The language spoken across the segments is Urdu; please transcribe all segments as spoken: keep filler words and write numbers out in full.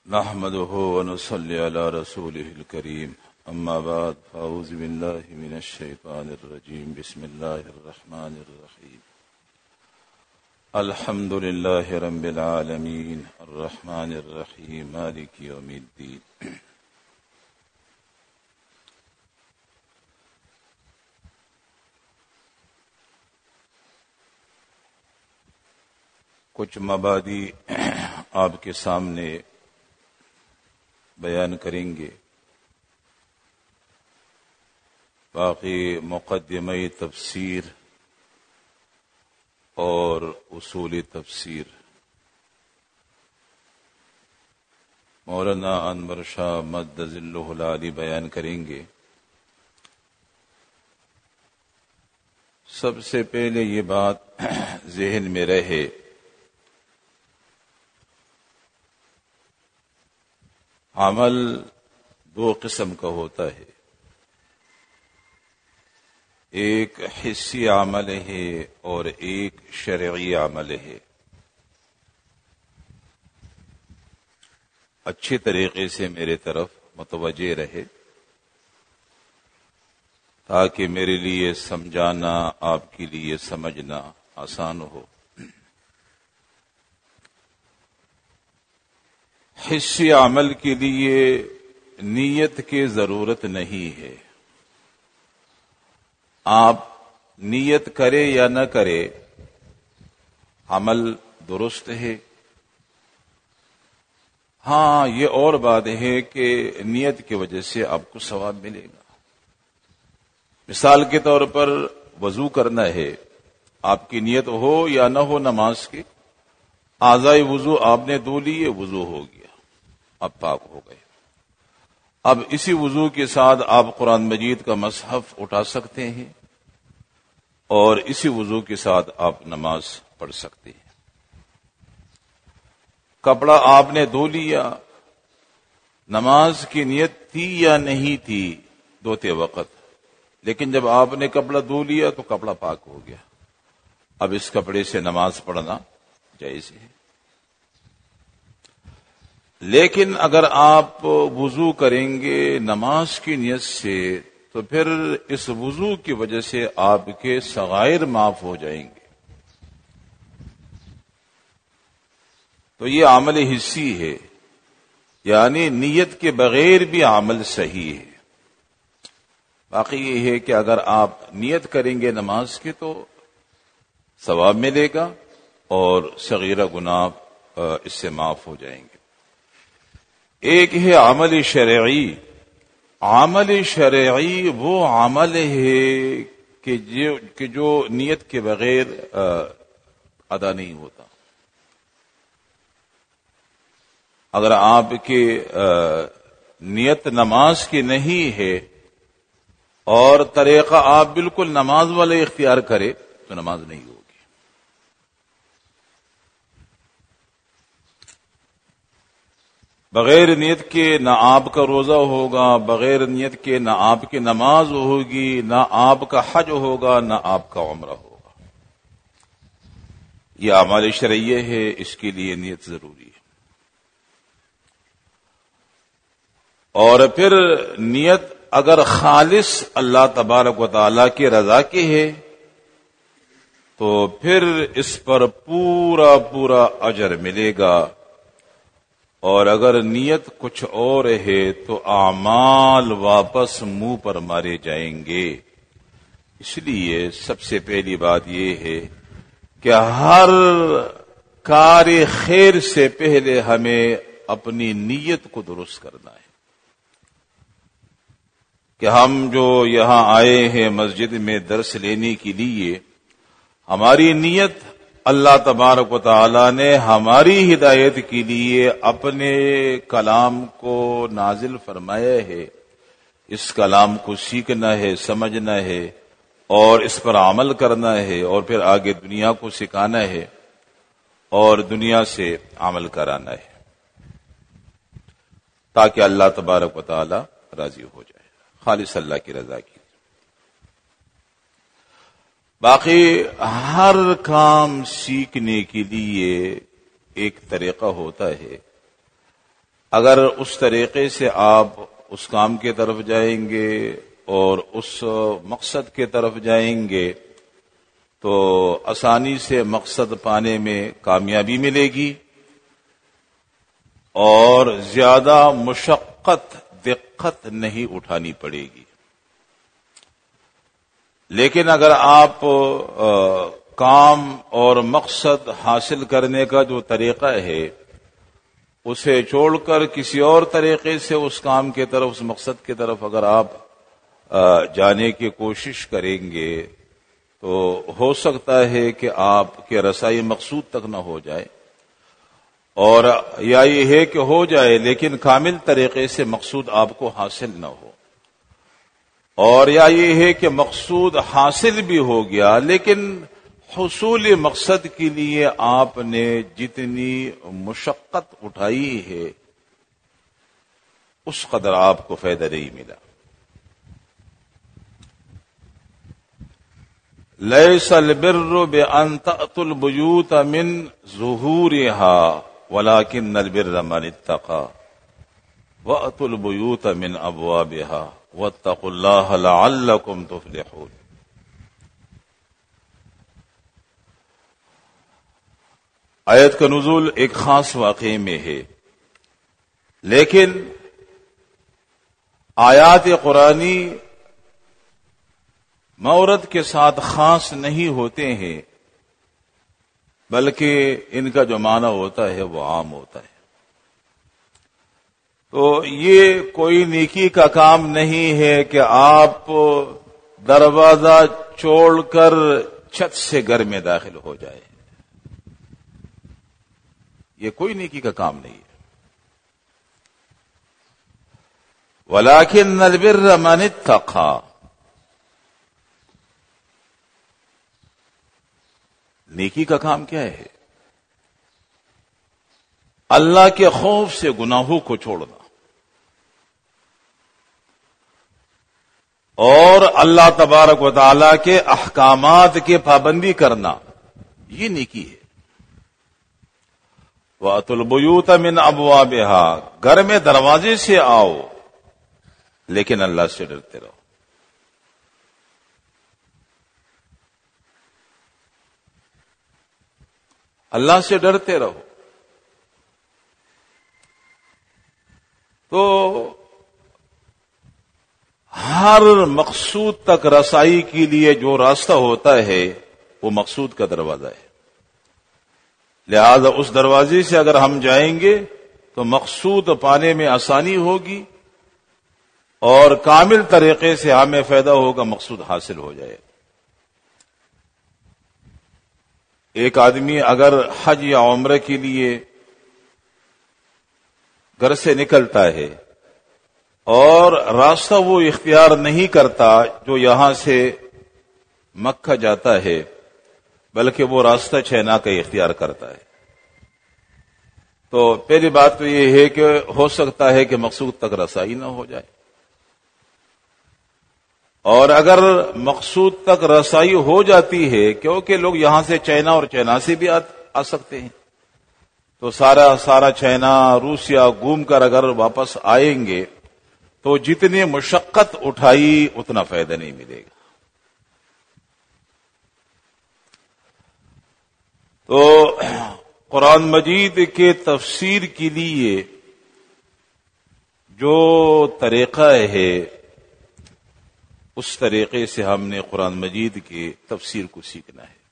نحمده ونصلي على رسوله الكريم اما بعد فاعوذ بالله من الشيطان الرجيم بسم الله الرحمن الرحيم الحمد لله رب العالمين الرحمن الرحيم مالك يوم الدين کچھ مبادی آپ کے سامنے بیان کریں گے، باقی مقدمہ تفسیر اور اصول تفسیر مولانا انور شاہ مد ظلہ العالی بیان کریں گے۔ سب سے پہلے یہ بات ذہن میں رہے، عمل دو قسم کا ہوتا ہے، ایک حسی عمل ہے اور ایک شرعی عمل ہے۔ اچھی طریقے سے میرے طرف متوجہ رہے تاکہ میرے لیے سمجھانا، آپ کے لیے سمجھنا آسان ہو۔ حسی عمل کے لیے نیت کی ضرورت نہیں ہے، آپ نیت کرے یا نہ کرے عمل درست ہے۔ ہاں، یہ اور بات ہے کہ نیت کی وجہ سے آپ کو ثواب ملے گا۔ مثال کے طور پر وضو کرنا ہے، آپ کی نیت ہو یا نہ ہو نماز کی، اعضائے وضو آپ نے دھو لیے، وضو ہو گیا، اب پاک ہو گئے۔ اب اسی وضو کے ساتھ آپ قرآن مجید کا مصحف اٹھا سکتے ہیں اور اسی وضو کے ساتھ آپ نماز پڑھ سکتے ہیں۔ کپڑا آپ نے دھو لیا، نماز کی نیت تھی یا نہیں تھی دھوتے وقت، لیکن جب آپ نے کپڑا دھو لیا تو کپڑا پاک ہو گیا، اب اس کپڑے سے نماز پڑھنا جائز ہے۔ لیکن اگر آپ وضو کریں گے نماز کی نیت سے تو پھر اس وضو کی وجہ سے آپ کے صغائر معاف ہو جائیں گے، تو یہ عمل حسی ہے، یعنی نیت کے بغیر بھی عمل صحیح ہے۔ باقی یہ ہے کہ اگر آپ نیت کریں گے نماز کی تو ثواب ملے گا اور صغیرہ گناہ اس سے معاف ہو جائیں گے۔ ایک ہے عمل شرعی۔ عمل شرعی وہ عمل ہے کہ جو کہ جو نیت کے بغیر ادا نہیں ہوتا۔ اگر آپ کی نیت نماز کی نہیں ہے اور طریقہ آپ بالکل نماز والے اختیار کرے تو نماز نہیں ہوگی۔ بغیر نیت کے نہ آپ کا روزہ ہوگا، بغیر نیت کے نہ آپ کی نماز ہوگی، نہ آپ کا حج ہوگا، نہ آپ کا عمرہ ہوگا۔ یہ اعمال شرعیہ ہے، اس کے لیے نیت ضروری ہے۔ اور پھر نیت اگر خالص اللہ تبارک و تعالی کی رضا کی ہے تو پھر اس پر پورا پورا اجر ملے گا، اور اگر نیت کچھ اور ہے تو اعمال واپس منہ پر مارے جائیں گے۔ اس لیے سب سے پہلی بات یہ ہے کہ ہر کار خیر سے پہلے ہمیں اپنی نیت کو درست کرنا ہے کہ ہم جو یہاں آئے ہیں مسجد میں درس لینے کے لیے، ہماری نیت اللہ تبارک و تعالی نے ہماری ہدایت کے لیے اپنے کلام کو نازل فرمایا ہے، اس کلام کو سیکھنا ہے، سمجھنا ہے اور اس پر عمل کرنا ہے، اور پھر آگے دنیا کو سکھانا ہے اور دنیا سے عمل کرانا ہے تاکہ اللہ تبارک و تعالی راضی ہو جائے، خالص اللہ کی رضا کی۔ باقی ہر کام سیکھنے کے لیے ایک طریقہ ہوتا ہے، اگر اس طریقے سے آپ اس کام کی طرف جائیں گے اور اس مقصد کی طرف جائیں گے تو آسانی سے مقصد پانے میں کامیابی ملے گی اور زیادہ مشقت دقت نہیں اٹھانی پڑے گی. لیکن اگر آپ آ, کام اور مقصد حاصل کرنے کا جو طریقہ ہے اسے چھوڑ کر کسی اور طریقے سے اس کام کی طرف اس مقصد کی طرف اگر آپ آ, جانے کی کوشش کریں گے تو ہو سکتا ہے کہ آپ کے رسائی مقصود تک نہ ہو جائے، اور یا یہ ہے کہ ہو جائے لیکن کامل طریقے سے مقصود آپ کو حاصل نہ ہو، اور یا یہ ہے کہ مقصود حاصل بھی ہو گیا لیکن حصول مقصد کے لیے آپ نے جتنی مشقت اٹھائی ہے اس قدر آپ کو فائدہ نہیں ملا. لیس البر بان تأتوا البیوت من ظہورها ولكن البر من اتقى وأتوا البيوت من أبوابها واتقوا الله لعلكم تفلحون. آیت کا نزول ایک خاص واقعے میں ہے، لیکن آیات قرآنی مورد کے ساتھ خاص نہیں ہوتے ہیں بلکہ ان کا جو معنی ہوتا ہے وہ عام ہوتا ہے. تو یہ کوئی نیکی کا کام نہیں ہے کہ آپ دروازہ چھوڑ کر چھت سے گھر میں داخل ہو جائے، یہ کوئی نیکی کا کام نہیں ہے. وَلَكِنَّ الْبِرَّ مَنِ اتَّقَى، نیکی کا کام کیا ہے؟ اللہ کے خوف سے گناہوں کو چھوڑنا اور اللہ تبارک و تعالی کے احکامات کی پابندی کرنا، یہ نیکی ہے. وَأْتُوا الْبُيُوتَ مِنْ أَبْوَابِهَا، گھر میں دروازے سے آؤ لیکن اللہ سے ڈرتے رہو. اللہ سے ڈرتے رہو. تو ہر مقصود تک رسائی کے لیے جو راستہ ہوتا ہے وہ مقصود کا دروازہ ہے، لہذا اس دروازے سے اگر ہم جائیں گے تو مقصود پانے میں آسانی ہوگی اور کامل طریقے سے ہمیں فائدہ ہوگا، مقصود حاصل ہو جائے. ایک آدمی اگر حج یا عمرہ کے لیے گھر سے نکلتا ہے اور راستہ وہ اختیار نہیں کرتا جو یہاں سے مکہ جاتا ہے بلکہ وہ راستہ چینا کا اختیار کرتا ہے، تو پہلی بات تو یہ ہے کہ ہو سکتا ہے کہ مقصود تک رسائی نہ ہو جائے، اور اگر مقصود تک رسائی ہو جاتی ہے کیونکہ لوگ یہاں سے چائنا اور چائنا سے بھی آ سکتے ہیں، تو سارا سارا چائنا روسیا گھوم کر اگر واپس آئیں گے تو جتنی مشقت اٹھائی اتنا فائدہ نہیں ملے گا. تو قرآن مجید کے تفسیر کے لیے جو طریقہ ہے اس طریقے سے ہم نے قرآن مجید کی تفسیر کو سیکھنا ہے.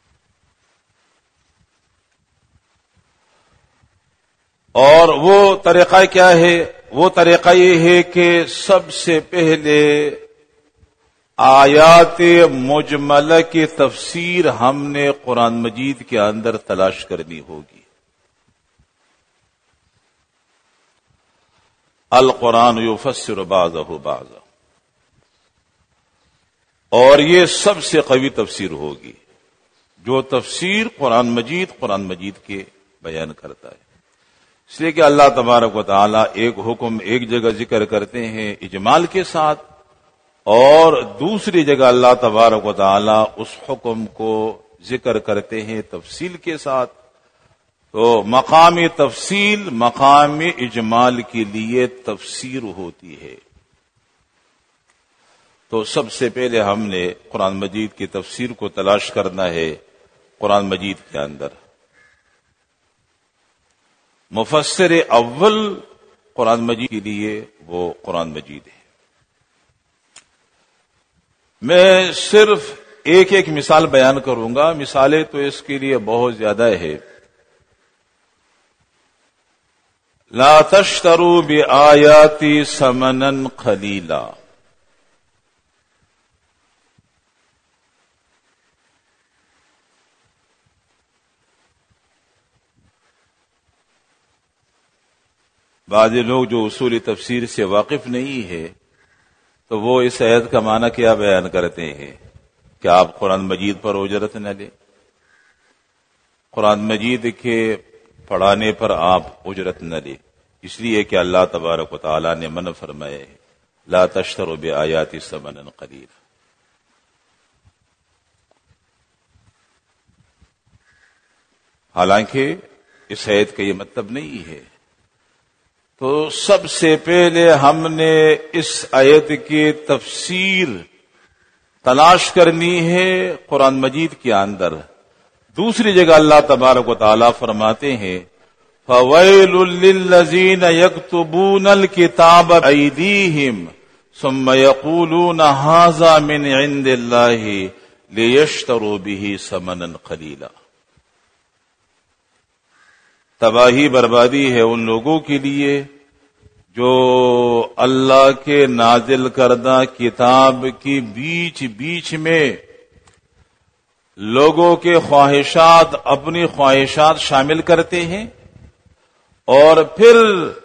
اور وہ طریقہ کیا ہے؟ وہ طریقہ یہ ہے کہ سب سے پہلے آیات مجملہ کی تفسیر ہم نے قرآن مجید کے اندر تلاش کرنی ہوگی. القرآن یفسر بعضہ بعضا، اور یہ سب سے قوی تفسیر ہوگی جو تفسیر قرآن مجید قرآن مجید کے بیان کرتا ہے. اس لیے کہ اللہ تبارک و تعالی ایک حکم ایک جگہ ذکر کرتے ہیں اجمال کے ساتھ، اور دوسری جگہ اللہ تبارک و تعالی اس حکم کو ذکر کرتے ہیں تفصیل کے ساتھ. تو مقام تفصیل مقام اجمال کے لیے تفسیر ہوتی ہے. تو سب سے پہلے ہم نے قرآن مجید کی تفسیر کو تلاش کرنا ہے قرآن مجید کے اندر. مفسر اول قرآن مجید کے لیے وہ قرآن مجید ہے. میں صرف ایک ایک مثال بیان کروں گا. مثالیں تو اس کے لیے بہت زیادہ ہے. لا تشتروا بآیاتی ثمنا قلیلا. بعض لوگ جو اصول تفسیر سے واقف نہیں ہے تو وہ اس آیت کا معنی کیا بیان کرتے ہیں کہ آپ قرآن مجید پر اجرت نہ لیں. قرآن مجید کے پڑھانے پر آپ اجرت نہ لیں، اس لیے کہ اللہ تبارک و تعالی نے منع فرمایا ہے لا تشتروا بآیاتی ثمنا قلیلا. حالانکہ اس آیت کا یہ مطلب نہیں ہے. تو سب سے پہلے ہم نے اس آیت کی تفسیر تلاش کرنی ہے قرآن مجید کے اندر. دوسری جگہ اللہ تبارک و تعالی فرماتے ہیں فَوَيْلٌ لِّلَّذِينَ يَكْتُبُونَ الْكِتَابَ بِأَيْدِيهِمْ ثُمَّ يَقُولُونَ هَٰذَا مِنْ عِندِ اللَّهِ لِيَشْتَرُوا بِهِ ثَمَنًا قَلِيلًا. تباہی بربادی ہے ان لوگوں کے لیے جو اللہ کے نازل کردہ کتاب کی بیچ بیچ میں لوگوں کے خواہشات اپنی خواہشات شامل کرتے ہیں اور پھر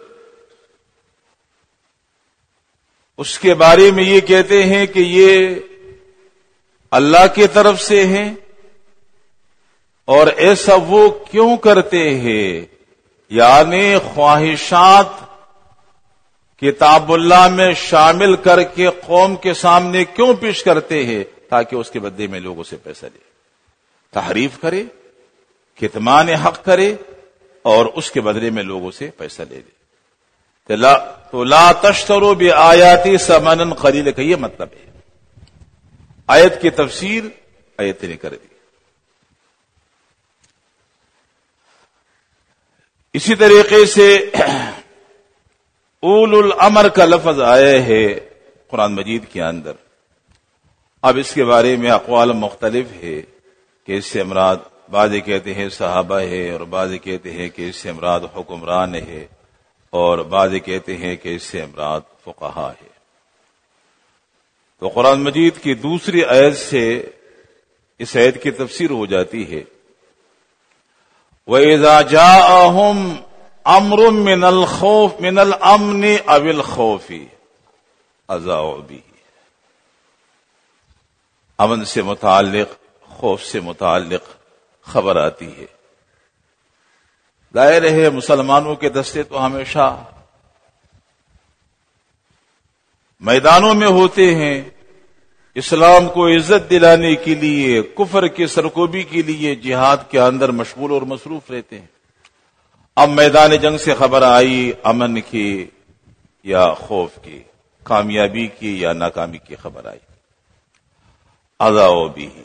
اس کے بارے میں یہ کہتے ہیں کہ یہ اللہ کی طرف سے ہے. اور ایسا وہ کیوں کرتے ہیں؟ یعنی خواہشات کتاب اللہ میں شامل کر کے قوم کے سامنے کیوں پیش کرتے ہیں؟ تاکہ اس کے بدلے میں لوگوں سے پیسہ لے، تحریف کرے، کتمان حق کرے اور اس کے بدلے میں لوگوں سے پیسہ لے لے. تو لا تشتروا بآیاتی ثمنا قلیلا کا یہ مطلب ہے. آیت کی تفسیر آیت نے کر دی. اسی طریقے سے اول الامر کا لفظ آیا ہے قرآن مجید کے اندر. اب اس کے بارے میں اقوال مختلف ہے کہ اس سے مراد بعض کہتے ہیں صحابہ ہے اور بعض کہتے ہیں کہ اس سے مراد حکمران ہے اور بعض کہتے ہیں کہ اس سے مراد فقہا ہے. تو قرآن مجید کی دوسری آیت سے اس آیت کی تفسیر ہو جاتی ہے وَإِذَا جَاءَهُمْ أَمْرٌ مِّنَ الْخَوْفِ مِنَ الْأَمْنِ أَوِ الْخَوْفِ أَذَاعُوا بِهِ. امن سے متعلق، خوف سے متعلق خبر آتی ہے. ظاہر ہے مسلمانوں کے دستے تو ہمیشہ میدانوں میں ہوتے ہیں، اسلام کو عزت دلانے کے لیے، کفر کی سرکوبی کے لیے جہاد کے اندر مشغول اور مصروف رہتے ہیں. اب میدان جنگ سے خبر آئی امن کی یا خوف کی، کامیابی کی یا ناکامی کی خبر آئی. اذاعوا بہ.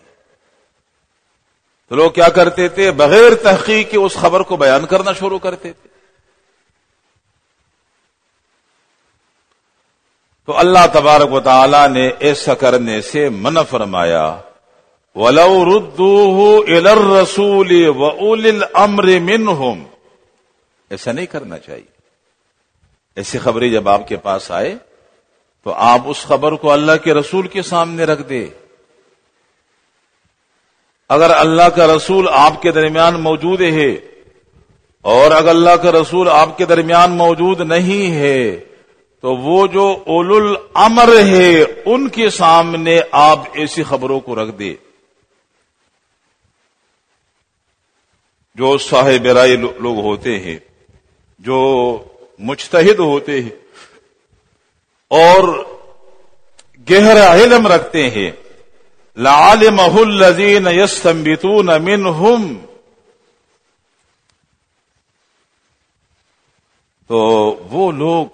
تو لوگ کیا کرتے تھے؟ بغیر تحقیق کے اس خبر کو بیان کرنا شروع کرتے تھے. تو اللہ تبارک و تعالی نے ایسا کرنے سے منع فرمایا وَلَوْ رُدُّوهُ إِلَى الرَّسُولِ وَأُولِي الْأَمْرِ مِنْهُمْ. ایسا نہیں کرنا چاہیے. ایسی خبریں جب آپ کے پاس آئے تو آپ اس خبر کو اللہ کے رسول کے سامنے رکھ دے. اگر اللہ کا رسول آپ کے درمیان موجود ہے اور اگر اللہ کا رسول آپ کے درمیان موجود نہیں ہے تو وہ جو اولو الامر ہے ان کے سامنے آپ ایسی خبروں کو رکھ دے. جو صاحب رائے لوگ ہوتے ہیں، جو مجتہد ہوتے ہیں اور گہرا علم رکھتے ہیں، لَعَلِمَهُ الَّذِينَ يَسْتَنبِطُونَ مِنْهُمْ. تو وہ لوگ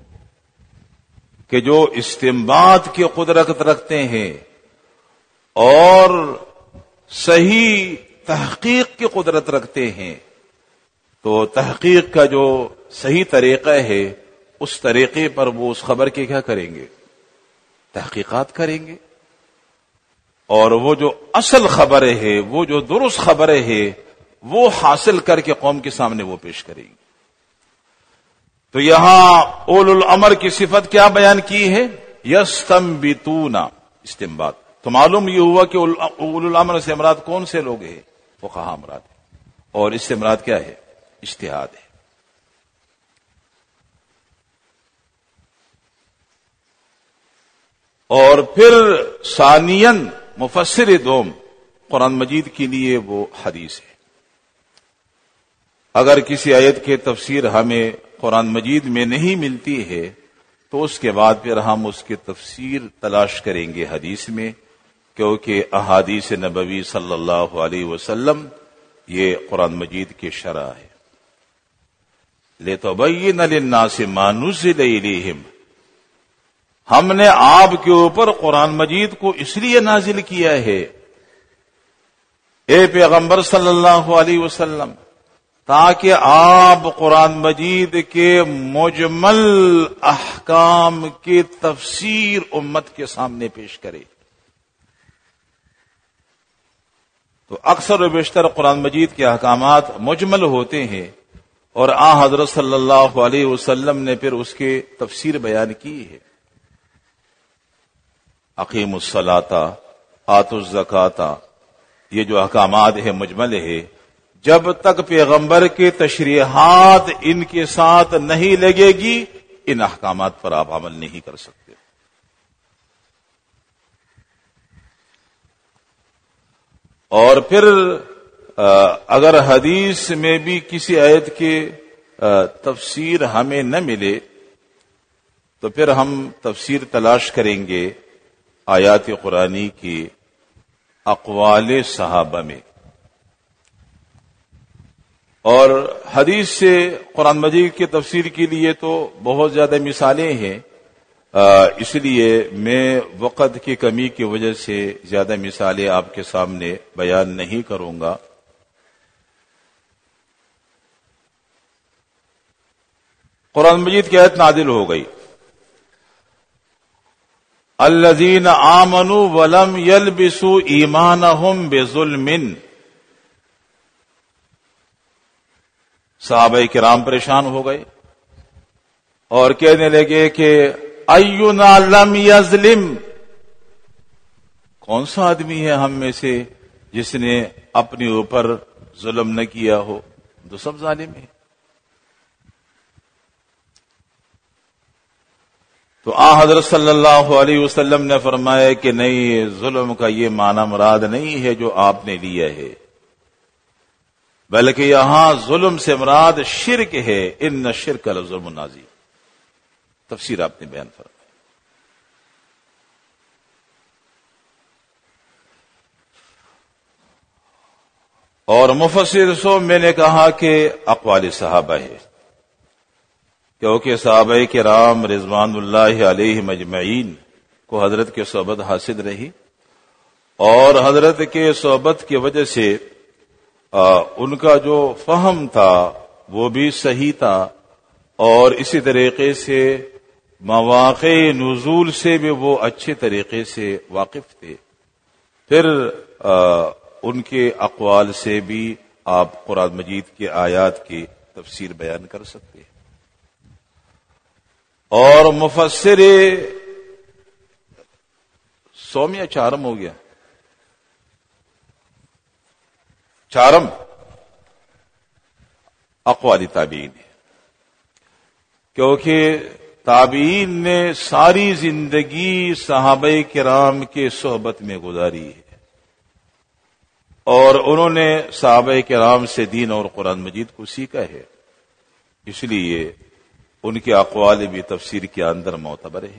کہ جو استنباط کی قدرت رکھتے ہیں اور صحیح تحقیق کی قدرت رکھتے ہیں، تو تحقیق کا جو صحیح طریقہ ہے اس طریقے پر وہ اس خبر کے کیا کریں گے؟ تحقیقات کریں گے، اور وہ جو اصل خبر ہے، وہ جو درست خبر ہے، وہ حاصل کر کے قوم کے سامنے وہ پیش کریں گے۔ تو یہاں اولو الامر کی صفت کیا بیان کی ہے؟ یستنبتون، استنباط۔ تو معلوم یہ ہوا کہ اولو الامر سے مراد کون سے لوگ ہیں؟ فقہاء مراد ہے، اور اس سے مراد کیا ہے؟ اجتہاد ہے۔ اور پھر ثانیاً مفسر دوم قرآن مجید کے لیے وہ حدیث ہے۔ اگر کسی آیت کی تفسیر ہمیں قرآن مجید میں نہیں ملتی ہے تو اس کے بعد پھر ہم اس کی تفسیر تلاش کریں گے حدیث میں، کیونکہ احادیث نبوی صلی اللہ علیہ وسلم یہ قرآن مجید کی شرح ہے۔ لِتُبَيِّنَ لِلنَّاسِ مَا نُزِّلَ إِلَيْهِمْ، ہم نے آپ کے اوپر قرآن مجید کو اس لیے نازل کیا ہے اے پیغمبر صلی اللہ علیہ وسلم، تاکہ آپ قرآن مجید کے مجمل احکام کی تفسیر امت کے سامنے پیش کرے۔ تو اکثر و بیشتر قرآن مجید کے احکامات مجمل ہوتے ہیں، اور آن حضرت صلی اللہ علیہ وسلم نے پھر اس کی تفسیر بیان کی ہے۔ اقیم الصلاۃ آتوا الزکاۃ، یہ جو احکامات ہیں مجمل ہے، جب تک پیغمبر کے تشریحات ان کے ساتھ نہیں لگے گی ان احکامات پر آپ عمل نہیں کر سکتے۔ اور پھر اگر حدیث میں بھی کسی آیت کی تفسیر ہمیں نہ ملے تو پھر ہم تفسیر تلاش کریں گے آیات قرآنی کی اقوال صحابہ میں۔ اور حدیث سے قرآن مجید کی تفسیر کے لیے تو بہت زیادہ مثالیں ہیں، اس لیے میں وقت کی کمی کی وجہ سے زیادہ مثالیں آپ کے سامنے بیان نہیں کروں گا۔ قرآن مجید کی آیت نازل ہو گئی، الذین آمنوا ولم یلبسوا ایمانہم بظلم، صحابہ کرام پریشان ہو گئے اور کہنے لگے کہ اینا لم یظلم، کون سا آدمی ہے ہم میں سے جس نے اپنے اوپر ظلم نہ کیا ہو؟ تو سب ظالم ہیں۔ تو آن حضرت صلی اللہ علیہ وسلم نے فرمایا کہ نہیں، ظلم کا یہ معنی مراد نہیں ہے جو آپ نے لیا ہے، بلکہ یہاں ظلم سے مراد شرک ہے، ان الشرک لظلم عظیم۔ تفسیر آپ نے بیان فرمائی۔ اور مفسر سو میں نے کہا کہ اقوال صحابہ ہے، کیونکہ صحابہ کرام رضوان اللہ علیہ مجمعین کو حضرت کے صحبت حاصل رہی، اور حضرت کے صحبت کی وجہ سے ان کا جو فہم تھا وہ بھی صحیح تھا، اور اسی طریقے سے مواقع نزول سے بھی وہ اچھے طریقے سے واقف تھے۔ پھر ان کے اقوال سے بھی آپ قرآن مجید کے آیات کی تفسیر بیان کر سکتے ہیں۔ اور مفسر سوم یا چارم ہو گیا، چارم اقوال تابعین ہے، کیونکہ تابعین نے ساری زندگی صحابہ کرام کے صحبت میں گزاری ہے، اور انہوں نے صحابہ کرام سے دین اور قرآن مجید کو سیکھا ہے، اس لیے ان کے اقوال بھی تفسیر کے اندر معتبر ہے۔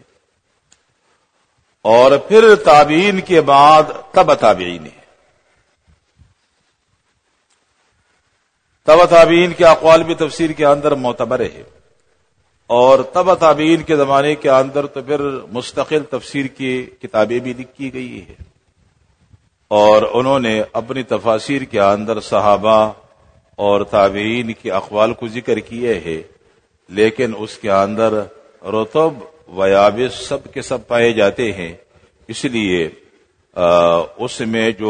اور پھر تابعین کے بعد تبع تابعین ہے، تبع تابعین کے اقوال بھی تفسیر کے اندر معتبر ہے۔ اور تبع تابعین کے زمانے کے اندر تو پھر مستقل تفسیر کی کتابیں بھی لکھی گئی ہے، اور انہوں نے اپنی تفاسیر کے اندر صحابہ اور تابعین کے اقوال کو ذکر کیے ہیں، لیکن اس کے اندر رطب و یابس سب کے سب پائے جاتے ہیں، اس لیے اس میں جو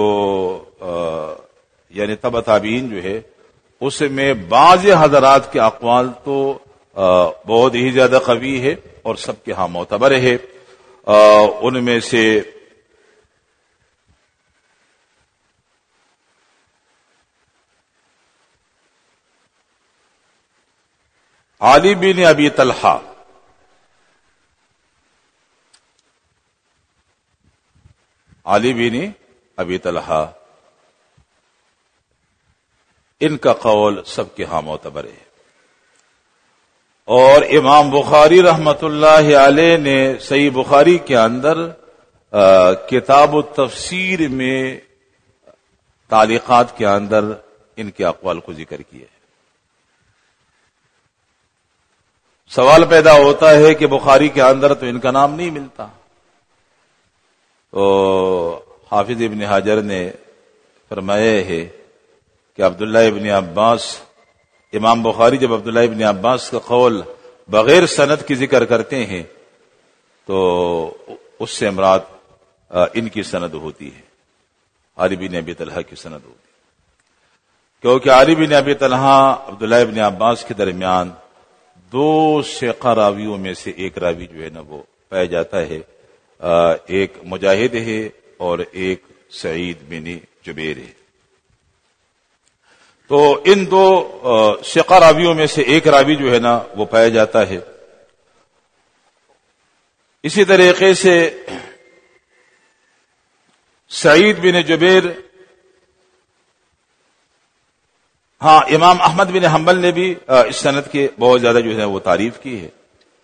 یعنی تبع تابعین جو ہے اس میں بعض حضرات کے اقوال تو بہت ہی زیادہ قوی ہے اور سب کے ہاں معتبر ہے۔ ان میں سے علی بن ابی طلحہ علی بن ابی طلحہ ان کا قول سب کے ہاں معتبر ہے، اور امام بخاری رحمت اللہ علیہ نے صحیح بخاری کے اندر کتاب التفسیر میں تعلیقات کے اندر ان کے اقوال کو ذکر کیا ہے۔ سوال پیدا ہوتا ہے کہ بخاری کے اندر تو ان کا نام نہیں ملتا، تو حافظ ابن حجر نے فرمایا ہے کہ عبداللہ ابن عباس، امام بخاری جب عبداللہ ابن عباس کا قول بغیر سند کی ذکر کرتے ہیں تو اس سے مراد ان کی سند ہوتی ہے، علی بن ابی طلحہ کی سند ہوتی ہے، کیونکہ علی بن ابی طلحہ عبداللہ ابن عباس کے درمیان دو ثقہ راویوں میں سے ایک راوی جو ہے نا وہ پایا جاتا ہے، ایک مجاہد ہے اور ایک سعید بن جبیر ہے۔ تو ان دو ثقہ راویوں میں سے ایک راوی جو ہے نا وہ پایا جاتا ہے۔ اسی طریقے سے سعید بن جبیر، ہاں امام احمد بن حنبل نے بھی اس سند کے بہت زیادہ جو ہے وہ تعریف کی ہے،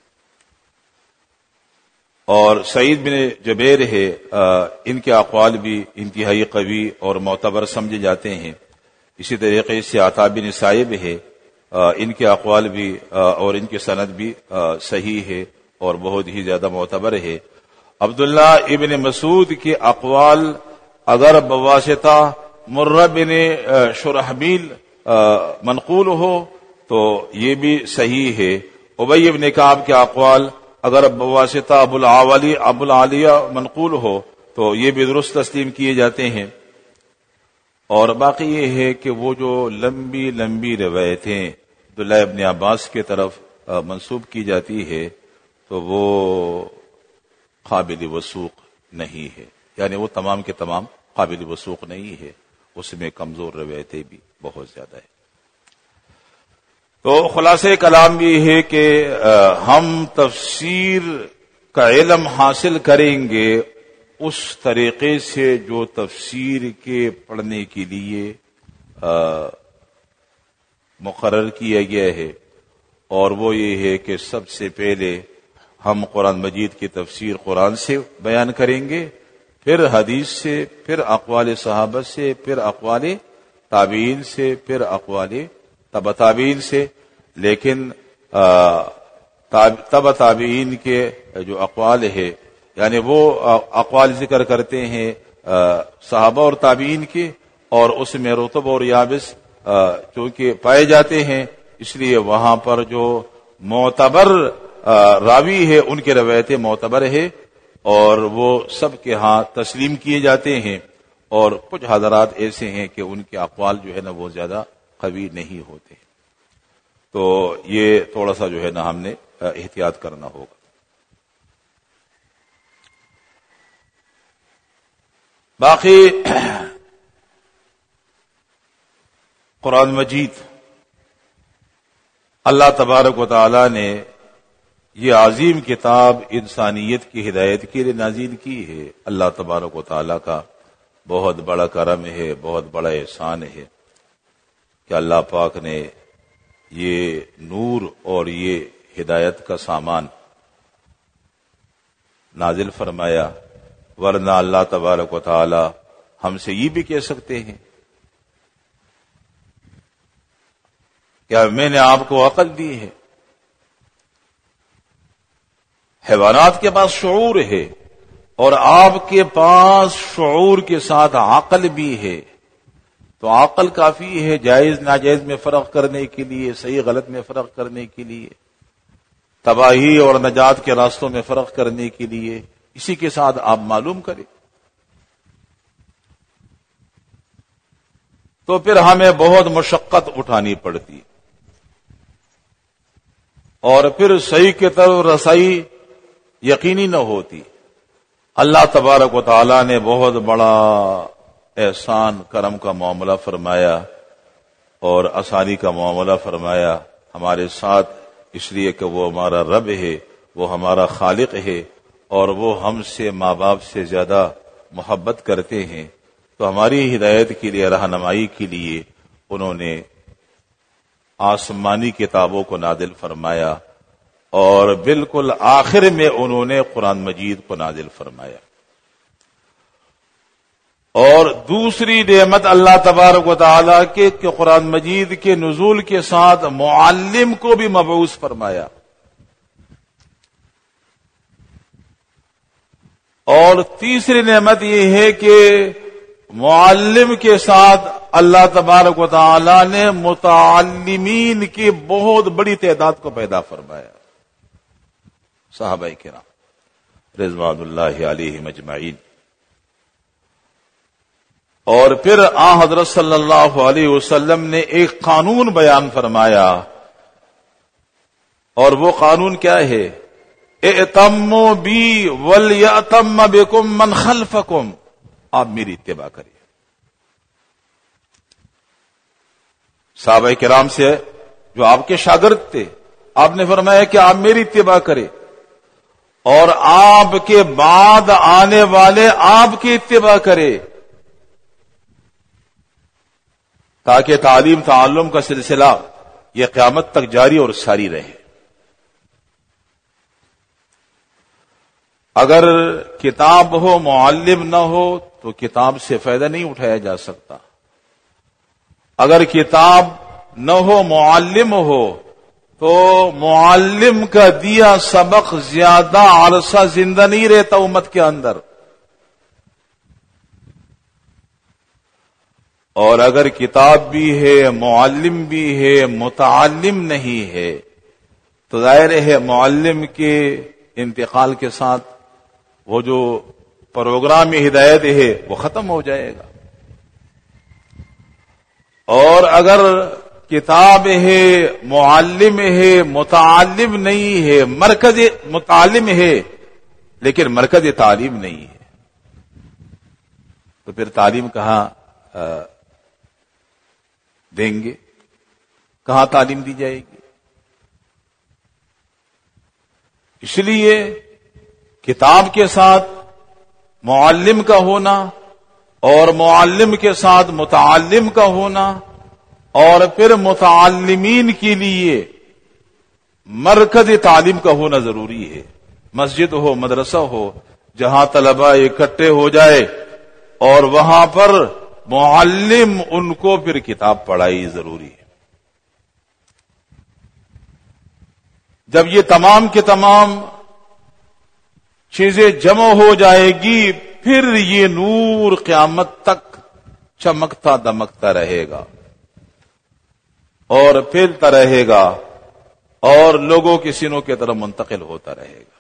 اور سعید بن جبیر ہے ان کے اقوال بھی انتہائی قوی اور معتبر سمجھے جاتے ہیں۔ اسی طریقے سے عطا بن صائب ہے، ان کے اقوال بھی اور ان کی سند بھی صحیح ہے اور بہت ہی زیادہ معتبر ہے۔ عبداللہ ابن مسعود کے اقوال اگر بواسطہ مرہ بن شرحبیل منقول ہو تو یہ بھی صحیح ہے۔ ابی بن کعب کے اقوال اگر بواسطہ ابو العالی ابو العالیہ منقول ہو تو یہ بھی درست تسلیم کیے جاتے ہیں۔ اور باقی یہ ہے کہ وہ جو لمبی لمبی روایتیں عبداللہ ابن عباس کی طرف منسوب کی جاتی ہے تو وہ قابل وثوق نہیں ہے، یعنی وہ تمام کے تمام قابل وثوق نہیں ہے، اس میں کمزور روایتیں بھی بہت زیادہ ہے۔ تو خلاصہ کلام بھی ہے کہ ہم تفسیر کا علم حاصل کریں گے اس طریقے سے جو تفسیر کے پڑھنے کے لیے مقرر کیا گیا ہے، اور وہ یہ ہے کہ سب سے پہلے ہم قرآن مجید کی تفسیر قرآن سے بیان کریں گے، پھر حدیث سے، پھر اقوال صحابہ سے، پھر اقوال تابعین سے، پھر اقوال تبع تابعین سے۔ لیکن تبع تابعین کے جو اقوال ہے یعنی وہ اقوال ذکر کرتے ہیں صحابہ اور تابعین کے، اور اس میں رطب اور یابس چونکہ پائے جاتے ہیں، اس لیے وہاں پر جو معتبر راوی ہے ان کے روایتیں معتبر ہے اور وہ سب کے ہاں تسلیم کیے جاتے ہیں، اور کچھ حضرات ایسے ہیں کہ ان کے اقوال جو ہے نا وہ زیادہ قوی نہیں ہوتے، تو یہ تھوڑا سا جو ہے نا ہم نے احتیاط کرنا ہوگا۔ باقی قرآن مجید اللہ تبارک و تعالی نے یہ عظیم کتاب انسانیت کی ہدایت کے لیے نازل کی ہے۔ اللہ تبارک و تعالی کا بہت بڑا کرم ہے، بہت بڑا احسان ہے کہ اللہ پاک نے یہ نور اور یہ ہدایت کا سامان نازل فرمایا، ورنہ اللہ تبارک و تعالی ہم سے یہ بھی کہہ سکتے ہیں کیا میں نے آپ کو عقل دی ہے، حیوانات کے پاس شعور ہے اور آپ کے پاس شعور کے ساتھ عقل بھی ہے، تو عقل کافی ہے جائز ناجائز میں فرق کرنے کے لیے، صحیح غلط میں فرق کرنے کے لیے، تباہی اور نجات کے راستوں میں فرق کرنے کے لیے۔ اسی کے ساتھ آپ معلوم کریں، تو پھر ہمیں بہت مشقت اٹھانی پڑتی اور پھر صحیح کی طرف رسائی یقینی نہ ہوتی۔ اللہ تبارک و تعالی نے بہت بڑا احسان کرم کا معاملہ فرمایا اور آسانی کا معاملہ فرمایا ہمارے ساتھ، اس لیے کہ وہ ہمارا رب ہے، وہ ہمارا خالق ہے اور وہ ہم سے ماں باپ سے زیادہ محبت کرتے ہیں، تو ہماری ہدایت کے لیے، رہنمائی کے لیے انہوں نے آسمانی کتابوں کو نازل فرمایا اور بالکل آخر میں انہوں نے قرآن مجید کو نازل فرمایا۔ اور دوسری نعمت اللہ تبارک و تعالی کے کہ قرآن مجید کے نزول کے ساتھ معلم کو بھی مبعوث فرمایا، اور تیسری نعمت یہ ہے کہ معلم کے ساتھ اللہ تبارک و تعالی نے متعلمین کی بہت بڑی تعداد کو پیدا فرمایا، صحابہ کرام رضوان اللہ علیہم اجمعین۔ اور پھر آ حضرت صلی اللہ علیہ وسلم نے ایک قانون بیان فرمایا، اور وہ قانون کیا ہے؟ اِأْتَمُّوا بِي وَلْيَأْتَمَّ بِكُم مَّنْ خَلْفَكُم، آپ میری اتباع کریے۔ صحابہ کرام سے جو آپ کے شاگرد تھے، آپ نے فرمایا کہ آپ میری اتباع کریں اور آپ کے بعد آنے والے آپ کی اتباع کرے، تاکہ تعلیم تعلم کا سلسلہ یہ قیامت تک جاری اور ساری رہے۔ اگر کتاب ہو معلم نہ ہو تو کتاب سے فائدہ نہیں اٹھایا جا سکتا، اگر کتاب نہ ہو معلم ہو تو معلم کا دیا سبق زیادہ عرصہ زندہ نہیں رہتا امت کے اندر، اور اگر کتاب بھی ہے معلم بھی ہے متعلم نہیں ہے تو ظاہر ہے معلم کے انتقال کے ساتھ وہ جو پروگرام ہدایت ہے وہ ختم ہو جائے گا، اور اگر کتاب ہے معلم ہے متعلم نہیں ہے، مرکز متعلم ہے لیکن مرکز تعلیم نہیں ہے، تو پھر تعلیم کہاں دیں گے، کہاں تعلیم دی جائے گی؟ اس لیے کتاب کے ساتھ معلم کا ہونا اور معلم کے ساتھ متعلم کا ہونا اور پھر متعلمین کے لیے مرکز تعلیم کا ہونا ضروری ہے، مسجد ہو مدرسہ ہو جہاں طلباء اکٹھے ہو جائے اور وہاں پر معلم ان کو پھر کتاب پڑھائی ضروری ہے۔ جب یہ تمام کے تمام چیزیں جمع ہو جائے گی پھر یہ نور قیامت تک چمکتا دمکتا رہے گا اور پھیلتا رہے گا اور لوگوں کے سینوں کی طرف منتقل ہوتا رہے گا۔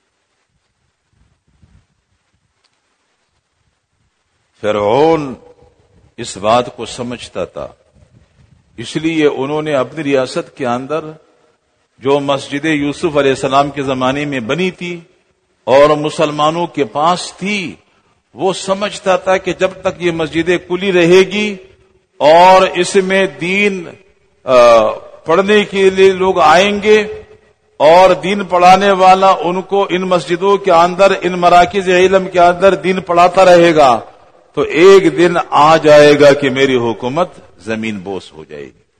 فرعون اس بات کو سمجھتا تھا، اس لیے انہوں نے اپنی ریاست کے اندر جو مسجد یوسف علیہ السلام کے زمانے میں بنی تھی اور مسلمانوں کے پاس تھی، وہ سمجھتا تھا کہ جب تک یہ مسجدیں کھلی رہے گی اور اس میں دین پڑھنے کے لیے لوگ آئیں گے اور دین پڑھانے والا ان کو ان مسجدوں کے اندر ان مراکز علم کے اندر دین پڑھاتا رہے گا تو ایک دن آ جائے گا کہ میری حکومت زمین بوس ہو جائے گی،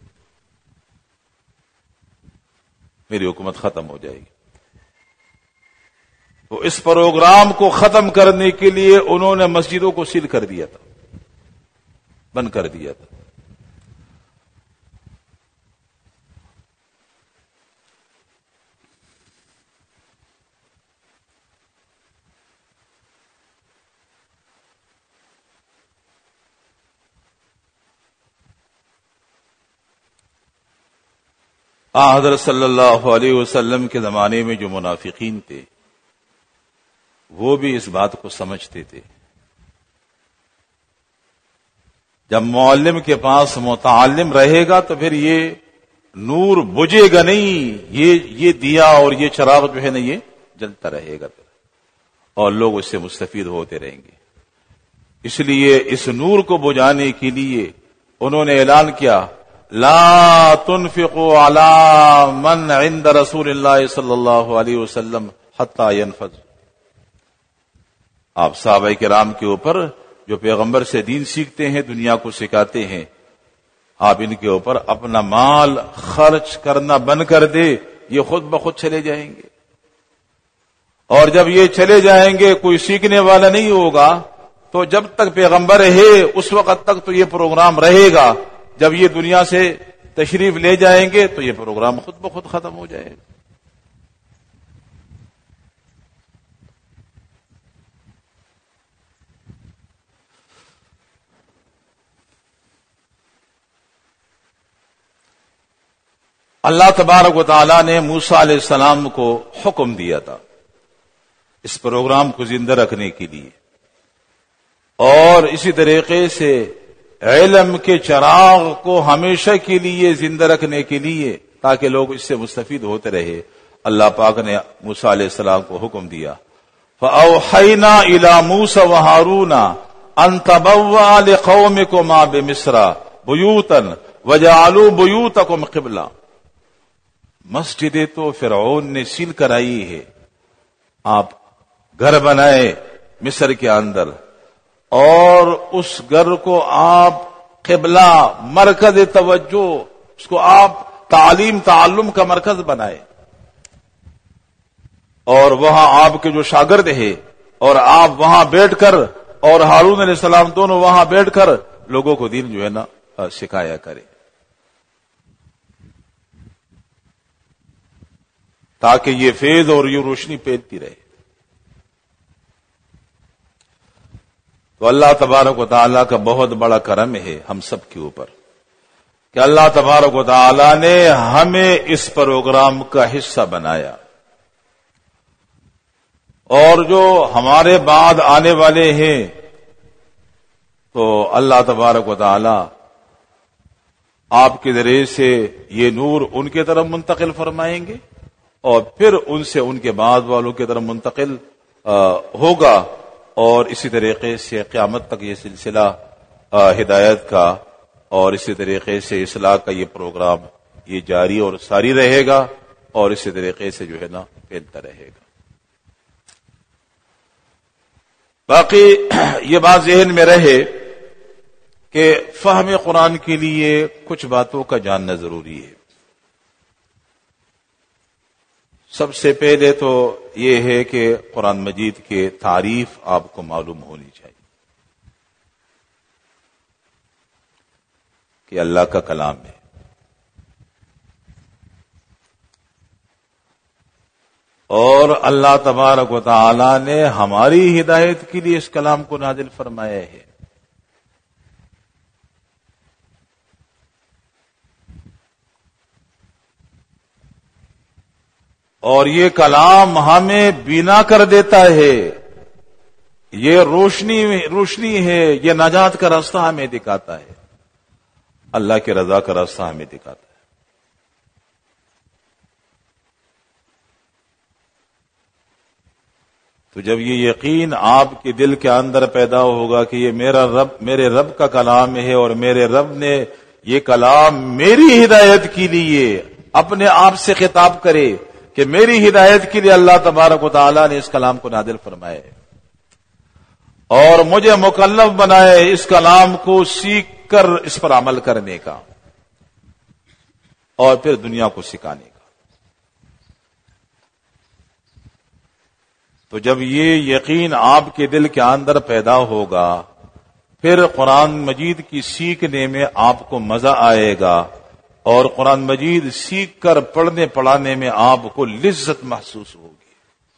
میری حکومت ختم ہو جائے گی۔ تو اس پروگرام کو ختم کرنے کے لیے انہوں نے مسجدوں کو سیل کر دیا تھا، بند کر دیا تھا۔ حضرت صلی اللہ علیہ وسلم کے زمانے میں جو منافقین تھے وہ بھی اس بات کو سمجھتے تھے. جب معلم کے پاس متعلم رہے گا تو پھر یہ نور بجھے گا نہیں، یہ یہ دیا اور یہ چراغ جو ہے نا یہ جلتا رہے گا اور لوگ اس سے مستفید ہوتے رہیں گے. اس لیے اس نور کو بجھانے کے لیے انہوں نے اعلان کیا، لا تنفقوا على من عند رسول اللہ صلی اللہ علیہ وسلم حتی ينفذ. آپ صحابہ کرام کے اوپر جو پیغمبر سے دین سیکھتے ہیں، دنیا کو سکھاتے ہیں، آپ ان کے اوپر اپنا مال خرچ کرنا بند کر دے، یہ خود بخود چلے جائیں گے. اور جب یہ چلے جائیں گے کوئی سیکھنے والا نہیں ہوگا، تو جب تک پیغمبر ہے اس وقت تک تو یہ پروگرام رہے گا. جب یہ دنیا سے تشریف لے جائیں گے تو یہ پروگرام خود بخود ختم ہو جائے گا. اللہ تبارک و تعالی نے موسیٰ علیہ السلام کو حکم دیا تھا اس پروگرام کو زندہ رکھنے کے لیے، اور اسی طریقے سے علم کے چراغ کو ہمیشہ کے لیے زندہ رکھنے کے لیے تاکہ لوگ اس سے مستفید ہوتے رہے. اللہ پاک نے موسیٰ علیہ السلام کو حکم دیا، فَأَوْحَيْنَا إِلَى مُوسَى وَهَارُونَ أَن تَبَوَّأَ لِقَوْمِكُمَا بِمِصْرَ بُيُوتًا وَجَعَلُوا بُيُوتَكُمْ قِبْلَةً. مسجدیں تو فرعون نے سیل کرائی ہے، آپ گھر بنائے مصر کے اندر اور اس گھر کو آپ قبلہ مرکز توجہ، اس کو آپ تعلیم تعلم کا مرکز بنائے، اور وہاں آپ کے جو شاگرد ہیں اور آپ وہاں بیٹھ کر اور ہارون علیہ السلام دونوں وہاں بیٹھ کر لوگوں کو دین جو ہے نا سکھایا کرے، تاکہ یہ فیض اور یہ روشنی پھیلتی رہے. تو اللہ تبارک و تعالیٰ کا بہت بڑا کرم ہے ہم سب کے اوپر کہ اللہ تبارک و تعالیٰ نے ہمیں اس پروگرام کا حصہ بنایا، اور جو ہمارے بعد آنے والے ہیں تو اللہ تبارک و تعالیٰ آپ کے ذریعے سے یہ نور ان کے طرف منتقل فرمائیں گے اور پھر ان سے ان کے بعد والوں کی طرف منتقل ہوگا، اور اسی طریقے سے قیامت تک یہ سلسلہ ہدایت کا اور اسی طریقے سے اصلاح کا یہ پروگرام یہ جاری اور ساری رہے گا، اور اسی طریقے سے جو ہے نا پھیلتا رہے گا. باقی یہ بات ذہن میں رہے کہ فہم قرآن کے لیے کچھ باتوں کا جاننا ضروری ہے. سب سے پہلے تو یہ ہے کہ قرآن مجید کے تعریف آپ کو معلوم ہونی چاہیے کہ اللہ کا کلام ہے، اور اللہ تبارک و تعالی نے ہماری ہدایت کے لیے اس کلام کو نازل فرمایا ہے. اور یہ کلام ہمیں بینا کر دیتا ہے، یہ روشنی روشنی ہے، یہ نجات کا راستہ ہمیں دکھاتا ہے، اللہ کے رضا کا راستہ ہمیں دکھاتا ہے. تو جب یہ یقین آپ کے دل کے اندر پیدا ہوگا کہ یہ میرا رب میرے رب کا کلام ہے اور میرے رب نے یہ کلام میری ہدایت کے لیے اپنے آپ سے خطاب کرے کہ میری ہدایت کے لیے اللہ تبارک و تعالی نے اس کلام کو نازل فرمایا ہے اور مجھے مکلف بنائے اس کلام کو سیکھ کر اس پر عمل کرنے کا اور پھر دنیا کو سکھانے کا. تو جب یہ یقین آپ کے دل کے اندر پیدا ہوگا پھر قرآن مجید کی سیکھنے میں آپ کو مزہ آئے گا اور قرآن مجید سیکھ کر پڑھنے پڑھانے میں آپ کو لذت محسوس ہوگی.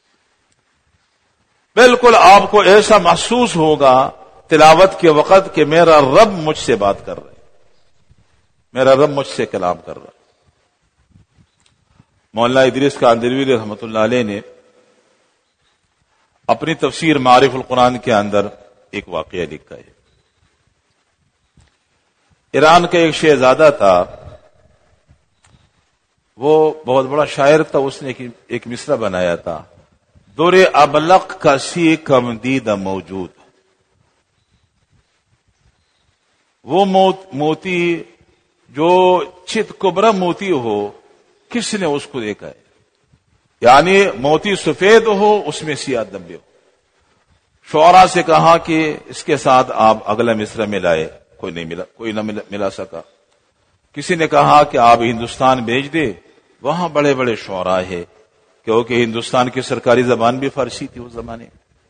بالکل آپ کو ایسا محسوس ہوگا تلاوت کے وقت کہ میرا رب مجھ سے بات کر رہا ہے، میرا رب مجھ سے کلام کر رہا ہے. مولانا ادریس کاندھلوی رحمۃ اللہ علیہ نے اپنی تفسیر معارف القرآن کے اندر ایک واقعہ لکھا ہے. ایران کا ایک شہزادہ تھا، وہ بہت بڑا شاعر تھا. اس نے ایک مصرع بنایا تھا، دور ابلق کا سی کم دید موجود. وہ موتی جو چت کبرا موتی ہو، کس نے اس کو دیکھا ہے؟ یعنی موتی سفید ہو، اس میں سیاہ دھبے ہو. شعراء سے کہا کہ اس کے ساتھ آپ اگلا مصرع ملائے، کوئی نہیں ملا، کوئی نہ ملا سکا. کسی نے کہا کہ آپ ہندوستان بھیج دے، وہاں بڑے بڑے شعراء ہیں، کیونکہ ہندوستان کی سرکاری زبان بھی فارسی تھی اس زمانے.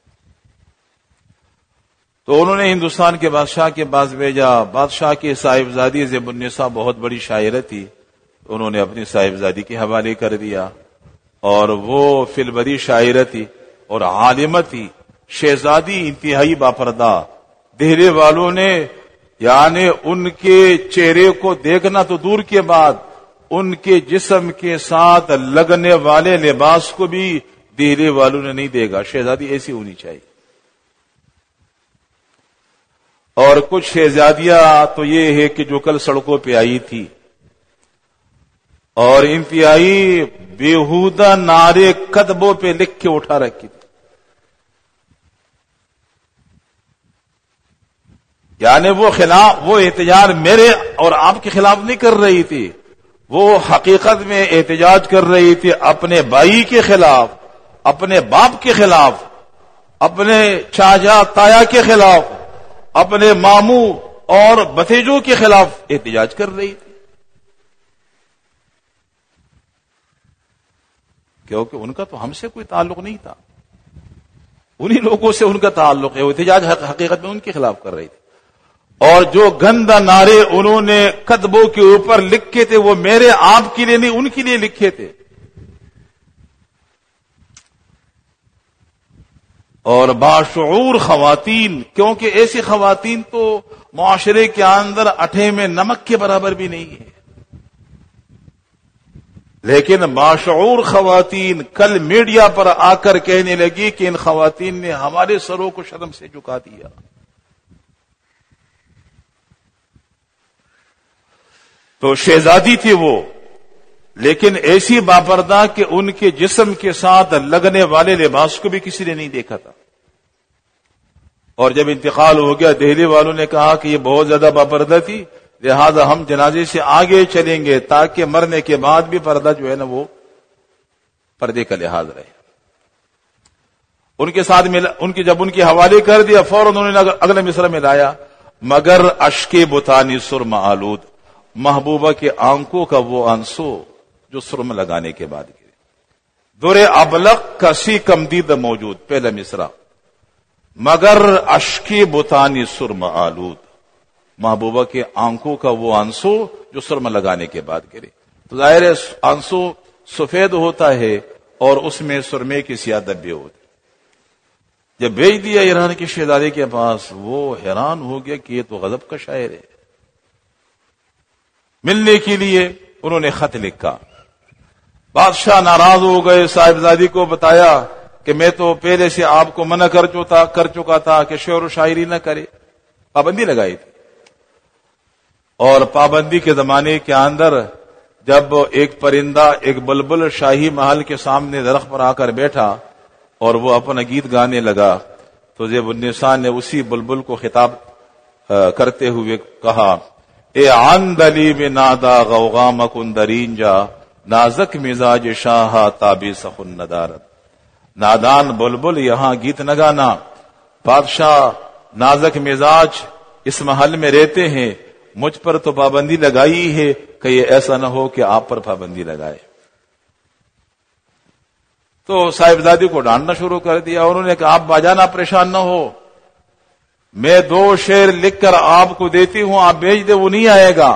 تو انہوں نے ہندوستان کے بادشاہ کے پاس بھیجا. بادشاہ کی صاحبزادی زیب النساء بہت بڑی شاعرہ تھی، انہوں نے اپنی صاحبزادی کے حوالے کر دیا، اور وہ فی البدی شاعرہ تھی اور عالمہ تھی. شہزادی انتہائی باپردہ. دہلی والوں نے یعنی ان کے چہرے کو دیکھنا تو دور کے بعد، ان کے جسم کے ساتھ لگنے والے لباس کو بھی دہلی والوں نے نہیں دیکھا. شہزادی ایسی ہونی چاہیے. اور کچھ شہزادیاں تو یہ ہے کہ جو کل سڑکوں پہ آئی تھی اور انتہائی بیہودہ نعرے کتبوں پہ لکھ کے اٹھا رکھی تھی. یعنی وہ خلاف وہ احتجاج میرے اور آپ کے خلاف نہیں کر رہی تھی، وہ حقیقت میں احتجاج کر رہی تھی اپنے بھائی کے خلاف، اپنے باپ کے خلاف، اپنے چاچا تایا کے خلاف، اپنے ماموں اور بھتیجوں کے خلاف احتجاج کر رہی تھی. کیونکہ ان کا تو ہم سے کوئی تعلق نہیں تھا، انہی لوگوں سے ان کا تعلق ہے. وہ احتجاج حقیقت میں ان کے خلاف کر رہی تھی. اور جو گندا نعرے انہوں نے کتبوں کے اوپر لکھے تھے، وہ میرے آپ کے لیے نہیں، ان کے لیے لکھے تھے. اور باشعور خواتین، کیونکہ ایسی خواتین تو معاشرے کے اندر اٹھے میں نمک کے برابر بھی نہیں ہے، لیکن باشعور خواتین کل میڈیا پر آ کر کہنے لگی کہ ان خواتین نے ہمارے سروں کو شرم سے جھکا دیا. تو شہزادی تھی وہ، لیکن ایسی باپردہ کہ ان کے جسم کے ساتھ لگنے والے لباس کو بھی کسی نے نہیں دیکھا تھا. اور جب انتقال ہو گیا، دہلی والوں نے کہا کہ یہ بہت زیادہ باپردہ تھی، لہذا ہم جنازے سے آگے چلیں گے تاکہ مرنے کے بعد بھی پردہ جو ہے نا وہ پردے کا لحاظ رہے. ان کے ساتھ ملا، ان کی جب ان کے حوالے کر دیا، فوراً انہوں نے اگلا مصرع میں لایا، مگر اشک بتانی سرم آلود، محبوبہ کے آنکھوں کا وہ آنسو جو سرم لگانے کے بعد گرے. دور ابلق کا سی کمدید موجود، پہلا مصرع، مگر اشکی بتانی سرم آلود، محبوبہ کے آنکھوں کا وہ آنسو جو سرم لگانے کے بعد گرے. تو ظاہر ہے آنسو سفید ہوتا ہے اور اس میں سرمے کی سیاہ دھبے ہوتے. جب بھیج دیا ایران کے شہزادے کے پاس، وہ حیران ہو گیا کہ یہ تو غضب کا شاعر ہے. ملنے کے لیے انہوں نے خط لکھا. بادشاہ ناراض ہو گئے، صاحبزادی کو بتایا کہ میں تو پہلے سے آپ کو منع کر چکا کر چکا تھا کہ شعر و شاعری نہ کرے. پابندی لگائی تھی. اور پابندی کے زمانے کے اندر جب ایک پرندہ، ایک بلبل شاہی محل کے سامنے درخت پر آ کر بیٹھا اور وہ اپنا گیت گانے لگا، تو زیب النساء نے اسی بلبل کو خطاب کرتے ہوئے کہا، اے عندلی میں نادا غوغا مکن درین جا، نازک مزاج شاہ تابی سخن ندارت. نادان بلبل یہاں گیت نہ گانا، بادشاہ نازک مزاج اس محل میں رہتے ہیں، مجھ پر تو پابندی لگائی ہے کہ یہ ایسا نہ ہو کہ آپ پر پابندی لگائے. تو صاحبزادی کو ڈانٹنا شروع کر دیا. انہوں نے کہا، آپ باجانا پریشان نہ ہو، میں دو شعر لکھ کر آپ کو دیتی ہوں، آپ بھیج دے، وہ نہیں آئے گا.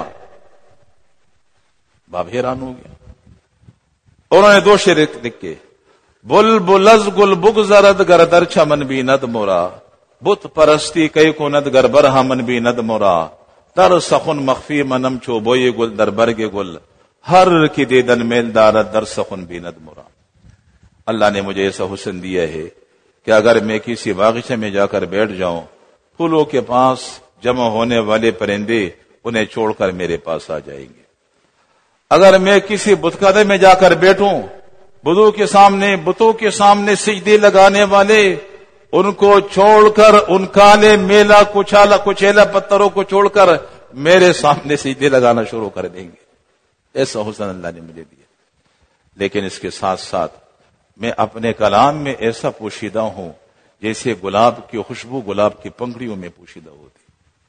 باپ حیران ہو گیا. انہوں نے دو شعر لکھے، بل بلز گل بگزرد گردر چمن بھی ند مورا، بت پرستی کئی کو ند گر برہمن بھی ند مورا، تر سخن مخفی منم چو بوئے گل در برگ گل، ہر کی دیدن میل دارت در سخن بیند مرا. اللہ نے مجھے ایسا حسن دیا ہے کہ اگر میں کسی باغیچے میں جا کر بیٹھ جاؤں، پھولوں کے پاس جمع ہونے والے پرندے انہیں چھوڑ کر میرے پاس آ جائیں گے. اگر میں کسی بتکدے میں جا کر بیٹھوں، بدو کے سامنے بتوں کے سامنے سجدے لگانے والے ان کو چھوڑ کر، ان کالے میلا کچالا کچیلا پتھروں کو چھوڑ کر میرے سامنے سجدے لگانا شروع کر دیں گے. ایسا حسن اللہ نے مجھے دیا. لیکن اس کے ساتھ ساتھ میں اپنے کلام میں ایسا پوشیدہ ہوں جیسے گلاب کی خوشبو گلاب کی پنکھڑیوں میں پوشیدہ ہوتی.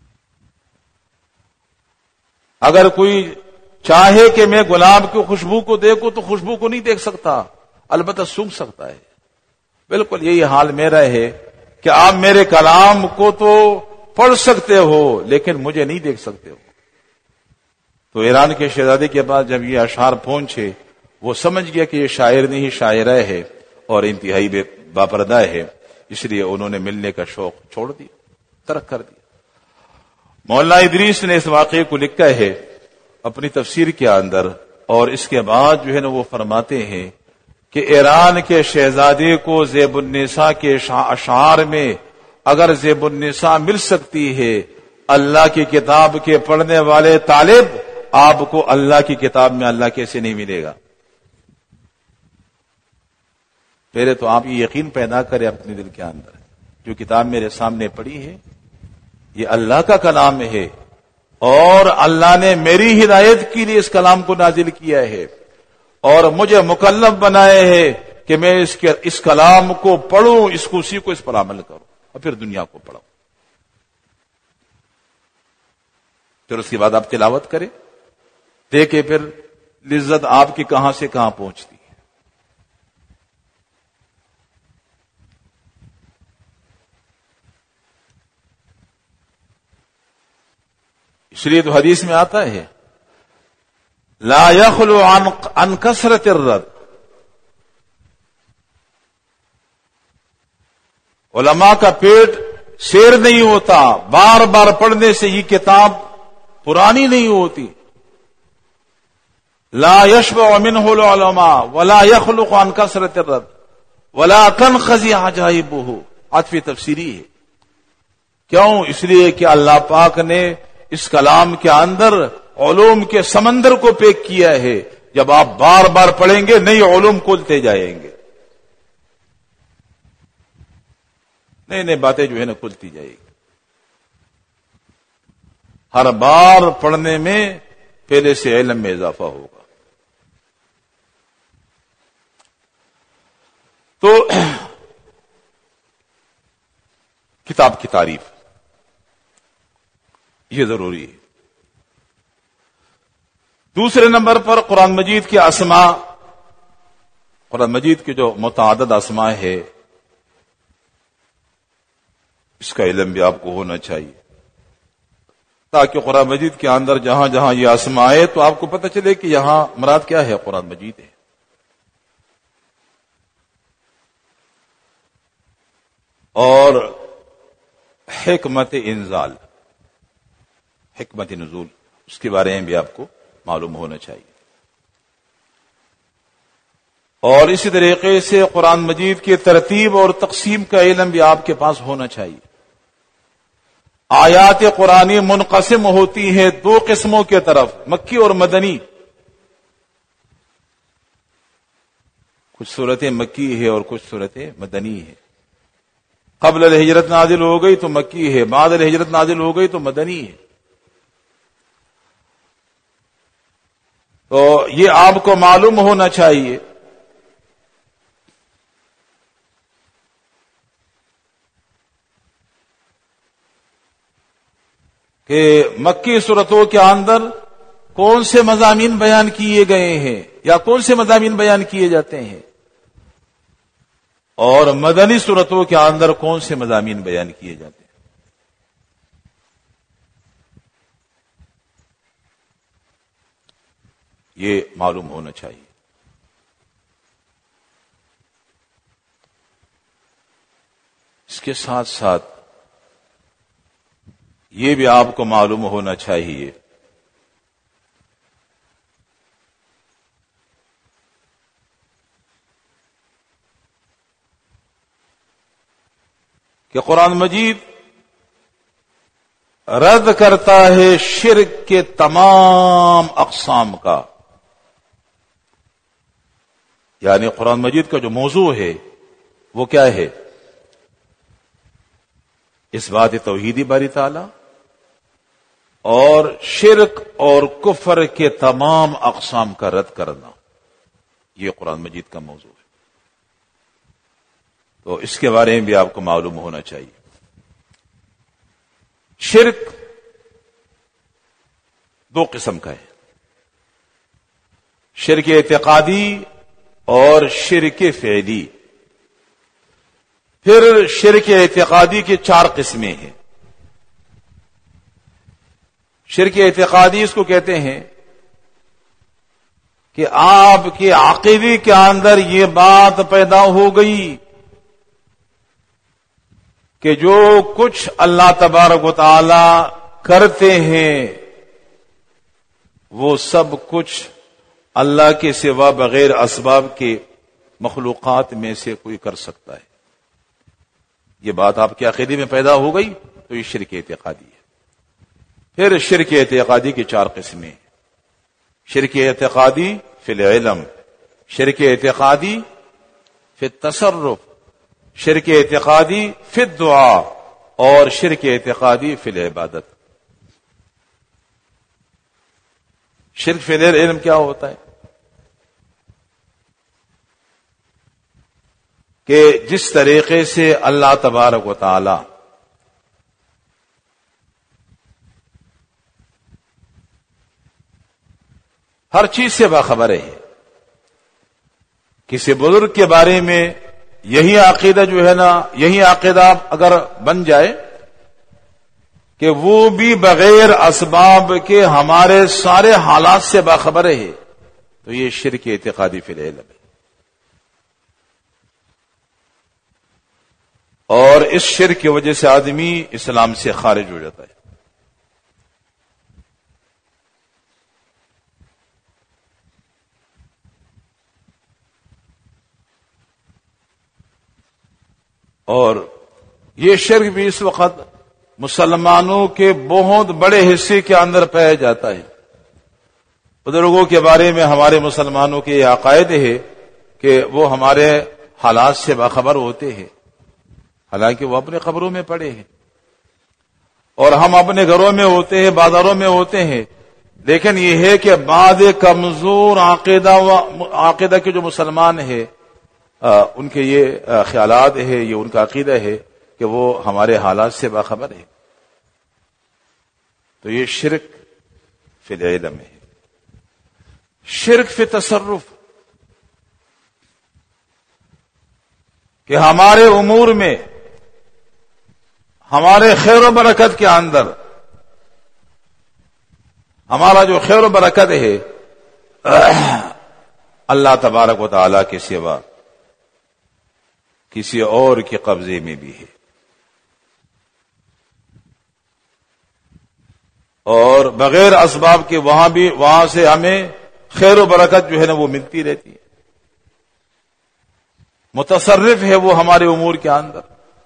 اگر کوئی چاہے کہ میں گلاب کی خوشبو کو دیکھوں تو خوشبو کو نہیں دیکھ سکتا، البتہ سونگھ سکتا ہے. بالکل یہی حال میرا ہے کہ آپ میرے کلام کو تو پڑھ سکتے ہو لیکن مجھے نہیں دیکھ سکتے ہو. تو ایران کے شہزادے کے پاس جب یہ اشعار پہنچے، وہ سمجھ گیا کہ یہ شاعر نہیں شاعرہ ہے اور انتہائی بے باپردہ ہے، اس لیے انہوں نے ملنے کا شوق چھوڑ دیا، ترک کر دیا. مولانا ادریس نے اس واقعے کو لکھا ہے اپنی تفسیر کے اندر، اور اس کے بعد جو ہے نا وہ فرماتے ہیں کہ ایران کے شہزادے کو زیب النساء کے اشعار میں اگر زیب النساء مل سکتی ہے، اللہ کی کتاب کے پڑھنے والے طالب آپ کو اللہ کی کتاب میں اللہ کیسے نہیں ملے گا؟ پہلے تو آپ یہ یقین پیدا کریں اپنے دل کے اندر، جو کتاب میرے سامنے پڑھی ہے یہ اللہ کا کلام ہے، اور اللہ نے میری ہدایت کے لیے اس کلام کو نازل کیا ہے، اور مجھے مکلف بنائے ہے کہ میں اس کے اس کلام کو پڑھوں، اس کو اسی کو اس پر عمل کروں اور پھر دنیا کو پڑھوں. پھر اس کے بعد آپ تلاوت کریں، دیکھیں پھر لذت آپ کی کہاں سے کہاں پہنچتی ہے. اس لیے تو حدیث میں آتا ہے لا یخلو عن عن کثرت الرد. علماء کا پیٹ سیر نہیں ہوتا، بار بار پڑھنے سے یہ کتاب پرانی نہیں ہوتی. لا یشبع منه العلماء ولا یخلق عن کثرت الرد ولا تنقضی عجائبہ. عطفی تفسیری ہے. کیوں؟ اس لیے کہ اللہ پاک نے اس کلام کے اندر علوم کے سمندر کو پیک کیا ہے. جب آپ بار بار پڑھیں گے نئی علوم کھولتے جائیں گے، نئی نئی باتیں جو ہے نا کھلتی جائے گی. ہر بار پڑھنے میں پہلے سے علم میں اضافہ ہوگا. تو کتاب کی تعریف یہ ضروری ہے. دوسرے نمبر پر قرآن مجید کے اسماء، قرآن مجید کے جو متعدد اسماء ہے اس کا علم بھی آپ کو ہونا چاہیے، تاکہ قرآن مجید کے اندر جہاں جہاں یہ اسماء ہے تو آپ کو پتہ چلے کہ یہاں مراد کیا ہے. قرآن مجید ہے. اور حکمت انزال، حکمت نزول، اس کے بارے میں بھی آپ کو معلوم ہونا چاہیے. اور اسی طریقے سے قرآن مجید کی ترتیب اور تقسیم کا علم بھی آپ کے پاس ہونا چاہیے. آیات قرآنی منقسم ہوتی ہیں دو قسموں کے طرف، مکی اور مدنی. کچھ صورتیں مکی ہے اور کچھ صورتیں مدنی ہے. قبل الہجرت نازل ہو گئی تو مکی ہے، بعد الہجرت نازل ہو گئی تو مدنی ہے. تو یہ آپ کو معلوم ہونا چاہیے کہ مکی صورتوں کے اندر کون سے مضامین بیان کیے گئے ہیں یا کون سے مضامین بیان کیے جاتے ہیں، اور مدنی صورتوں کے اندر کون سے مضامین بیان کیے جاتے ہیں. یہ معلوم ہونا چاہیے. اس کے ساتھ ساتھ یہ بھی آپ کو معلوم ہونا چاہیے کہ قرآن مجید رد کرتا ہے شرک کے تمام اقسام کا، یعنی قرآن مجید کا جو موضوع ہے وہ کیا ہے؟ اس بات توحیدی باری تعالی اور شرک اور کفر کے تمام اقسام کا رد کرنا، یہ قرآن مجید کا موضوع ہے۔ تو اس کے بارے میں بھی آپ کو معلوم ہونا چاہیے۔ شرک دو قسم کا ہے، شرک اعتقادی اور شرک فعلی۔ پھر شرک اعتقادی کی چار قسمیں ہیں۔ شرک اعتقادی اس کو کہتے ہیں کہ آپ کے عقیدے کے اندر یہ بات پیدا ہو گئی کہ جو کچھ اللہ تبارک و تعالی کرتے ہیں وہ سب کچھ اللہ کے سوا بغیر اسباب کے مخلوقات میں سے کوئی کر سکتا ہے۔ یہ بات آپ کے عقیدے میں پیدا ہو گئی تو یہ شرک اعتقادی ہے۔ پھر شرک اعتقادی کی چار قسمیں، شرک اعتقادی فی العلم، شرک اعتقادی فی التصرف، شرک اعتقادی فی الدعاء، اور شرک اعتقادی فی العبادت۔ شرک فی العلم کیا ہوتا ہے؟ کہ جس طریقے سے اللہ تبارک و تعالی ہر چیز سے باخبر ہے، کسی بزرگ کے بارے میں یہی عقیدہ جو ہے نا، یہی عقیدہ اگر بن جائے کہ وہ بھی بغیر اسباب کے ہمارے سارے حالات سے باخبر ہے، تو یہ شرک اعتقادی فی العلم ہے۔ اور اس شرک کی وجہ سے آدمی اسلام سے خارج ہو جاتا ہے۔ اور یہ شرک بھی اس وقت مسلمانوں کے بہت بڑے حصے کے اندر پایا جاتا ہے۔ بزرگوں کے بارے میں ہمارے مسلمانوں کے یہ عقائد ہے کہ وہ ہمارے حالات سے باخبر ہوتے ہیں، حالانکہ وہ اپنے قبروں میں پڑے ہیں اور ہم اپنے گھروں میں ہوتے ہیں، بازاروں میں ہوتے ہیں، لیکن یہ ہے کہ بعض کمزور عقیدہ عقیدہ کے جو مسلمان ہیں ان کے یہ خیالات ہے، یہ ان کا عقیدہ ہے کہ وہ ہمارے حالات سے باخبر ہے، تو یہ شرک فی العلم ہے۔ شرک فی تصرف، کہ ہمارے امور میں، ہمارے خیر و برکت کے اندر، ہمارا جو خیر و برکت ہے اللہ تبارک و تعالی کے سوا کسی اور کے قبضے میں بھی ہے، اور بغیر اسباب کے وہاں بھی وہاں سے ہمیں خیر و برکت جو ہے نا وہ ملتی رہتی ہے۔ متصرف ہے وہ ہمارے امور کے اندر،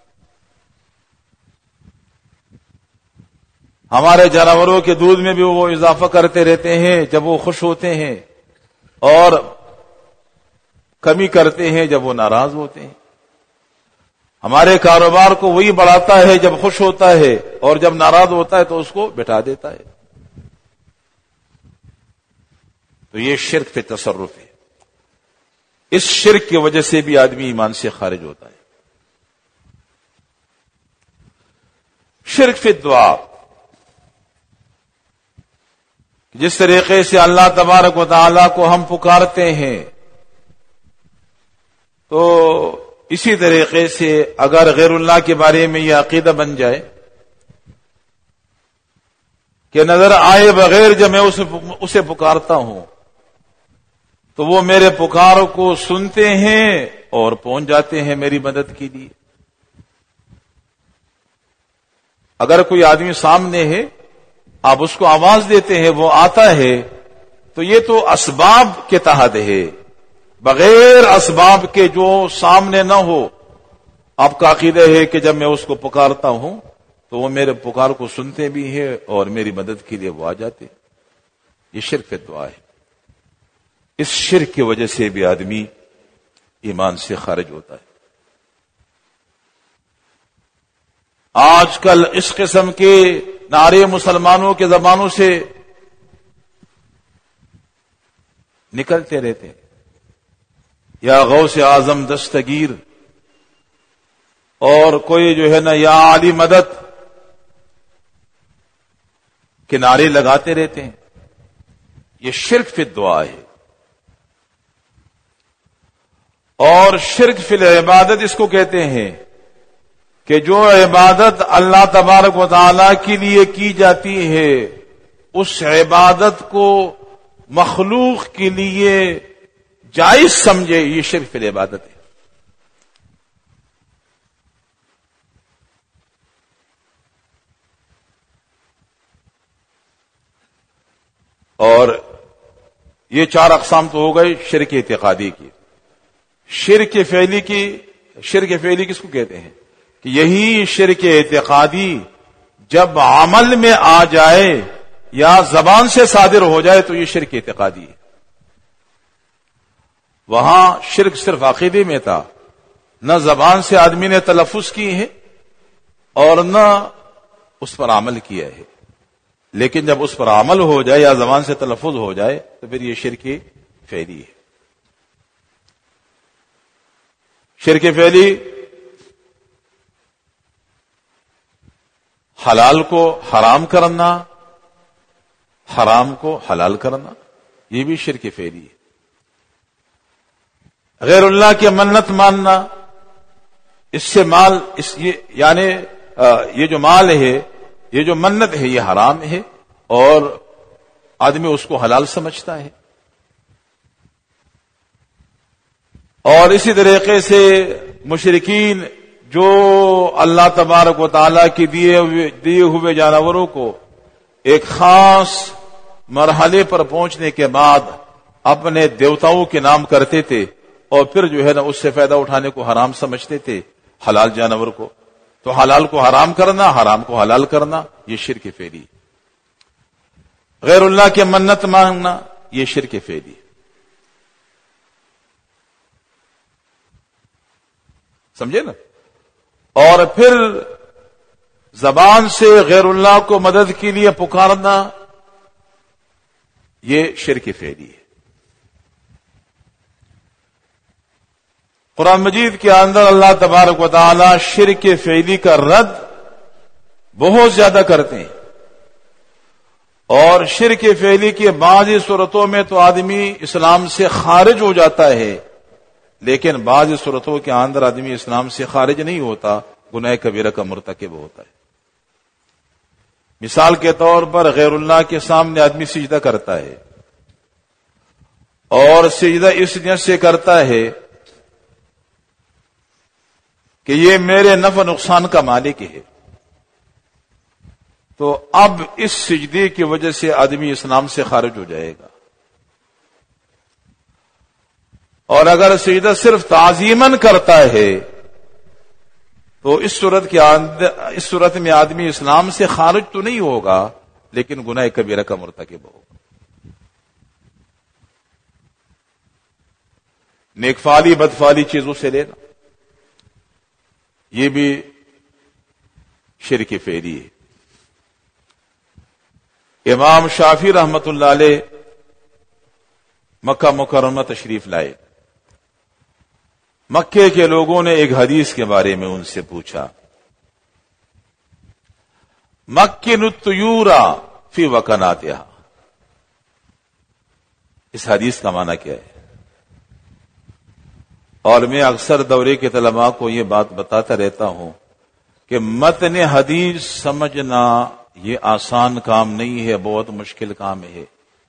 ہمارے جانوروں کے دودھ میں بھی وہ اضافہ کرتے رہتے ہیں جب وہ خوش ہوتے ہیں، اور کمی کرتے ہیں جب وہ ناراض ہوتے ہیں۔ ہمارے کاروبار کو وہی بڑھاتا ہے جب خوش ہوتا ہے، اور جب ناراض ہوتا ہے تو اس کو بٹھا دیتا ہے۔ تو یہ شرک فی تصرف ہے۔ اس شرک کی وجہ سے بھی آدمی ایمان سے خارج ہوتا ہے۔ شرک فی دعا، جس طریقے سے اللہ تبارک و تعالی کو ہم پکارتے ہیں، تو اسی طریقے سے اگر غیر اللہ کے بارے میں یہ عقیدہ بن جائے کہ نظر آئے بغیر جب میں اسے پکارتا ہوں تو وہ میرے پکار کو سنتے ہیں اور پہنچ جاتے ہیں میری مدد کے لیے۔ اگر کوئی آدمی سامنے ہے، آپ اس کو آواز دیتے ہیں، وہ آتا ہے، تو یہ تو اسباب کے تحت ہے۔ بغیر اسباب کے جو سامنے نہ ہو، آپ کا عقیدہ ہے کہ جب میں اس کو پکارتا ہوں تو وہ میرے پکار کو سنتے بھی ہیں اور میری مدد کے لیے وہ آ جاتے. یہ شرک فی دعا ہے. اس شرک کی وجہ سے بھی آدمی ایمان سے خارج ہوتا ہے. آج کل اس قسم کے نعرے مسلمانوں کے زبانوں سے نکلتے رہتے ہیں. یا غوث اعظم دستگیر اور کوئی جو ہے نا یا علی مدد کے نعرے لگاتے رہتے ہیں. یہ شرک فی دعا ہے. اور شرک فی العبادت اس کو کہتے ہیں کہ جو عبادت اللہ تبارک و تعالی کے لیے کی جاتی ہے اس عبادت کو مخلوق کے لیے جائز سمجھے، یہ شرک فی العبادت ہے. اور یہ چار اقسام تو ہو گئے شرک اعتقادی کی. شرک فعلی کی شرک فعلی کس کو کہتے ہیں؟ کہ یہی شرک اعتقادی جب عمل میں آ جائے یا زبان سے صادر ہو جائے تو یہ شرک اعتقادی ہے. وہاں شرک صرف عقیدے میں تھا، نہ زبان سے آدمی نے تلفظ کی ہے اور نہ اس پر عمل کیا ہے. لیکن جب اس پر عمل ہو جائے یا زبان سے تلفظ ہو جائے تو پھر یہ شرک فعلی ہے. شرک فعلی حلال کو حرام کرنا، حرام کو حلال کرنا، یہ بھی شرک فعلی ہے. غیر اللہ کی منت ماننا، اس سے مال اس یہ یعنی یہ جو مال ہے، یہ جو منت ہے، یہ حرام ہے اور آدمی اس کو حلال سمجھتا ہے. اور اسی طریقے سے مشرکین جو اللہ تبارک و تعالیٰ کی دیے ہوئے دیے ہوئے جانوروں کو ایک خاص مرحلے پر پہنچنے کے بعد اپنے دیوتاؤں کے نام کرتے تھے اور پھر جو ہے نا اس سے فائدہ اٹھانے کو حرام سمجھتے تھے حلال جانور کو، تو حلال کو حرام کرنا، حرام کو حلال کرنا، یہ شرک فعلی. غیر اللہ کے منت مانگنا، یہ شرک فعلی. سمجھے نا؟ اور پھر زبان سے غیر اللہ کو مدد کے لیے پکارنا، یہ شرک فعلی ہے. قرآن مجید کے اندر اللہ تبارک و تعالی شرک فعلی کا رد بہت زیادہ کرتے ہیں. اور شرک فعلی کی بعض صورتوں میں تو آدمی اسلام سے خارج ہو جاتا ہے، لیکن بعض صورتوں کے اندر آدمی اسلام سے خارج نہیں ہوتا، گناہ کبیرہ کا مرتکب ہوتا ہے. مثال کے طور پر غیر اللہ کے سامنے آدمی سجدہ کرتا ہے اور سجدہ اس نیت سے کرتا ہے کہ یہ میرے نفع نقصان کا مالک ہے، تو اب اس سجدے کی وجہ سے آدمی اسلام سے خارج ہو جائے گا. اور اگر سجدہ صرف تعظیماً کرتا ہے تو اس صورت کے اس صورت میں آدمی اسلام سے خارج تو نہیں ہوگا لیکن گناہ کبیرہ کا مرتکب ہوگا. نیک فالی بد فالی چیزوں سے لینا، یہ بھی شرک فعلی ہے. امام شافعی رحمت اللہ علیہ مکہ مکرمہ تشریف لائے. مکے کے لوگوں نے ایک حدیث کے بارے میں ان سے پوچھا، مکن الطیورا فی وکناتہا، اس حدیث کا معنی کیا ہے؟ اور میں اکثر دورے کے طلباء کو یہ بات بتاتا رہتا ہوں کہ متن حدیث سمجھنا یہ آسان کام نہیں ہے، بہت مشکل کام ہے.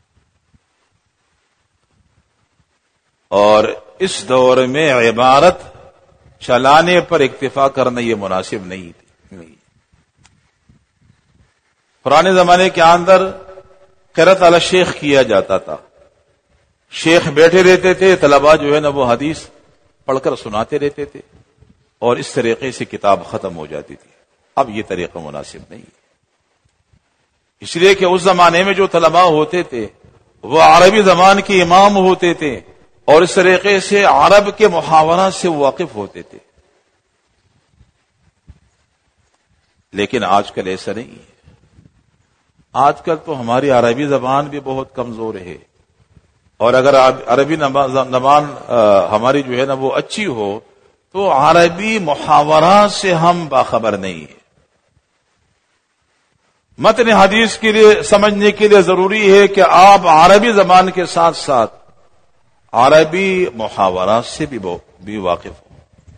اور اس دور میں عبارت چلانے پر اکتفا کرنا یہ مناسب نہیں تھی. پرانے زمانے کے اندر قرأت علی شیخ کیا جاتا تھا. شیخ بیٹھے رہتے تھے، طلباء جو ہے نا وہ حدیث پڑھ کر سناتے رہتے تھے اور اس طریقے سے کتاب ختم ہو جاتی تھی. اب یہ طریقہ مناسب نہیں ہے، اس لیے کہ اس زمانے میں جو طلباء ہوتے تھے وہ عربی زبان کے امام ہوتے تھے اور اس طریقے سے عرب کے محاورات سے واقف ہوتے تھے. لیکن آج کل ایسا نہیں ہے. آج کل تو ہماری عربی زبان بھی بہت کمزور ہے، اور اگر عربی زبان ہماری جو ہے نا وہ اچھی ہو تو عربی محاورات سے ہم باخبر نہیں ہیں. متن حدیث کے لیے سمجھنے کے لیے ضروری ہے کہ آپ عربی زبان کے ساتھ ساتھ عربی محاورات سے بھی بھی واقف ہوں،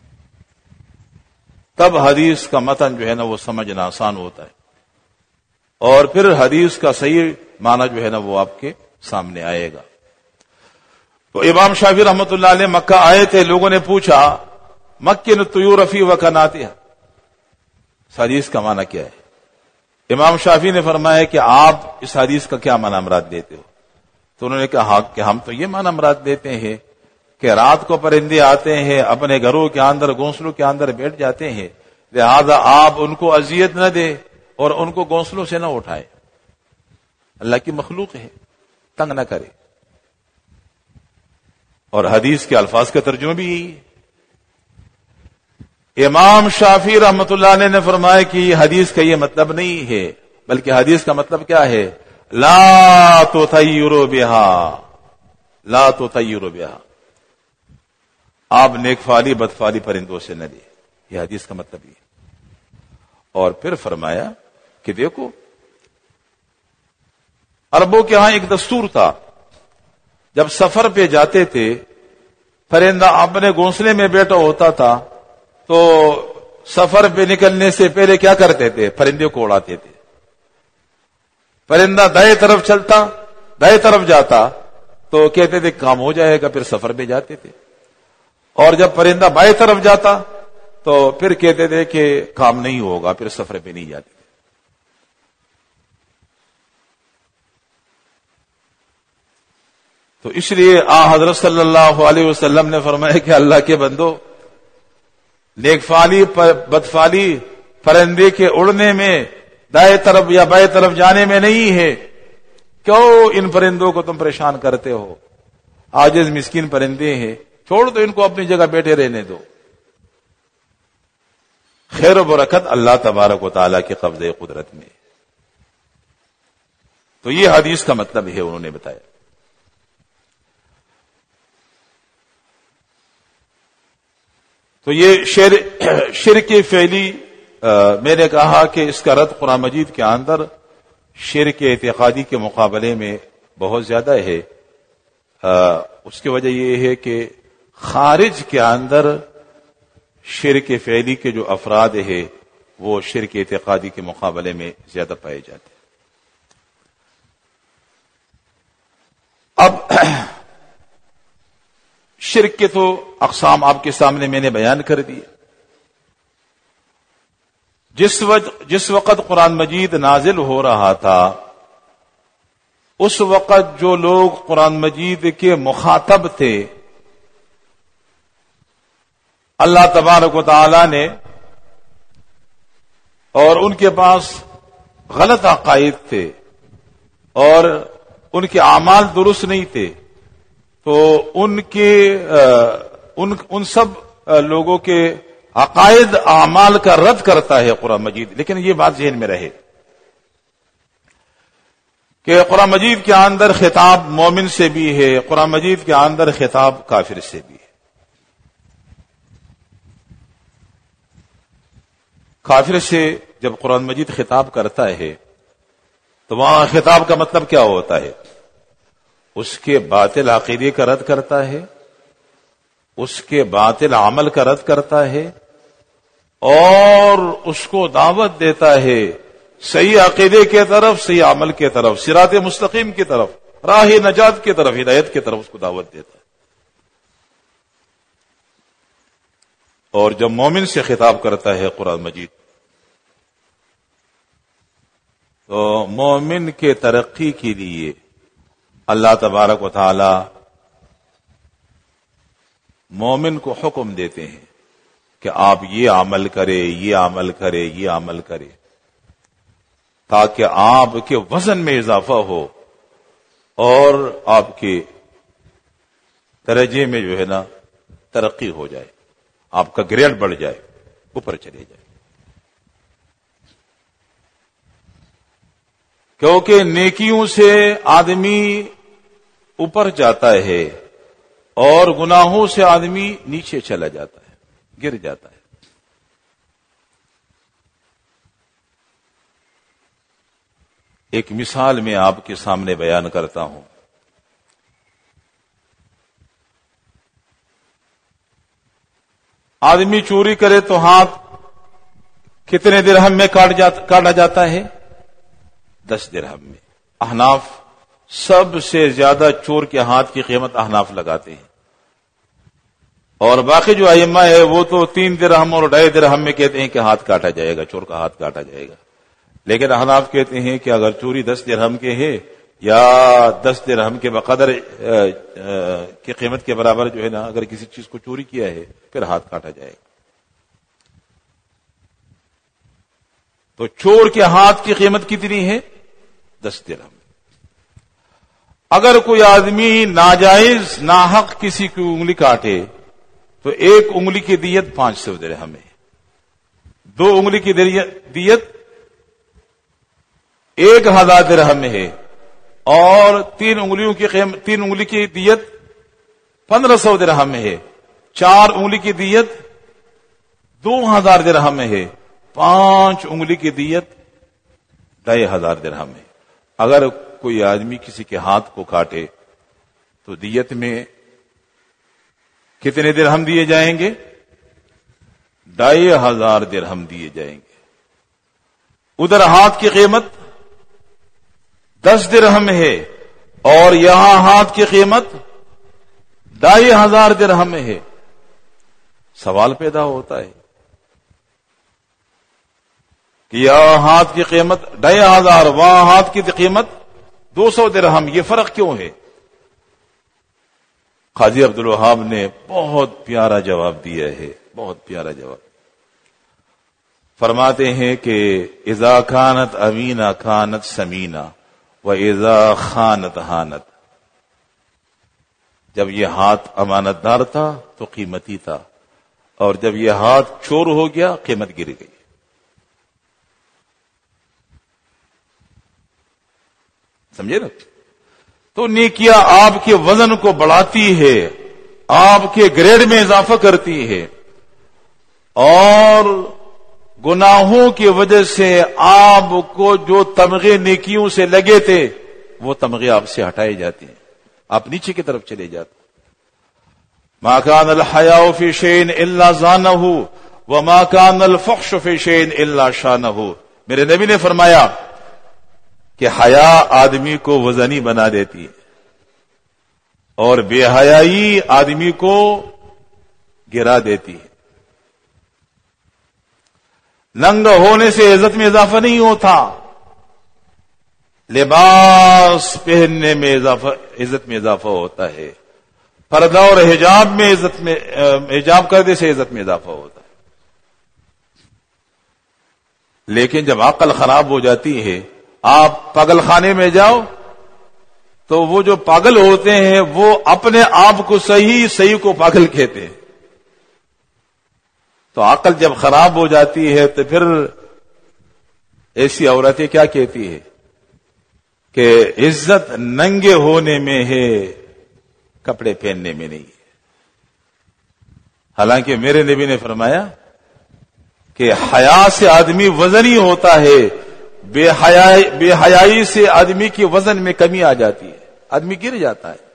تب حدیث کا متن جو ہے نا وہ سمجھنا آسان ہوتا ہے، اور پھر حدیث کا صحیح معنی جو ہے نا وہ آپ کے سامنے آئے گا. تو امام شافعی رحمۃ اللہ علیہ مکہ آئے تھے، لوگوں نے پوچھا مکن الطیور فی وکناتها، اس حدیث کا معنی کیا ہے؟ امام شافعی نے فرمایا کہ آپ اس حدیث کا کیا معنی مراد دیتے ہو؟ تو انہوں نے کہا کہ ہم تو یہ معنی مراد دیتے ہیں کہ رات کو پرندے آتے ہیں، اپنے گھروں کے اندر گھونسلوں کے اندر بیٹھ جاتے ہیں، لہذا آپ ان کو اذیت نہ دے اور ان کو گھونسلوں سے نہ اٹھائے. اللہ کی مخلوق ہے، تنگ نہ کرے. اور حدیث کے الفاظ کا ترجمہ بھی یہی ہے. امام شافعی رحمت اللہ علیہ نے فرمایا کہ حدیث کا یہ مطلب نہیں ہے، بلکہ حدیث کا مطلب کیا ہے؟ لا تطیروا بها، لا تطیروا بها، آپ نیک فالی بد فالی پرندوں سے نہ لیں. یہ حدیث کا مطلب یہ. اور پھر فرمایا کہ دیکھو عربوں کے ہاں ایک دستور تھا، جب سفر پہ جاتے تھے پرندہ اپنے گھونسلے میں بیٹھا ہوتا تھا تو سفر پہ نکلنے سے پہلے کیا کرتے تھے؟ پرندے کو اڑاتے تھے. پرندہ دائیں طرف چلتا، دائیں طرف جاتا تو کہتے تھے کام ہو جائے گا، پھر سفر پہ جاتے تھے. اور جب پرندہ بائیں طرف جاتا تو پھر کہتے تھے کہ کام نہیں ہوگا، پھر سفر پہ نہیں جاتے. تو اس لیے آ حضرت صلی اللہ علیہ وسلم نے فرمایا کہ اللہ کے بندو، نیک فالی بدفالی پرندے کے اڑنے میں دائیں طرف یا بائیں طرف جانے میں نہیں ہے. کیوں ان پرندوں کو تم پریشان کرتے ہو؟ عاجز مسکین پرندے ہیں، چھوڑ دو ان کو، اپنی جگہ بیٹھے رہنے دو. خیر و برکت اللہ تبارک و تعالیٰ کے قبضے قدرت میں. تو یہ حدیث کا مطلب ہے، انہوں نے بتایا. تو یہ شرک فعلی، میں نے کہا کہ اس کا رد قرآن مجید کے اندر شرک اعتقادی کے مقابلے میں بہت زیادہ ہے. اس کی وجہ یہ ہے کہ خارج کے اندر شرک فعلی کے جو افراد ہے وہ شرک اعتقادی کے مقابلے میں زیادہ پائے جاتے ہیں. اب شرک کے تو اقسام آپ کے سامنے میں نے بیان کر دی. جس وقت جس وقت قرآن مجید نازل ہو رہا تھا اس وقت جو لوگ قرآن مجید کے مخاطب تھے، اللہ تبارک و تعالی نے اور ان کے پاس غلط عقائد تھے اور ان کے اعمال درست نہیں تھے، تو ان کے ان ان سب لوگوں کے عقائد اعمال کا رد کرتا ہے قرآن مجید. لیکن یہ بات ذہن میں رہے کہ قرآن مجید کے اندر خطاب مومن سے بھی ہے، قرآن مجید کے اندر خطاب کافر سے بھی ہے. کافر سے جب قرآن مجید خطاب کرتا ہے تو وہاں خطاب کا مطلب کیا ہوتا ہے؟ اس کے باطل عقیدے کا رد کرتا ہے، اس کے باطل عمل کا رد کرتا ہے، اور اس کو دعوت دیتا ہے صحیح عقیدے کی طرف، صحیح عمل کی طرف، صراط مستقیم کی طرف، راہ نجات کی طرف، ہدایت کی طرف اس کو دعوت دیتا ہے. اور جب مومن سے خطاب کرتا ہے قرآن مجید تو مومن کے ترقی کے لیے اللہ تبارک و تعالی مومن کو حکم دیتے ہیں کہ آپ یہ عمل کرے یہ عمل کرے یہ عمل کرے تاکہ آپ کے وزن میں اضافہ ہو اور آپ کے درجے میں جو ہے نا ترقی ہو جائے، آپ کا گریڈ بڑھ جائے، اوپر چلے جائے. کیونکہ نیکیوں سے آدمی اوپر جاتا ہے اور گناہوں سے آدمی نیچے چلا جاتا ہے، گر جاتا ہے. ایک مثال میں آپ کے سامنے بیان کرتا ہوں. آدمی چوری کرے تو ہاتھ کتنے درہم میں کاٹا جاتا ہے؟ دس درہم میں. احناف سب سے زیادہ چور کے ہاتھ کی قیمت احناف لگاتے ہیں، اور باقی جو ائمہ ہے وہ تو تین درہم اور ڈھائی درہم میں کہتے ہیں کہ ہاتھ کاٹا جائے گا، چور کا ہاتھ کاٹا جائے گا. لیکن احناف کہتے ہیں کہ اگر چوری دس درہم کے ہے یا دس درہم کے بقدر کی قیمت کے برابر جو ہے نا اگر کسی چیز کو چوری کیا ہے پھر ہاتھ کاٹا جائے گا. تو چور کے ہاتھ کی قیمت کتنی ہے؟ دس درہم. اگر کوئی آدمی ناجائز ناحق کسی کی انگلی کاٹے تو ایک انگلی کی دیت پانچ سو درہم ہے، دو انگلی کی دیت ایک ہزار درہم ہے، اور تین انگلیوں کی قیمت تین انگلی کی دیت پندرہ سو درہم ہے، چار انگلی کی دیت دو ہزار درہم ہے، پانچ انگلی کی دیت ڈھائی ہزار درہم ہے. اگر کوئی آدمی کسی کے ہاتھ کو کاٹے تو دیت میں کتنے درہم دیے جائیں گے؟ ڈھائی ہزار درہم دیے جائیں گے. ادھر ہاتھ کی قیمت دس درہم ہے اور یہاں ہاتھ کی قیمت ڈھائی ہزار درہم ہے. سوال پیدا ہوتا ہے کہ یہاں ہاتھ کی قیمت ڈھائی ہزار وہاں ہاتھ کی قیمت دو سو درہم، یہ فرق کیوں ہے؟ قاضی عبدالوہاب نے بہت پیارا جواب دیا ہے، بہت پیارا جواب. فرماتے ہیں کہ اذا کانت امینا کانت سمینا و اذا خانت ہانت. جب یہ ہاتھ امانت دار تھا تو قیمتی تھا، اور جب یہ ہاتھ چور ہو گیا قیمت گر گئی. سمجھے نا؟ تو نیکیاں آپ کے وزن کو بڑھاتی ہے، آپ کے گریڈ میں اضافہ کرتی ہے، اور گناہوں کی وجہ سے آپ کو جو تمغے نیکیوں سے لگے تھے وہ تمغے آپ سے ہٹائے جاتے ہیں، آپ نیچے کی طرف چلے جاتے. ما كان الحياء في شيء الا زانه وما كان الفحش في شيء الا شانه. میرے نبی نے فرمایا کہ حیا آدمی کو وزنی بنا دیتی ہے اور بے حیائی آدمی کو گرا دیتی ہے. ننگا ہونے سے عزت میں اضافہ نہیں ہوتا، لباس پہننے میں اضافہ عزت میں اضافہ ہوتا ہے، پردہ اور حجاب میں عزت میں حجاب کرنے سے عزت میں اضافہ ہوتا ہے. لیکن جب عقل خراب ہو جاتی ہے، آپ پاگل خانے میں جاؤ تو وہ جو پاگل ہوتے ہیں وہ اپنے آپ کو صحیح صحیح کو پاگل کہتے ہیں. تو عقل جب خراب ہو جاتی ہے تو پھر ایسی عورتیں کیا کہتی ہے کہ عزت ننگے ہونے میں ہے، کپڑے پہننے میں نہیں ہے. حالانکہ میرے نبی نے فرمایا کہ حیا سے آدمی وزنی ہوتا ہے، بے حیائی بے حیائی سے آدمی کی وزن میں کمی آ جاتی ہے، آدمی گر جاتا ہے.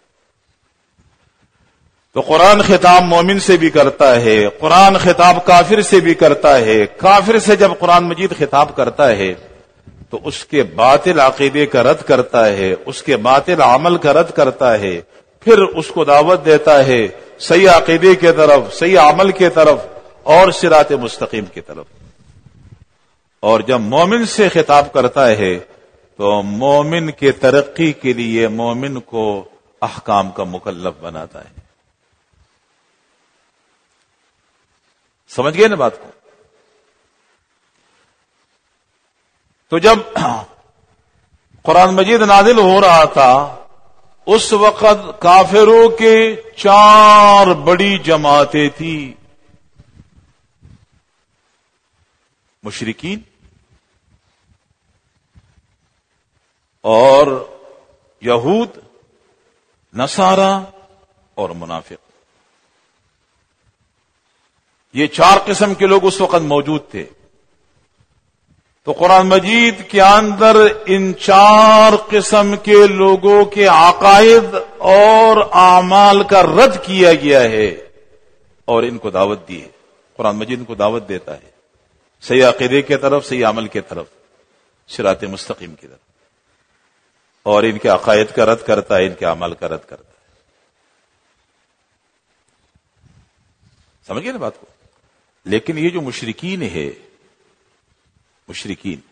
تو قرآن خطاب مومن سے بھی کرتا ہے، قرآن خطاب کافر سے بھی کرتا ہے. کافر سے جب قرآن مجید خطاب کرتا ہے تو اس کے باطل عقیدے کا رد کرتا ہے، اس کے باطل عمل کا رد کرتا ہے، پھر اس کو دعوت دیتا ہے صحیح عقیدے کی طرف، صحیح عمل کی طرف اور صراط مستقیم کی طرف. اور جب مومن سے خطاب کرتا ہے تو مومن کے ترقی کے لیے مومن کو احکام کا مکلف بناتا ہے. سمجھ گئے نا بات کو؟ تو جب قرآن مجید نازل ہو رہا تھا اس وقت کافروں کے چار بڑی جماعتیں تھیں: مشرکین اور یہود، نصارا اور منافق. یہ چار قسم کے لوگ اس وقت موجود تھے. تو قرآن مجید کے اندر ان چار قسم کے لوگوں کے عقائد اور اعمال کا رد کیا گیا ہے اور ان کو دعوت دی ہے. قرآن مجید ان کو دعوت دیتا ہے صحیح عقیدے کی طرف، صحیح عمل کی طرف، صراط مستقیم کی طرف، اور ان کے عقائد کا رد کرتا ہے، ان کے اعمال کا رد کرتا ہے. سمجھ گئے نا بات کو؟ لیکن یہ جو مشرکین ہے، مشرکین،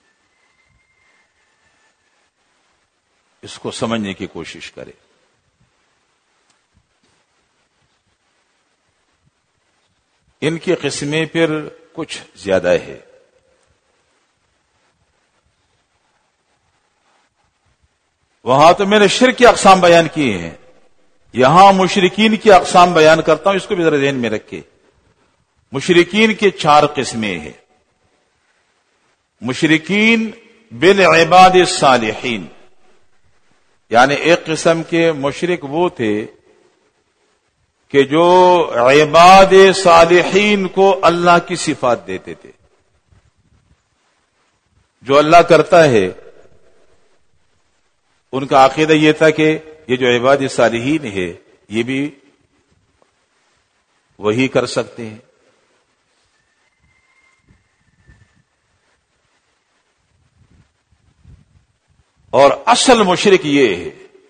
اس کو سمجھنے کی کوشش کرے. ان کی قسمیں پھر کچھ زیادہ ہے. وہاں تو میں نے شرک کی اقسام بیان کیے ہیں، یہاں مشرکین کی اقسام بیان کرتا ہوں، اس کو بھی ذرا ذہن میں رکھے. مشرکین کے چار قسمیں ہیں. مشرکین بالعباد الصالحین، یعنی ایک قسم کے مشرک وہ تھے کہ جو عباد صالحین کو اللہ کی صفات دیتے تھے. جو اللہ کرتا ہے ان کا عقیدہ یہ تھا کہ یہ جو عباد صالحین ہے یہ بھی وہی کر سکتے ہیں. اور اصل مشرک یہ ہے،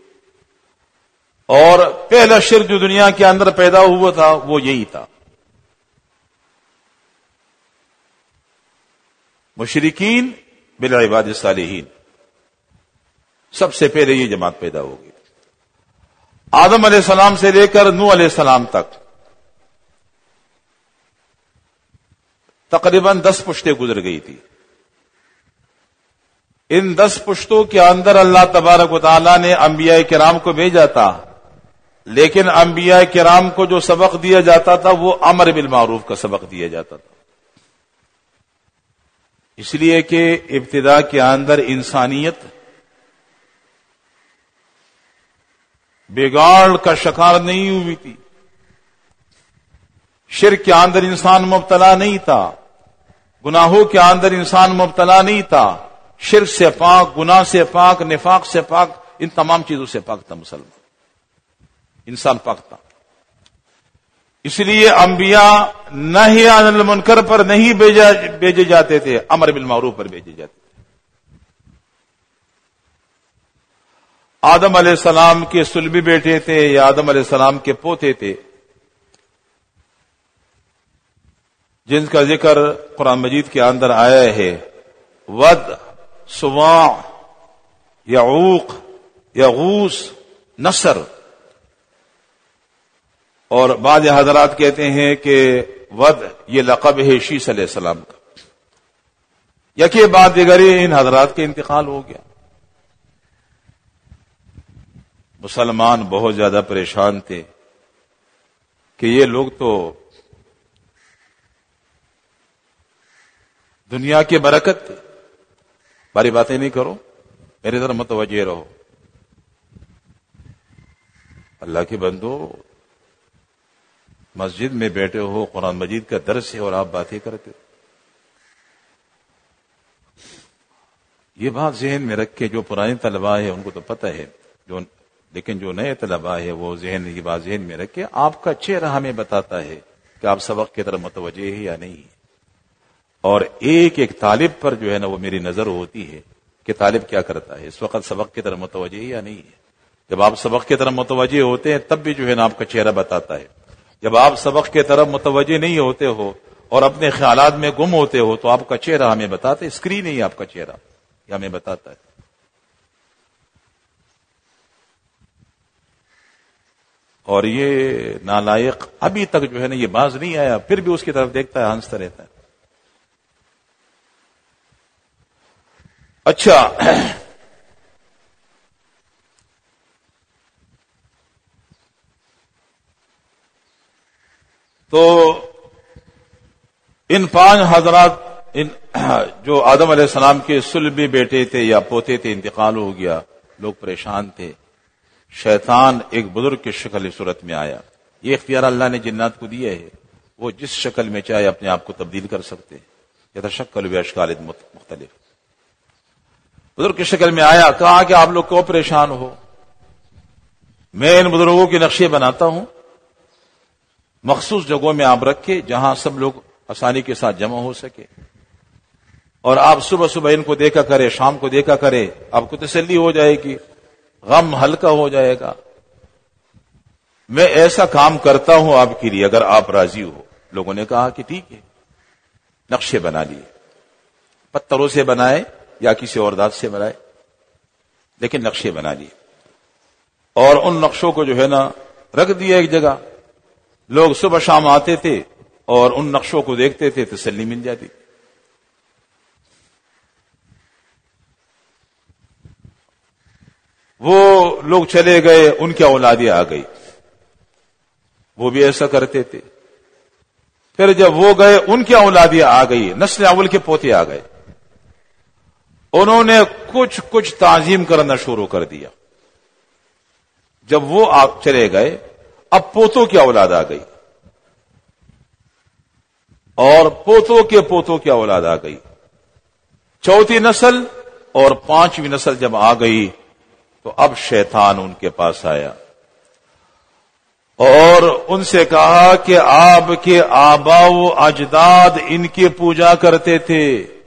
اور پہلا شرک جو دنیا کے اندر پیدا ہوا تھا وہ یہی تھا. مشرکین بالعباد الصالحین، سب سے پہلے یہ جماعت پیدا ہوگی. آدم علیہ السلام سے لے کر نوح علیہ السلام تک تقریباً دس پشتیں گزر گئی تھی. ان دس پشتوں کے اندر اللہ تبارک و تعالی نے انبیاء کرام کو بھیجا تھا، لیکن انبیاء کرام کو جو سبق دیا جاتا تھا وہ امر بالمعروف کا سبق دیا جاتا تھا. اس لیے کہ ابتدا کے اندر انسانیت بگاڑ کا شکار نہیں ہوئی تھی، شرک کے اندر انسان مبتلا نہیں تھا، گناہوں کے اندر انسان مبتلا نہیں تھا. شرک سے پاک، گناہ سے پاک، نفاق سے پاک، ان تمام چیزوں سے پاک تھا مسلمان، انسان پاک تھا. اس لیے انبیاء نہی عن المنکر پر نہیں بھیجے جاتے تھے، امر بالمعروف پر بھیجے جاتے تھے. آدم علیہ السلام کے صلبی بیٹے تھے یا آدم علیہ السلام کے پوتے تھے، جن کا ذکر قرآن مجید کے اندر آیا ہے: ود، سواع، یعوق، یغوث، نصر. اور بعض حضرات کہتے ہیں کہ ود یہ لقب ہے شیس علیہ السلام کا. یکی بعد دیگر ان حضرات کے انتقال ہو گیا. مسلمان بہت زیادہ پریشان تھے کہ یہ لوگ تو دنیا کی برکت تھے. باری باتیں نہیں کرو، میرے طرف متوجہ رہو. اللہ کے بندو، مسجد میں بیٹھے ہو، قرآن مجید کا درس ہے اور آپ باتیں کرتے ہو. یہ بات ذہن میں رکھ کے، جو پرانے طلباء ہیں ان کو تو پتہ ہے، جو لیکن جو نئے طلباء ہے وہ ذہن یہ بات ذہن میں رکھ کے، آپ کا چہرہ ہمیں بتاتا ہے کہ آپ سبق کی طرف متوجہ ہے یا نہیں. اور ایک ایک طالب پر جو ہے نا وہ میری نظر ہوتی ہے کہ طالب کیا کرتا ہے، اس وقت سبق کی طرف متوجہ ہے یا نہیں ہے. جب آپ سبق کی طرف متوجہ ہوتے ہیں تب بھی جو ہے نا آپ کا چہرہ بتاتا ہے. جب آپ سبق کی طرف متوجہ نہیں ہوتے ہو اور اپنے خیالات میں گم ہوتے ہو تو آپ کا چہرہ ہمیں بتاتا ہے، اسکرین ہی آپ کا چہرہ یہ ہمیں بتاتا ہے. اور یہ نالائق ابھی تک جو ہے نا یہ باز نہیں آیا، پھر بھی اس کی طرف دیکھتا ہے، ہنستا رہتا ہے۔ اچھا، تو ان پانچ حضرات ان جو آدم علیہ السلام کے صلبی بیٹے تھے یا پوتے تھے، انتقال ہو گیا، لوگ پریشان تھے، شیطان ایک بزرگ کی شکل صورت میں آیا۔ یہ اختیار اللہ نے جنات کو دیا ہے، وہ جس شکل میں چاہے اپنے آپ کو تبدیل کر سکتے ہیں، یتشکل باشکال مختلف۔ بزرگ کی شکل میں آیا، کہا کہ آپ لوگ کیوں پریشان ہو، میں ان بزرگوں کے نقشے بناتا ہوں، مخصوص جگہوں میں آپ رکھے جہاں سب لوگ آسانی کے ساتھ جمع ہو سکے، اور آپ صبح صبح ان کو دیکھا کرے، شام کو دیکھا کرے، آپ کو تسلی ہو جائے گی، غم ہلکا ہو جائے گا۔ میں ایسا کام کرتا ہوں آپ کے لیے اگر آپ راضی ہو۔ لوگوں نے کہا کہ ٹھیک ہے، نقشے بنا لیے، پتھروں سے بنائے یا کسی اور دھات سے بنائے، لیکن نقشے بنا لیے، اور ان نقشوں کو جو ہے نا رکھ دیا ایک جگہ۔ لوگ صبح شام آتے تھے اور ان نقشوں کو دیکھتے تھے، تسلی مل جاتی۔ وہ لوگ چلے گئے، ان کی اولادیں آ گئی، وہ بھی ایسا کرتے تھے۔ پھر جب وہ گئے، ان کی اولادیں آ گئی، نسل اول کے پوتے آ گئے، انہوں نے کچھ کچھ تعظیم کرنا شروع کر دیا۔ جب وہ آپ چلے گئے، اب پوتوں کی اولاد آ گئی، اور پوتوں کے پوتوں کی اولاد آ گئی، چوتھی نسل اور پانچویں نسل جب آ گئی تو اب شیطان ان کے پاس آیا اور ان سے کہا کہ آپ کے آباء و اجداد ان کی پوجا کرتے تھے،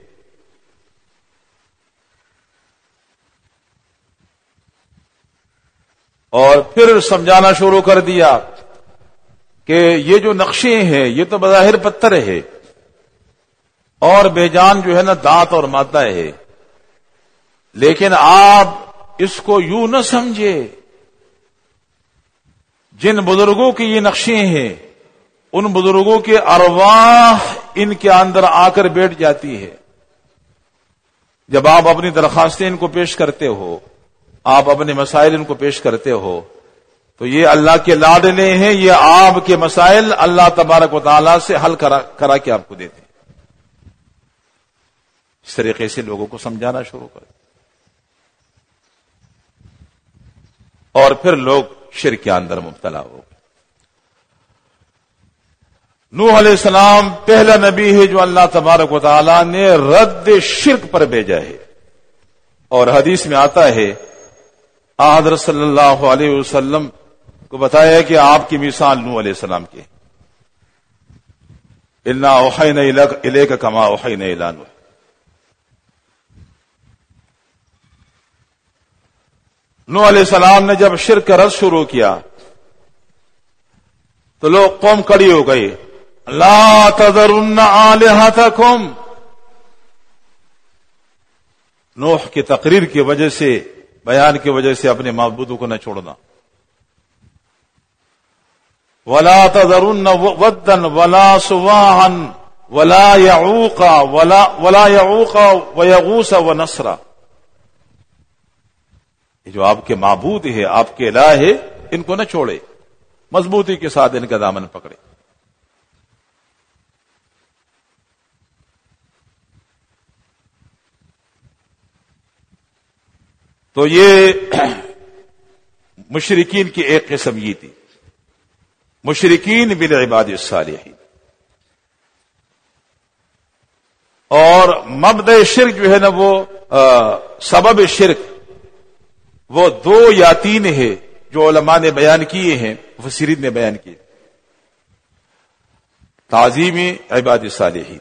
اور پھر سمجھانا شروع کر دیا کہ یہ جو نقشے ہیں یہ تو بظاہر پتھر ہے اور بے جان جو ہے نا دانت اور مادہ ہے، لیکن آپ اس کو یوں نہ سمجھے، جن بزرگوں کے یہ نقشے ہیں ان بزرگوں کے ارواح ان کے اندر آ کر بیٹھ جاتی ہے۔ جب آپ اپنی درخواستیں ان کو پیش کرتے ہو، آپ اپنے مسائل ان کو پیش کرتے ہو، تو یہ اللہ کے لاڈلے ہیں، یہ آپ کے مسائل اللہ تبارک و تعالی سے حل کرا کرا کے آپ کو دیتے ہیں۔ اس طریقے سے لوگوں کو سمجھانا شروع کر، اور پھر لوگ شرک کے اندر مبتلا ہو گئے۔ نوح علیہ السلام پہلا نبی ہے جو اللہ تبارک و تعالی نے رد شرک پر بھیجا ہے، اور حدیث میں آتا ہے حضرت صلی اللہ علیہ وسلم کو بتایا کہ آپ کی مثال نوح علیہ السلام کی، انا اوحینا الیک کما اوحینا الی نوح۔ نوح علیہ السلام نے جب شرک کا رد شروع کیا تو لوگ قوم کڑی ہو گئی، لا تذرن آلہتکم۔ نوح کی تقریر کی وجہ سے، بیان کی وجہ سے اپنے معبودوں کو نہ چھوڑنا۔ ولا تذرن ودا ولا سواعا ولا يعوق ولا ولا يعوق ويغوث ونسرا۔ یہ جو آپ کے معبود ہے، آپ کے الہ ہے، ان کو نہ چھوڑے، مضبوطی کے ساتھ ان کا دامن پکڑے۔ تو یہ مشرکین کی ایک قسم یہ تھی، مشرکین بالعباد الصالحین۔ اور مبدأ شرک جو ہے نا وہ سبب شرک وہ دو یا تین ہے جو علماء نے بیان کیے ہیں، مفسرین نے بیان کیے۔ تعظیم عباد صالحین،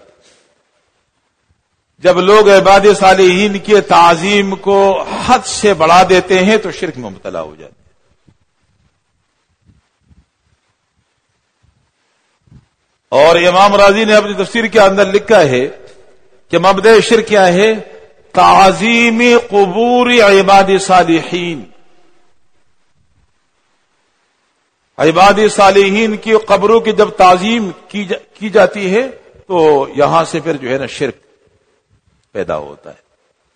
جب لوگ عباد صالحین کے تعظیم کو حد سے بڑھا دیتے ہیں تو شرک میں مبتلا ہو جاتے ہیں۔ اور امام راضی نے اپنی تفسیر کے اندر لکھا ہے کہ مبدأ شرک کیا ہے؟ تعظیم قبور عباد صالحین، عباد صالحین کی قبروں کی جب تعظیم کی, جا کی جاتی ہے تو یہاں سے پھر جو ہے نا شرک پیدا ہوتا ہے.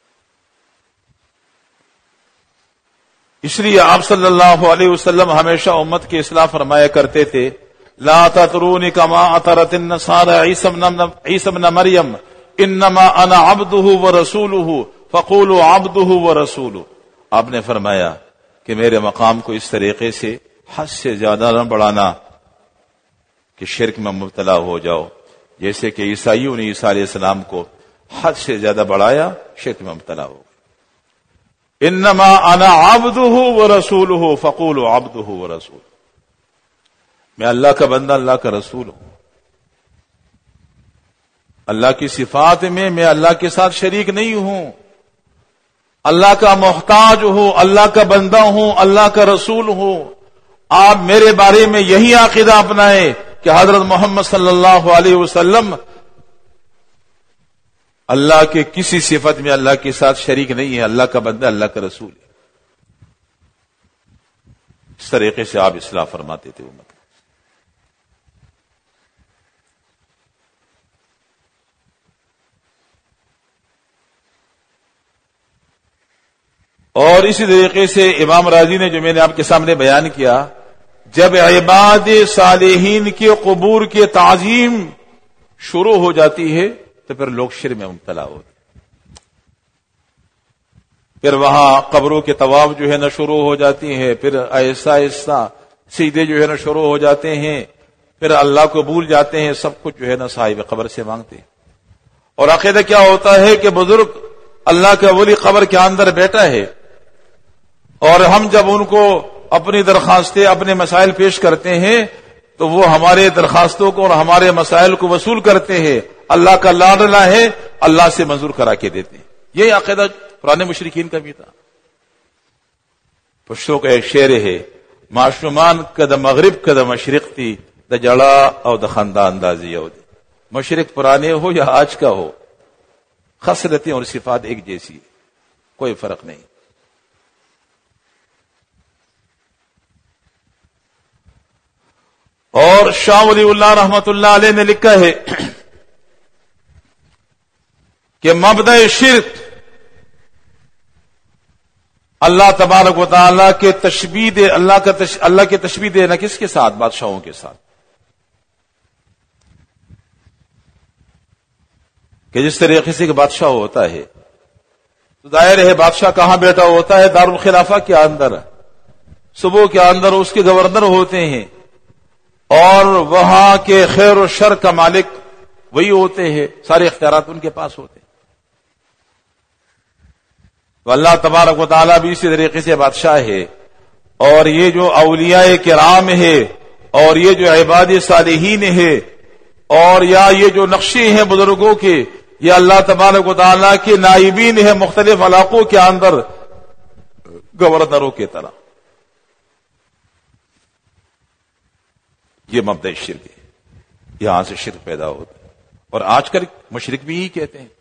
اس لیے آپ صلی اللہ علیہ وسلم ہمیشہ امت کی اصلاح فرمایا کرتے تھے، لا تطرونی کما اطرت النصارى عیسی ابن مریم انما انا عبده ورسوله فقولوا عبده ورسوله. آپ نے فرمایا کہ میرے مقام کو اس طریقے سے حد سے زیادہ نہ بڑھانا کہ شرک میں مبتلا ہو جاؤ، جیسے کہ عیسائیوں نے عیسیٰ علیہ السلام کو حد سے زیادہ بڑھایا، شرک میں مبتلا ہو. انما انا عبده ورسوله فقولوا عبده ورسوله. میں اللہ کا بندہ، اللہ کا رسول ہوں. اللہ کی صفات میں میں اللہ کے ساتھ شریک نہیں ہوں، اللہ کا محتاج ہوں، اللہ کا بندہ ہوں، اللہ کا رسول ہوں. آپ میرے بارے میں یہی عقیدہ اپنائیں کہ حضرت محمد صلی اللہ علیہ وسلم اللہ کے کسی صفت میں اللہ کے ساتھ شریک نہیں ہے، اللہ کا بندہ، اللہ کا رسول ہے. اس طریقے سے آپ اصلاح فرماتے تھے امت. اور اسی طریقے سے امام راضی نے جو میں نے آپ کے سامنے بیان کیا، جب عباد صالحین کے قبور کی تعظیم شروع ہو جاتی ہے تو پھر لوگ شرک میں مبتلا ہوتے، پھر وہاں قبروں کے طواف جو ہے نا شروع ہو جاتی ہیں، پھر ایسا ایسا سیدھے جو ہے نا شروع ہو جاتے ہیں، پھر اللہ کو بھول جاتے ہیں، سب کچھ جو ہے نا صاحب قبر سے مانگتے ہیں. اور عقیدہ کیا ہوتا ہے کہ بزرگ اللہ کا ولی قبر کے اندر بیٹھا ہے، اور ہم جب ان کو اپنی درخواستیں، اپنے مسائل پیش کرتے ہیں تو وہ ہمارے درخواستوں کو اور ہمارے مسائل کو وصول کرتے ہیں، اللہ کا لاڈلا ہے، اللہ سے منظور کرا کے دیتے ہیں. یہ عقیدہ پرانے مشرکین کا بھی تھا. پشتوں کا ایک شعر ہے، معشومان کا دا مغرب کا دا مشرق تھی، دا جڑا اور دا خندہ اندازی ہو. مشرق پرانے ہو یا آج کا ہو، خصلتیں اور صفات ایک جیسی، کوئی فرق نہیں. اور شاہ ولی اللہ رحمت اللہ علیہ نے لکھا ہے کہ مبدأ شرک اللہ تبارک و تعالیٰ کے تشبیہ دے، اللہ کا تش... اللہ کے تشبیہ دینا کس کے ساتھ؟ بادشاہوں کے ساتھ. کہ جس طریقے سے کہ بادشاہ ہوتا ہے تو ظاہر ہے بادشاہ کہاں بیٹھا ہوتا ہے؟ دارالخلافہ کے اندر، صوبوں کے اندر اس کے گورنر ہوتے ہیں، اور وہاں کے خیر و شر کا مالک وہی ہوتے ہیں، سارے اختیارات ان کے پاس ہوتے ہیں. تو اللہ تبارک و تعالیٰ بھی اسی طریقے سے بادشاہ ہے. اور یہ جو اولیاء کرام ہے، اور یہ جو عباد صالحین ہے، اور یا یہ جو نقشے ہیں بزرگوں کے، یہ اللہ تبارک و تعالیٰ کے نائبین ہیں مختلف علاقوں کے اندر گورنروں کی طرح. یہ مبدأ شرک ہے، یہاں سے شرک پیدا ہوتا ہے. اور آج کل مشرک بھی ہی کہتے ہیں.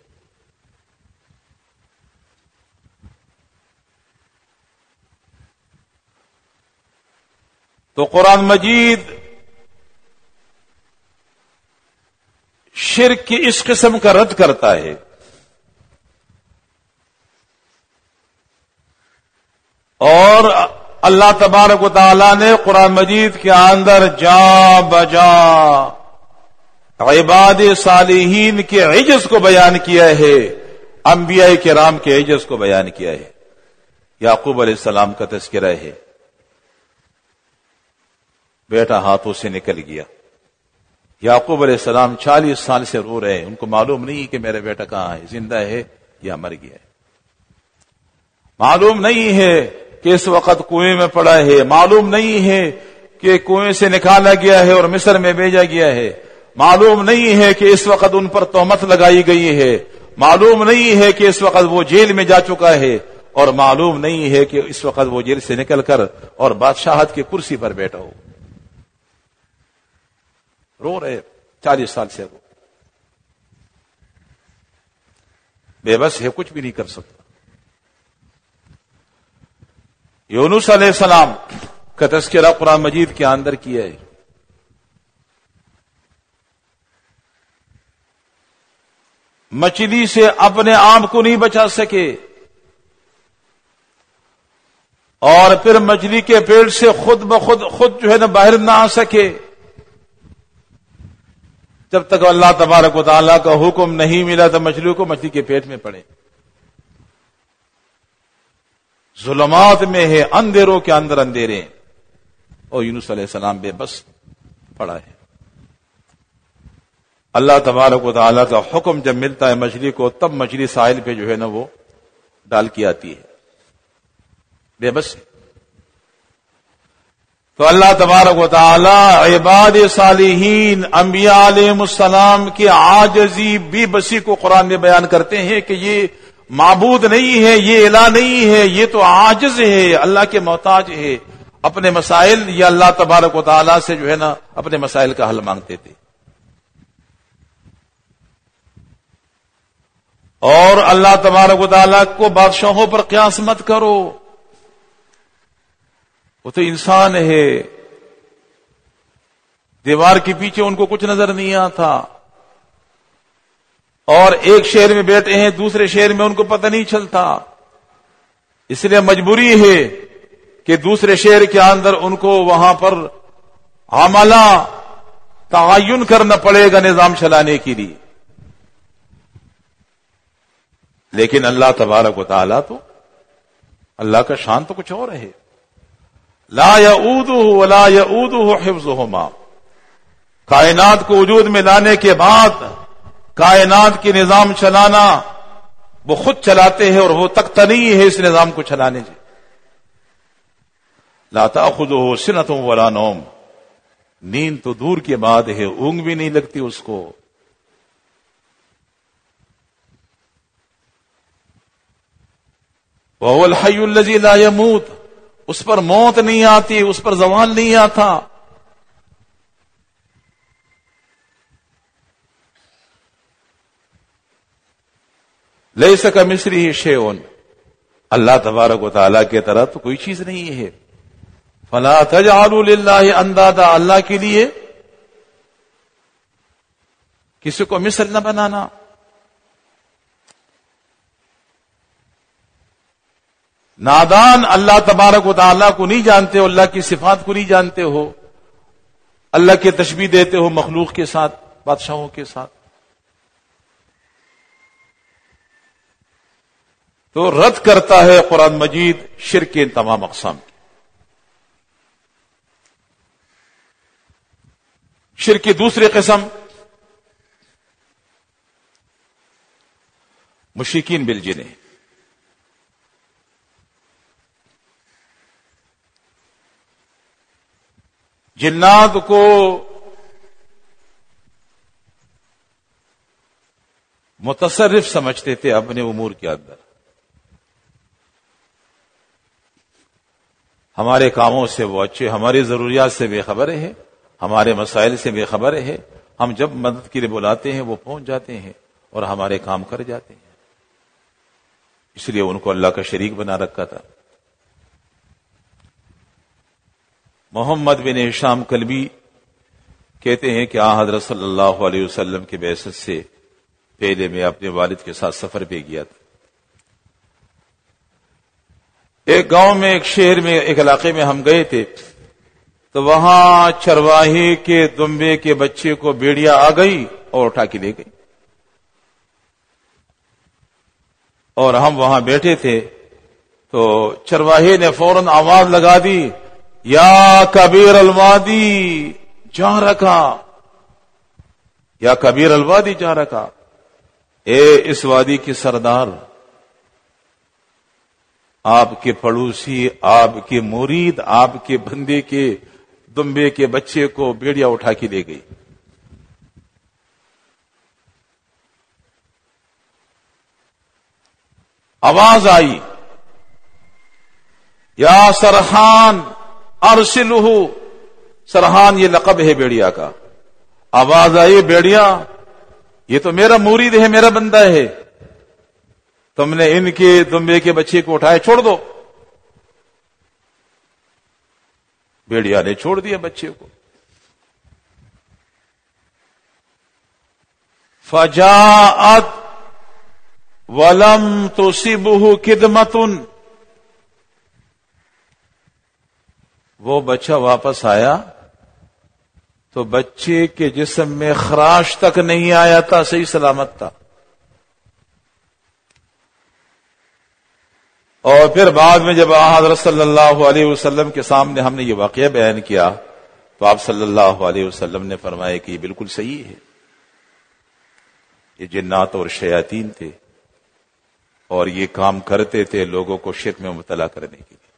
تو قرآن مجید شرک کی اس قسم کا رد کرتا ہے. اور اللہ تبارک و تعالیٰ نے قرآن مجید کے اندر جا بجا عباد صالحین کے عجز کو بیان کیا ہے، انبیاء کرام کے عجز کو بیان کیا ہے. یعقوب علیہ السلام کا تذکرہ ہے، بیٹا ہاتھوں سے نکل گیا. یعقوب علیہ السلام چالیس سال سے رو رہے ہیں، ان کو معلوم نہیں کہ میرا بیٹا کہاں ہے، زندہ ہے یا مر گیا ہے. معلوم نہیں ہے کہ اس وقت کنویں میں پڑا ہے، معلوم نہیں ہے کہ کنویں سے نکالا گیا ہے اور مصر میں بھیجا گیا ہے، معلوم نہیں ہے کہ اس وقت ان پر تہمت لگائی گئی ہے، معلوم نہیں ہے کہ اس وقت وہ جیل میں جا چکا ہے، اور معلوم نہیں ہے کہ اس وقت وہ جیل سے نکل کر اور بادشاہت کی کرسی پر بیٹھا ہو. رو رہے چالیس سال سے، رو بے بس ہے، کچھ بھی نہیں کر سکتا. یونس علیہ السلام کا تذکرہ قرآن مجید کے اندر کیا ہے. مچھلی سے اپنے آپ کو نہیں بچا سکے اور پھر مچھلی کے پیٹ سے خود بخود خود جو ہے نا باہر نہ آ سکے جب تک اللہ تبارک و تعالیٰ کا حکم نہیں ملا تو مچھلی کو مچھلی کے پیٹ میں پڑے. ظلمات میں ہے، اندھیروں کے اندر اندھیرے، اور یونس علیہ السلام بے بس پڑا ہے. اللہ تبارک و تعالیٰ کا حکم جب ملتا ہے مچھلی کو تب مچھلی ساحل پہ جو ہے نا وہ ڈال کی آتی ہے، بے بس. تو اللہ تبارک و تعالی عباد صالحین انبیاء علیہ السلام کی عاجزی بے بسی کو قرآن میں بیان کرتے ہیں کہ یہ معبود نہیں ہے، یہ الہ نہیں ہے، یہ تو عاجز ہے، اللہ کے محتاج ہے. اپنے مسائل یا اللہ تبارک و تعالی سے جو ہے نا اپنے مسائل کا حل مانگتے تھے. اور اللہ تبارک و تعالیٰ کو بادشاہوں پر قیاس مت کرو، وہ تو انسان ہے. دیوار کے پیچھے ان کو کچھ نظر نہیں آتا اور ایک شہر میں بیٹھے ہیں دوسرے شہر میں ان کو پتہ نہیں چلتا، اس لیے مجبوری ہے کہ دوسرے شہر کے اندر ان کو وہاں پر عملہ تعین کرنا پڑے گا نظام چلانے کے لیے. لیکن اللہ تبارک و تعالیٰ تو اللہ کا شان تو کچھ اور ہے. لا یعودہ ولا یعودہ حفظہما. کائنات کو وجود میں لانے کے بعد کائنات کی نظام چلانا وہ خود چلاتے ہیں اور وہ تخت نہیں ہے اس نظام کو چلانے سے. لا تأخذہ سنۃ ولا نوم. نیند تو دور کے بعد ہے، اونگ بھی نہیں لگتی اس کو. وَهُوَ الْحَيُّ الَّذِي لَا يَمُوتُ. اس پر موت نہیں آتی، اس پر زوال نہیں آتا. لَيْسَ كَمِثْلِهِ شَيْءٌ. اللہ تبارک و تعالیٰ کی طرح تو کوئی چیز نہیں ہے. فَلَا تَجْعَلُوا لِلَّهِ أَنْدَادًا. اللہ کے لیے کسی کو مثل نہ بنانا. نادان اللہ تبارک و تعالیٰ کو نہیں جانتے ہو، اللہ کی صفات کو نہیں جانتے ہو، اللہ کے تشبیہ دیتے ہو مخلوق کے ساتھ، بادشاہوں کے ساتھ. تو رد کرتا ہے قرآن مجید شرک کے تمام اقسام کی. شرک کی دوسری قسم مشرکین بالجن ہے. جنات کو متصرف سمجھتے تھے اپنے امور کے اندر. ہمارے کاموں سے وہ اچھے، ہماری ضروریات سے بے خبر ہے، ہمارے مسائل سے بے خبر ہے. ہم جب مدد کے لیے بلاتے ہیں وہ پہنچ جاتے ہیں اور ہمارے کام کر جاتے ہیں. اس لیے ان کو اللہ کا شریک بنا رکھا تھا. محمد بن ہشام کلبی کہتے ہیں کہ آن حضرت صلی اللہ علیہ وسلم کی بعثت سے پہلے میں اپنے والد کے ساتھ سفر پہ گیا تھا. ایک گاؤں میں، ایک شہر میں، ایک علاقے میں ہم گئے تھے تو وہاں چرواہے کے دمبے کے بچے کو بیڑیا آ گئی اور اٹھا کے لے گئی. اور ہم وہاں بیٹھے تھے تو چرواہے نے فوراً آواز لگا دی، یا کبیر الوادی جہاں رکھا، یا کبیر الوادی جہاں رکھا. اے اس وادی کی سردار، آپ کے پڑوسی، آپ کے مرید، آپ کے بندے کے دمبے کے بچے کو بیڑیا اٹھا کے لے گئی. آواز آئی، یا سرحان ارسلہ. سرحان یہ لقب ہے بیڑیا کا. آواز آئی، بیڑیا یہ تو میرا مرید ہے، میرا بندہ ہے، تم نے ان کے دمبے کے بچے کو اٹھائے، چھوڑ دو. بھیڑیا نے چھوڑ دیا بچے کو. فجاءت ولم تصبه خدمة، وہ بچہ واپس آیا تو بچے کے جسم میں خراش تک نہیں آیا تھا، صحیح سلامت تھا. اور پھر بعد میں جب حضرت صلی اللہ علیہ وسلم کے سامنے ہم نے یہ واقعہ بیان کیا تو آپ صلی اللہ علیہ وسلم نے فرمایا کہ یہ بالکل صحیح ہے، یہ جنات اور شیاطین تھے اور یہ کام کرتے تھے لوگوں کو شرک میں مبتلا کرنے کے لیے.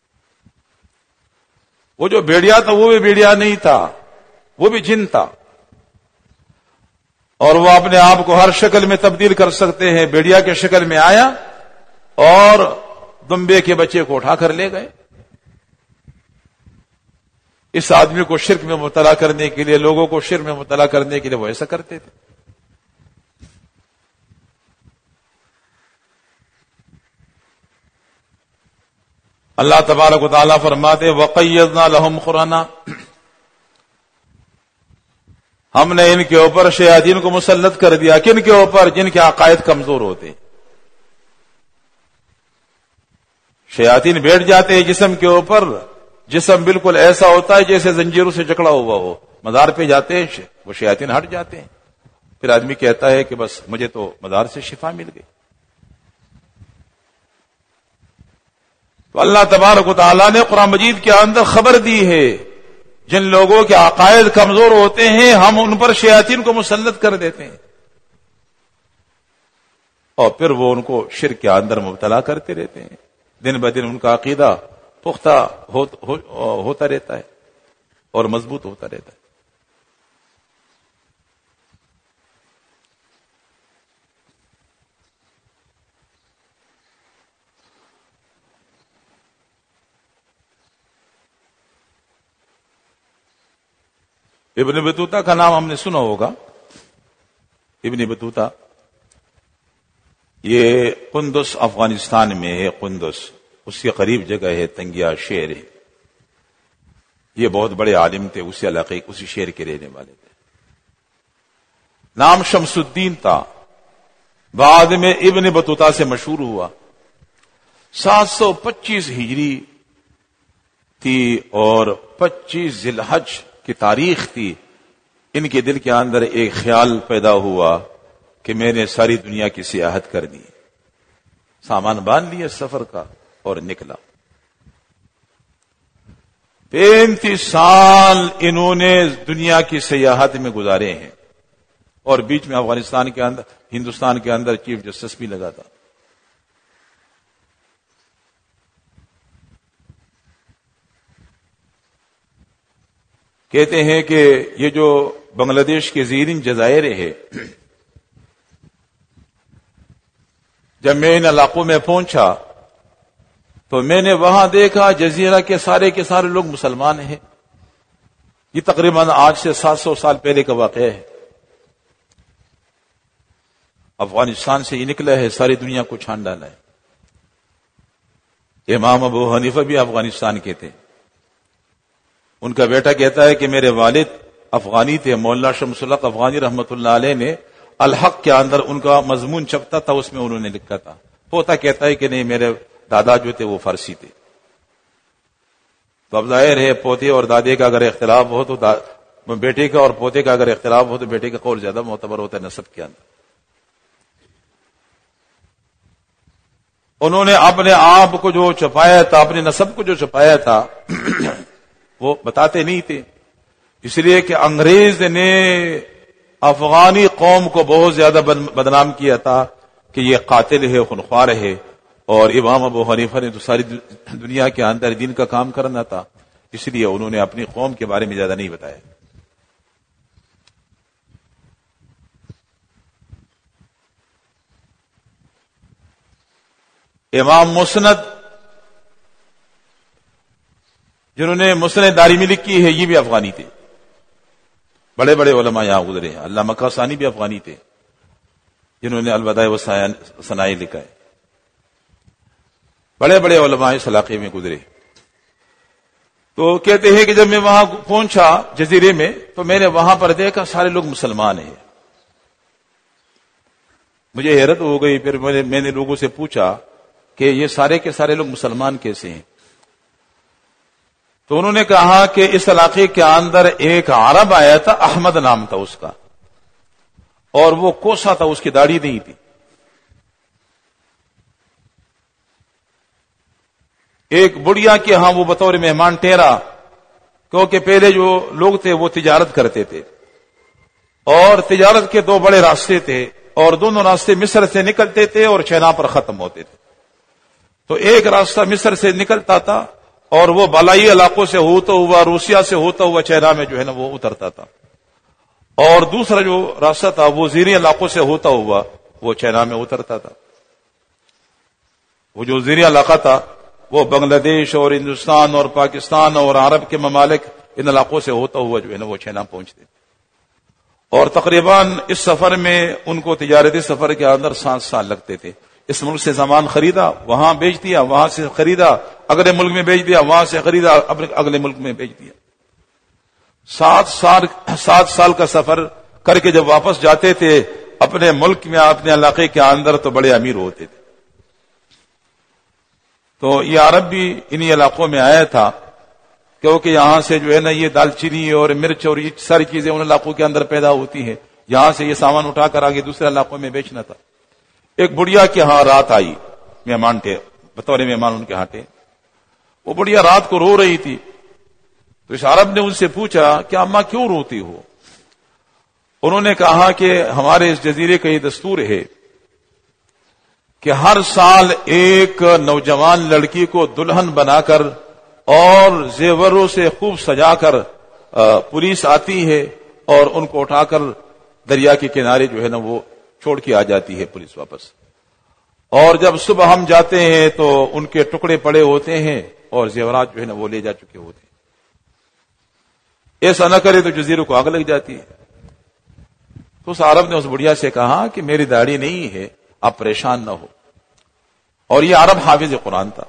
وہ جو بھیڑیا تھا وہ بھی بھیڑیا نہیں تھا، وہ بھی جن تھا، اور وہ اپنے آپ کو ہر شکل میں تبدیل کر سکتے ہیں. بھیڑیا کے شکل میں آیا اور دمبے کے بچے کو اٹھا کر لے گئے. اس آدمی کو شرک میں مبتلا کرنے کے لیے، لوگوں کو شرک میں مبتلا کرنے کے لیے وہ ایسا کرتے تھے. اللہ تبارک و تعالیٰ فرماتے وَقَيَّضْنَا لَهُمْ قُرَانًا، ہم نے ان کے اوپر شیاطین کو مسلط کر دیا. کن کے اوپر؟ جن کے عقائد کمزور ہوتے ہیں. شیاطین بیٹھ جاتے ہیں جسم کے اوپر، جسم بالکل ایسا ہوتا ہے جیسے زنجیروں سے جکڑا ہوا ہو. مزار پہ جاتے ہیں وہ شیاطین ہٹ جاتے ہیں، پھر آدمی کہتا ہے کہ بس مجھے تو مزار سے شفا مل گئی. تو اللہ تبارک و تعالیٰ نے قرآن مجید کے اندر خبر دی ہے جن لوگوں کے عقائد کمزور ہوتے ہیں ہم ان پر شیاطین کو مسلط کر دیتے ہیں اور پھر وہ ان کو شرک کے اندر مبتلا کرتے رہتے ہیں. دن بہ دن ان کا عقیدہ پختہ ہو, ہو, ہوتا رہتا ہے اور مضبوط ہوتا رہتا ہے. ابن بطوطہ کا نام ہم نے سنا ہوگا. ابن بطوطہ یہ قندس افغانستان میں ہے. قندس اس کے قریب جگہ ہے، تنگیا شہر ہے. یہ بہت بڑے عالم تھے، اسی علاقے اسی شہر کے رہنے والے تھے. نام شمس الدین تھا، بعد میں ابن بطوطہ سے مشہور ہوا. سات سو پچیس ہجری تھی اور پچیس ذی الحج کی تاریخ تھی. ان کے دل کے اندر ایک خیال پیدا ہوا کہ میں نے ساری دنیا کی سیاحت کرنی ہے. سامان باندھ لیا سفر کا اور نکلا. پینتیس سال انہوں نے دنیا کی سیاحت میں گزارے ہیں اور بیچ میں افغانستان کے اندر ہندوستان کے اندر چیف جسٹس بھی لگا تھا. کہتے ہیں کہ یہ جو بنگلہ دیش کے زیرین جزائر ہے، جب میں ان علاقوں میں پہنچا تو میں نے وہاں دیکھا جزیرہ کے سارے کے سارے لوگ مسلمان ہیں. یہ تقریباً آج سے سات سو سال پہلے کا واقعہ ہے. افغانستان سے یہ نکلا ہے، ساری دنیا کو چھان ڈالا ہے. امام ابو حنیفہ بھی افغانستان کے تھے. ان کا بیٹا کہتا ہے کہ میرے والد افغانی تھے. مولانا شمس الحق افغانی رحمت اللہ علیہ نے الحق کے اندر ان کا مضمون چھپتا تھا، اس میں انہوں نے لکھا تھا. پوتا کہتا ہے کہ نہیں، میرے دادا جو تھے وہ فارسی تھے. تو اب ظاہر ہے پوتے اور دادے کا اگر اختلاف ہو تو بیٹے کا، اور پوتے کا اگر اختلاف ہو تو بیٹے کا قول زیادہ معتبر ہوتا ہے نسب کے اندر. انہوں نے اپنے آپ کو جو چھپایا تھا، اپنے نسب کو جو چھپایا تھا وہ بتاتے نہیں تھے، اس لیے کہ انگریز نے افغانی قوم کو بہت زیادہ بدنام کیا تھا کہ یہ قاتل ہے، خونخوار ہے. اور امام ابو حنیفہ نے تو ساری دنیا کے اندر دین کا کام کرنا تھا، اس لیے انہوں نے اپنی قوم کے بارے میں زیادہ نہیں بتایا. امام مسند جنہوں نے مسند دارمی لکھی ہے یہ بھی افغانی تھے. بڑے بڑے علماء یہاں گزرے ہیں. علامہ قاسانی بھی افغانی تھے جنہوں نے الوداع و ثنائی لکھا ہے. بڑے بڑے علماء اس علاقے میں گزرے. تو کہتے ہیں کہ جب میں وہاں پہنچا جزیرے میں تو میں نے وہاں پر دیکھا سارے لوگ مسلمان ہیں. مجھے حیرت ہو گئی. پھر میں نے لوگوں سے پوچھا کہ یہ سارے کے سارے لوگ مسلمان کیسے ہیں؟ تو انہوں نے کہا کہ اس علاقے کے اندر ایک عرب آیا تھا، احمد نام تھا اس کا، اور وہ کوسا تھا، اس کی داڑھی نہیں تھی. ایک بڑھیا کے ہاں وہ بطور مہمان ٹھہرا، کیونکہ پہلے جو لوگ تھے وہ تجارت کرتے تھے اور تجارت کے دو بڑے راستے تھے اور دونوں راستے مصر سے نکلتے تھے اور چینا پر ختم ہوتے تھے. تو ایک راستہ مصر سے نکلتا تھا اور وہ بالائی علاقوں سے ہوتا ہوا روسیا سے ہوتا ہوا چینا میں جو ہے نا وہ اترتا تھا، اور دوسرا جو راستہ تھا وہ زیریں علاقوں سے ہوتا ہوا وہ چینا میں اترتا تھا. وہ جو زیریں علاقہ تھا وہ بنگلہ دیش اور ہندوستان اور پاکستان اور عرب کے ممالک ان علاقوں سے ہوتا ہوا جو ہے نا وہ چینا پہنچتے تھے. اور تقریباً اس سفر میں ان کو تجارتی سفر کے اندر سات سال لگتے تھے. اس ملک سے سامان خریدا، وہاں بیچ دیا، وہاں سے خریدا اگلے ملک میں بیچ دیا، وہاں سے خریدا اگلے ملک میں بیچ دیا. سات سال سات سال کا سفر کر کے جب واپس جاتے تھے اپنے ملک میں، اپنے علاقے کے اندر، تو بڑے امیر ہوتے تھے. تو یہ عرب بھی انہی علاقوں میں آیا تھا، کیونکہ یہاں سے جو ہے نا یہ دال چینی اور مرچ اور یہ ساری چیزیں ان علاقوں کے اندر پیدا ہوتی ہیں. یہاں سے یہ سامان اٹھا کر آگے دوسرے علاقوں میں بیچنا تھا. ایک بڑھیا کے ہاں رات آئی، مہمان تھے، بطور مہمان ان کے ہاں تھے. وہ بڑھیا رات کو رو رہی تھی. تو اس عرب نے ان سے پوچھا کہ اماں کیوں روتی ہو؟ انہوں نے کہا کہ ہمارے اس جزیرے کا یہ دستور ہے کہ ہر سال ایک نوجوان لڑکی کو دلہن بنا کر اور زیوروں سے خوب سجا کر پولیس آتی ہے اور ان کو اٹھا کر دریا کے کنارے جو ہے نا وہ چھوڑ کے آ جاتی ہے پولیس واپس. اور جب صبح ہم جاتے ہیں تو ان کے ٹکڑے پڑے ہوتے ہیں اور زیورات جو ہے نا وہ لے جا چکے ہوتے ہیں. ایسا نہ کرے تو جزیرے کو آگ لگ جاتی ہے. تو اس عرب نے اس بڑھیا سے کہا کہ میری داڑھی نہیں ہے، آپ پریشان نہ ہو. اور یہ عرب حافظ قرآن تھا.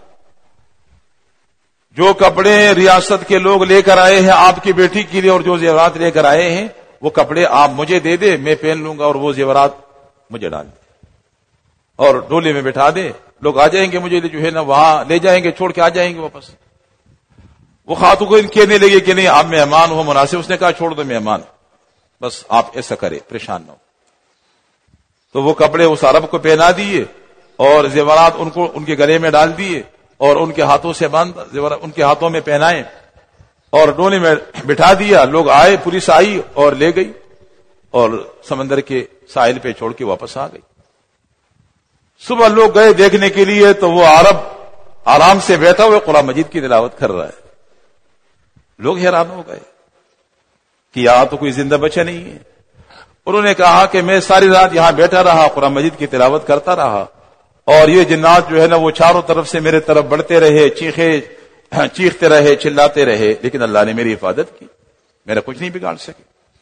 جو کپڑے ریاست کے لوگ لے کر آئے ہیں آپ کی بیٹی کے لیے اور جو زیورات لے کر آئے ہیں وہ کپڑے آپ مجھے دے دے، میں پہن لوں گا اور وہ زیورات مجھے ڈال دے اور ڈولے میں بٹھا دے. لوگ آ جائیں گے مجھے جو ہے نا وہاں لے جائیں گے، چھوڑ کے آ جائیں گے واپس. وہ خاتون کو کہنے لگے کہ نہیں آپ مہمان ہو مناسب. اس نے کہا چھوڑ دو مہمان، بس آپ ایسا کرے، پریشان نہ ہو. تو وہ کپڑے اس عرب کو پہنا دیے اور زیورات ان کو ان کے گلے میں ڈال دیے اور ان کے ہاتھوں سے باندھ زیورات ان کے ہاتھوں میں پہنائے اور ڈولے میں بٹھا دیا. لوگ آئے، پولیس آئی اور لے گئی اور سمندر کے ساحل پہ چھوڑ کے واپس آ گئی. صبح لوگ گئے دیکھنے کے لیے تو وہ عرب آرام سے بیٹھا ہوئے قرآن مجید کی تلاوت کر رہا ہے. لوگ حیران ہو گئے کہ یہاں تو کوئی زندہ بچہ نہیں ہے. انہوں نے کہا کہ میں ساری رات یہاں بیٹھا رہا، قرآن مجید کی تلاوت کرتا رہا اور یہ جنات جو ہے نا وہ چاروں طرف سے میرے طرف بڑھتے رہے، چیخے چیختے رہے، چلاتے رہے، لیکن اللہ نے میری حفاظت کی، میرا کچھ نہیں بگاڑ سکے.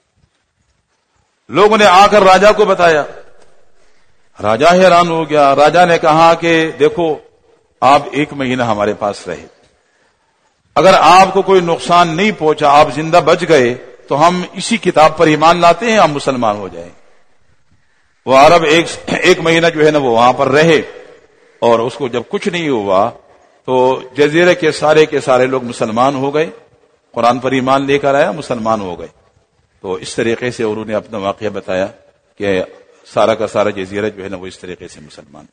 لوگوں نے آ کر راجا کو بتایا. راجا حیران ہو گیا. راجا نے کہا کہ دیکھو آپ ایک مہینہ ہمارے پاس رہے، اگر آپ کو کوئی نقصان نہیں پہنچا، آپ زندہ بچ گئے تو ہم اسی کتاب پر ایمان لاتے ہیں، ہم مسلمان ہو جائیں. وہ عرب ایک ایک مہینہ جو ہے نا وہ وہاں پر رہے اور اس کو جب کچھ نہیں ہوا تو جزیرے کے سارے کے سارے لوگ مسلمان ہو گئے. قرآن پر ایمان لے کر آیا، مسلمان ہو گئے. تو اس طریقے سے انہوں نے اپنا واقعہ بتایا کہ سارا کا سارا جزیرہ جو ہے نا وہ اس طریقے سے مسلمان.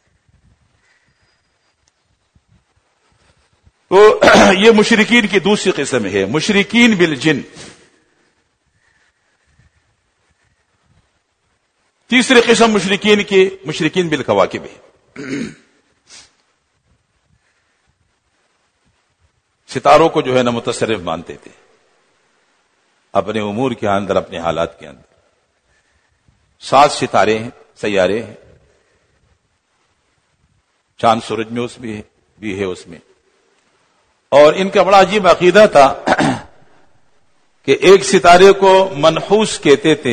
تو یہ مشرکین کی دوسری قسم ہے، مشرکین بالجن. تیسری قسم مشرکین کی مشرکین بالکواکب ہے. ستاروں کو جو ہے نا متصرف مانتے تھے اپنے امور کے اندر، اپنے حالات کے اندر. سات ستارے ہیں، سیارے ہیں، چاند سورج میں اس میں ہے بھی ہے اس میں. اور ان کا بڑا عجیب عقیدہ تھا کہ ایک ستارے کو منحوس کہتے تھے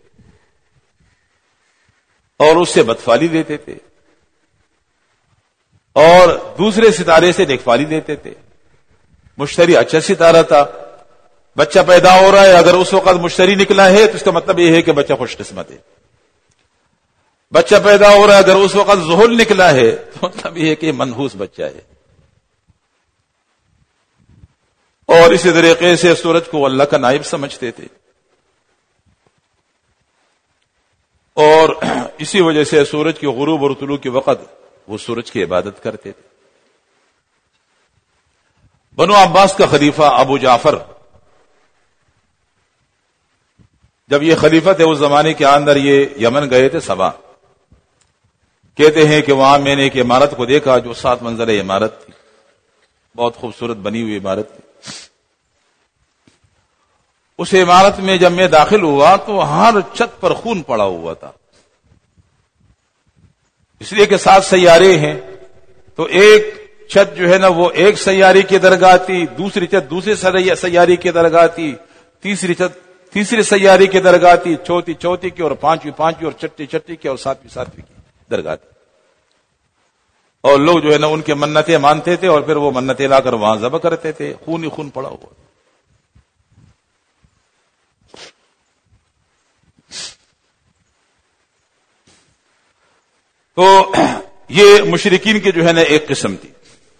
اور اس سے بدفالی دیتے تھے اور دوسرے ستارے سے نیکفالی دیتے تھے. مشتری اچھا ستارہ تھا، بچہ پیدا ہو رہا ہے، اگر اس وقت مشتری نکلا ہے تو اس کا مطلب یہ ہے کہ بچہ خوش قسمت ہے. بچہ پیدا ہو رہا ہے، اگر اس وقت ذہول نکلا ہے تو مطلب یہ ہے کہ منحوس بچہ ہے. اور اسی طریقے سے سورج کو اللہ کا نائب سمجھتے تھے، اور اسی وجہ سے سورج کی غروب اور طلوع کے وقت وہ سورج کی عبادت کرتے تھے. بنو عباس کا خلیفہ ابو جعفر، جب یہ خلیفہ تھے اس زمانے کے اندر، یہ یمن گئے تھے سبا. کہتے ہیں کہ وہاں میں نے ایک عمارت کو دیکھا جو سات منزلہ عمارت تھی، بہت خوبصورت بنی ہوئی عمارت تھی. اس عمارت میں جب میں داخل ہوا تو ہر چھت پر خون پڑا ہوا تھا، اس لیے کہ سات سیارے ہیں تو ایک چھت جو ہے نا وہ ایک سیارے کی درگاہ تھی، دوسری چھت دوسرے سیارے کی درگاہ تھی، تیسری چھت تیسری سیارے کی درگاہ تھی، چوتھی چوتھی کی، اور پانچویں پانچویں، اور چھٹی چھٹی کی، اور ساتویں ساتویں کی درگاہ تھی. اور لوگ جو ہے نا ان کے منتیں مانتے تھے اور پھر وہ منتیں لا کر وہاں ذبح کرتے تھے. خون ہی خون پڑا ہوا. تو یہ مشرکین کی جو ہے نا ایک قسم تھی.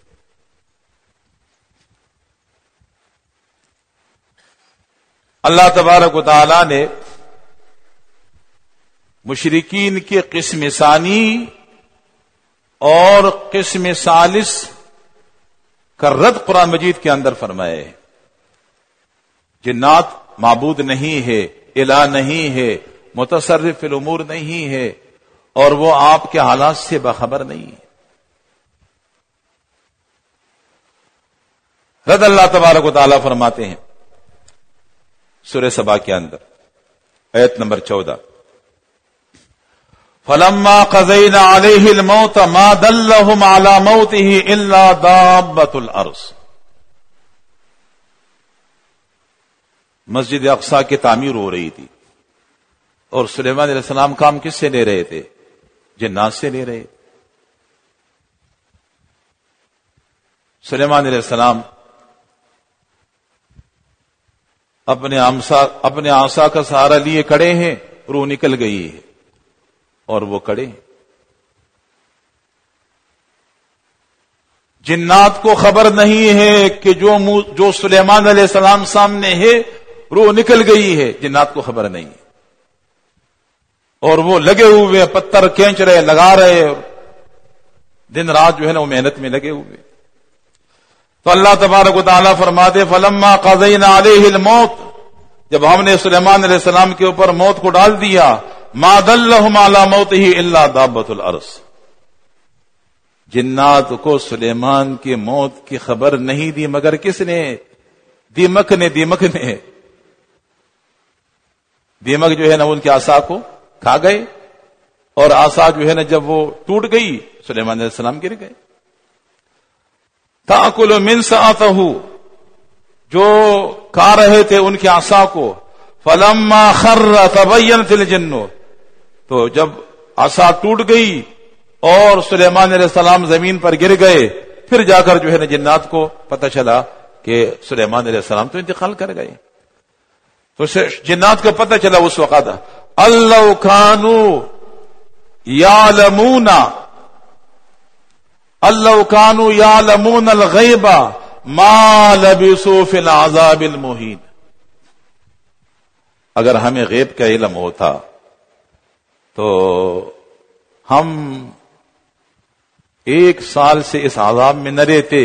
اللہ تبارک و تعالی نے مشرکین کے قسم ثانی اور قسم ثالث کا رد قرآن مجید کے اندر فرمایا ہے. جنات معبود نہیں ہے، الہ نہیں ہے، متصرف فی الامور نہیں ہے، اور وہ آپ کے حالات سے باخبر نہیں ہے. رد اللہ تبارک و تعالی فرماتے ہیں سورہ سبا کے اندر آیت نمبر چودہ، فَلَمَّا قَضَيْنَا عَلَيْهِ الْمَوْتَ مَا دَلَّهُمْ عَلَى مَوْتِهِ إِلَّا دَابَّةُ الْأَرْضِ. مسجد اقصی کی تعمیر ہو رہی تھی اور سلیمان علیہ السلام کام کس سے لے رہے تھے؟ جنات سے لے رہے. سلیمان علیہ السلام اپنے عصا اپنے عصا کا سہارا لیے کڑے ہیں، روح نکل گئی ہے اور وہ کڑے ہیں. جنات کو خبر نہیں ہے کہ جو جو سلیمان علیہ السلام سامنے ہے روح نکل گئی ہے، جنات کو خبر نہیں ہے. اور وہ لگے ہوئے پتھر کھینچ رہے، لگا رہے، دن رات جو ہے نا وہ محنت میں لگے ہوئے. تو اللہ تبارک و تعالیٰ فرماتے فلما قضینا علیہ الموت، جب ہم نے سلیمان علیہ السلام کے اوپر موت کو ڈال دیا، ما دلہم علی موتہ الا دابۃ الارض، جنات کو سلیمان کی موت کی خبر نہیں دی مگر کس نے؟ دیمک نے. دیمک نے دیمک جو ہے نا ان کے عصا کو کھا گئے، اور عصا جو ہے نا جب وہ ٹوٹ گئی سلیمان علیہ السلام گر گئے. تاکل من سعتہ، جو کھا رہے تھے ان کے عصا کو. فلما خر تبینت الجن، تو جب عصا ٹوٹ گئی اور سلیمان علیہ السلام زمین پر گر گئے، پھر جا کر جو ہے نا جنات کو پتہ چلا کہ سلیمان علیہ السلام تو انتقال کر گئے. تو جنات کو پتہ چلا اس وقت، اللہ کانوا یعلمون اللہ کانوا یعلمون الغیب ما لبثوا فی العذاب المہین. اگر ہمیں غیب کا علم ہوتا تو ہم ایک سال سے اس عذاب میں نہ رہتے.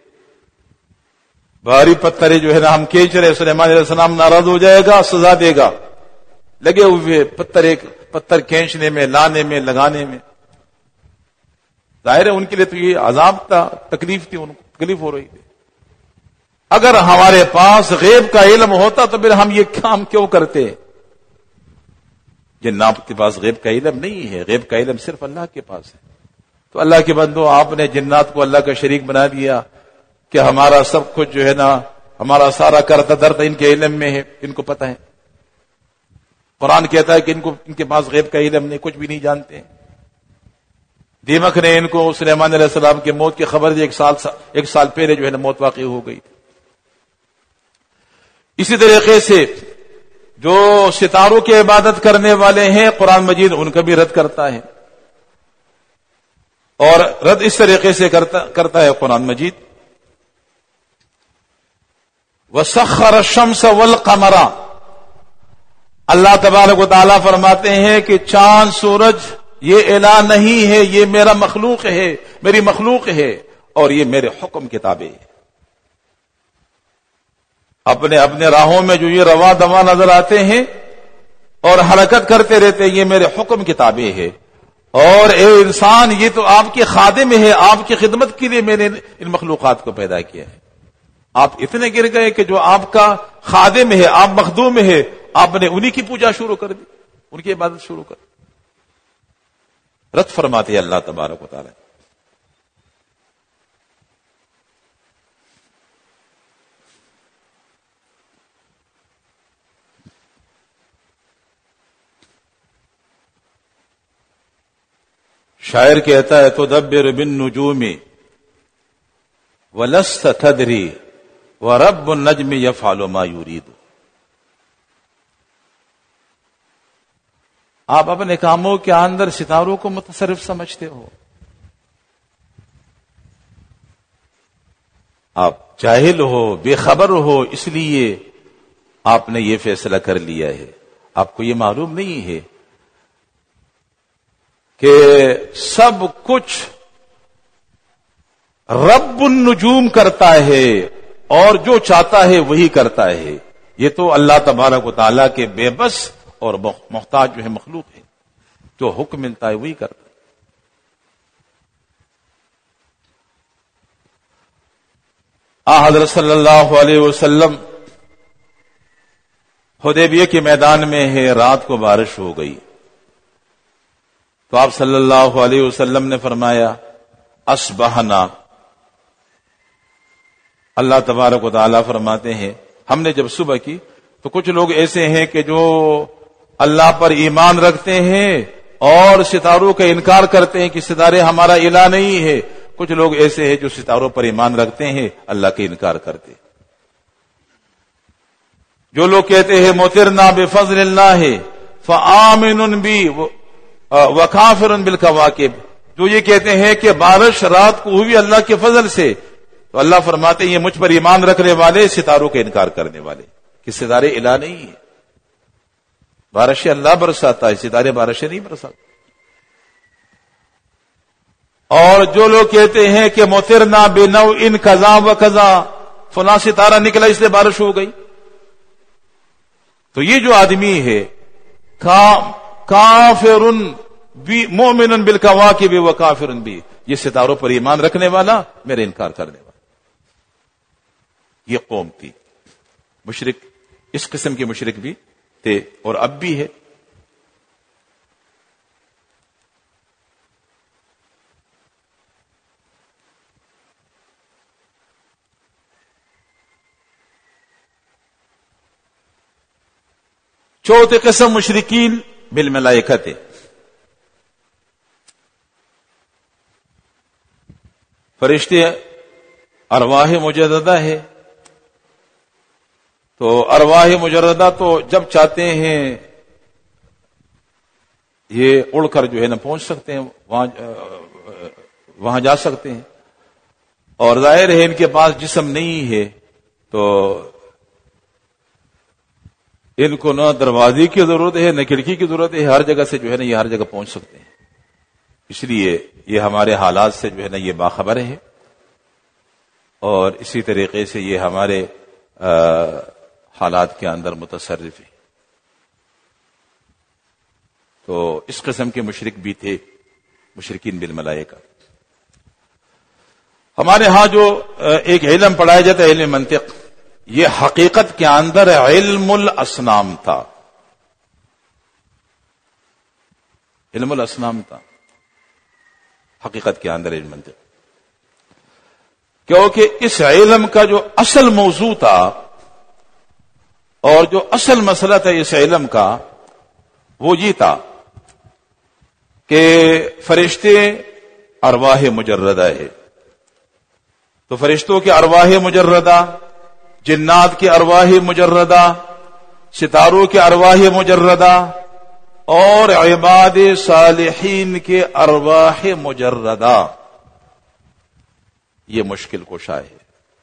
بھاری پتھرے جو ہے نا ہم کھینچ رہے، سلیمان علیہ السلام ناراض ہو جائے گا، سزا دے گا. لگے ہوئے پتھر ایک پتھر کھینچنے میں، لانے میں، لگانے میں. ظاہر ہے ان کے لیے تو یہ عذاب تھا، تکلیف تھی، ان کو تکلیف ہو رہی تھی. اگر ہمارے پاس غیب کا علم ہوتا تو پھر ہم یہ کام کیوں کرتے؟ جنات کے پاس غیب کا علم نہیں ہے، غیب کا علم صرف اللہ کے پاس ہے. تو اللہ کے بندو، آپ نے جنات کو اللہ کا شریک بنا دیا کہ ہمارا سب کچھ جو ہے نا، ہمارا سارا کرتا درد ان کے علم میں ہے، ان کو پتہ ہے. قرآن کہتا ہے کہ ان کو ان کے پاس غیب کا علم نہیں، کچھ بھی نہیں جانتے. دیمک نے ان کو سلیمان علیہ السلام کی موت کی خبر دی، ایک سال ایک سال پہلے جو ہے نا موت واقع ہو گئی تھی. اسی طریقے سے جو ستاروں کی عبادت کرنے والے ہیں قرآن مجید ان کا بھی رد کرتا ہے، اور رد اس طریقے سے کرتا کرتا ہے قرآن مجید، وَسَخَّرَ الشَّمْسَ وَالْقَمَرَ، اللہ تبارک و تعالیٰ فرماتے ہیں کہ چاند سورج یہ الہ نہیں ہے، یہ میرا مخلوق ہے، میری مخلوق ہے، اور یہ میرے حکم کے تابع ہے۔ اپنے اپنے راہوں میں جو یہ رواں دواں نظر آتے ہیں اور حرکت کرتے رہتے ہیں، یہ میرے حکم کے تابع ہے، اور اے انسان یہ تو آپ کے خادم ہے، آپ کی خدمت کے لیے میں نے ان مخلوقات کو پیدا کیا ہے۔ آپ اتنے گر گئے کہ جو آپ کا خادم ہے، آپ مخدوم ہے، آپ نے انہی کی پوجا شروع کر دی، ان کی عبادت شروع کر دی۔ رد فرماتے ہیں اللہ تبارک و تعالی۔ شاعر کہتا ہے تدبر بالنجوم ولست تدری ورب النجم یفعل ما یرید، آپ اپنے کاموں کے اندر ستاروں کو متصرف سمجھتے ہو، آپ جاہل ہو، بے خبر ہو، اس لیے آپ نے یہ فیصلہ کر لیا ہے۔ آپ کو یہ معلوم نہیں ہے کہ سب کچھ رب النجوم کرتا ہے، اور جو چاہتا ہے وہی کرتا ہے۔ یہ تو اللہ تبارک و تعالیٰ کے بے بس اور محتاج جو ہے مخلوق ہے، جو حکم ملتا ہے وہی کرتا ہے۔ آن حضرت صلی اللہ علیہ وسلم حدیبیہ کے میدان میں ہے، رات کو بارش ہو گئی، تو آپ صلی اللہ علیہ وسلم نے فرمایا اصبحنا، اللہ تبارک و تعالیٰ فرماتے ہیں ہم نے جب صبح کی تو کچھ لوگ ایسے ہیں کہ جو اللہ پر ایمان رکھتے ہیں اور ستاروں کا انکار کرتے ہیں کہ ستارے ہمارا الہ نہیں ہے، کچھ لوگ ایسے ہیں جو ستاروں پر ایمان رکھتے ہیں، اللہ کا انکار کرتے ہیں۔ جو لوگ کہتے ہیں مطرنا بفضل اللہ فآمن بی وکافر بالکواکب، جو یہ کہتے ہیں کہ بارش رات کو ہوئی اللہ کے فضل سے، تو اللہ فرماتے ہیں یہ مجھ پر ایمان رکھنے والے ستاروں کا انکار کرنے والے، کہ ستارے الہ نہیں ہے، بارش اللہ برساتا ہے، ستارے بارشیں نہیں برساتے۔ اور جو لوگ کہتے ہیں کہ مطرنا بنوء کذا و کذا، فلاں ستارہ نکلا اس لیے بارش ہو گئی، تو یہ جو آدمی ہے کافر بی مومن بالکواکب وکافر بی، یہ ستاروں پر ایمان رکھنے والا، میرے انکار کرنے والا۔ یہ قوم تھی، مشرک اس قسم کے مشرک بھی تھے اور اب بھی ہے۔ چوتھی قسم مشرکین بالملائکۃ، فرشتے ارواح مجردہ ہے، تو ارواح مجردہ تو جب چاہتے ہیں یہ اڑ کر جو ہے نا پہنچ سکتے ہیں، وہاں وہاں جا سکتے ہیں، اور ظاہر ہے ان کے پاس جسم نہیں ہے، تو ان کو نہ دروازے کی ضرورت ہے نہ کھڑکی کی ضرورت ہے، ہر جگہ سے جو ہے نا یہ ہر جگہ پہنچ سکتے ہیں، اس لیے یہ ہمارے حالات سے جو ہے نا یہ باخبر ہے، اور اسی طریقے سے یہ ہمارے حالات کے اندر متصرف ہے۔ تو اس قسم کے مشرک بھی تھے، مشرکین بالملائکہ۔ ہمارے ہاں جو ایک علم پڑھایا جاتا ہے، علم منطق، یہ حقیقت کے اندر علم الاسنام تھا، علم الاسنام تھا حقیقت کے اندر علم منطق، کیونکہ اس علم کا جو اصل موضوع تھا اور جو اصل مسئلہ تھا اس علم کا، وہ یہ تھا کہ فرشتے ارواح مجردہ ہے، تو فرشتوں کے ارواح مجردہ جنات کی ارواح مجردہ، ستاروں کے ارواح مجردہ اور عباد صالحین کے ارواح مجردہ، یہ مشکل کشا ہے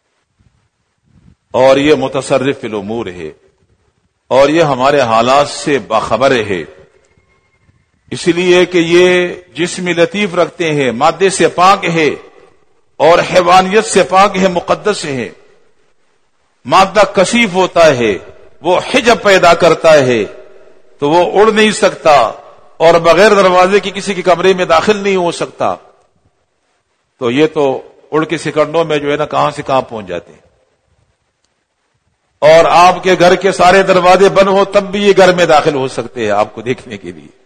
اور یہ متصرف الامور ہے اور یہ ہمارے حالات سے باخبر ہے، اس لیے کہ یہ جسم لطیف رکھتے ہیں، مادے سے پاک ہے اور حیوانیت سے پاک ہے، مقدس ہے۔ مادہ کثیف ہوتا ہے، وہ حجب پیدا کرتا ہے تو وہ اڑ نہیں سکتا اور بغیر دروازے کی کسی کے کمرے میں داخل نہیں ہو سکتا، تو یہ تو اڑ کے سیکنڈوں میں جو ہے نا کہاں سے کہاں پہنچ جاتے ہیں۔ اور آپ کے گھر کے سارے دروازے بند ہو تب بھی یہ گھر میں داخل ہو سکتے ہیں آپ کو دیکھنے کے لیے۔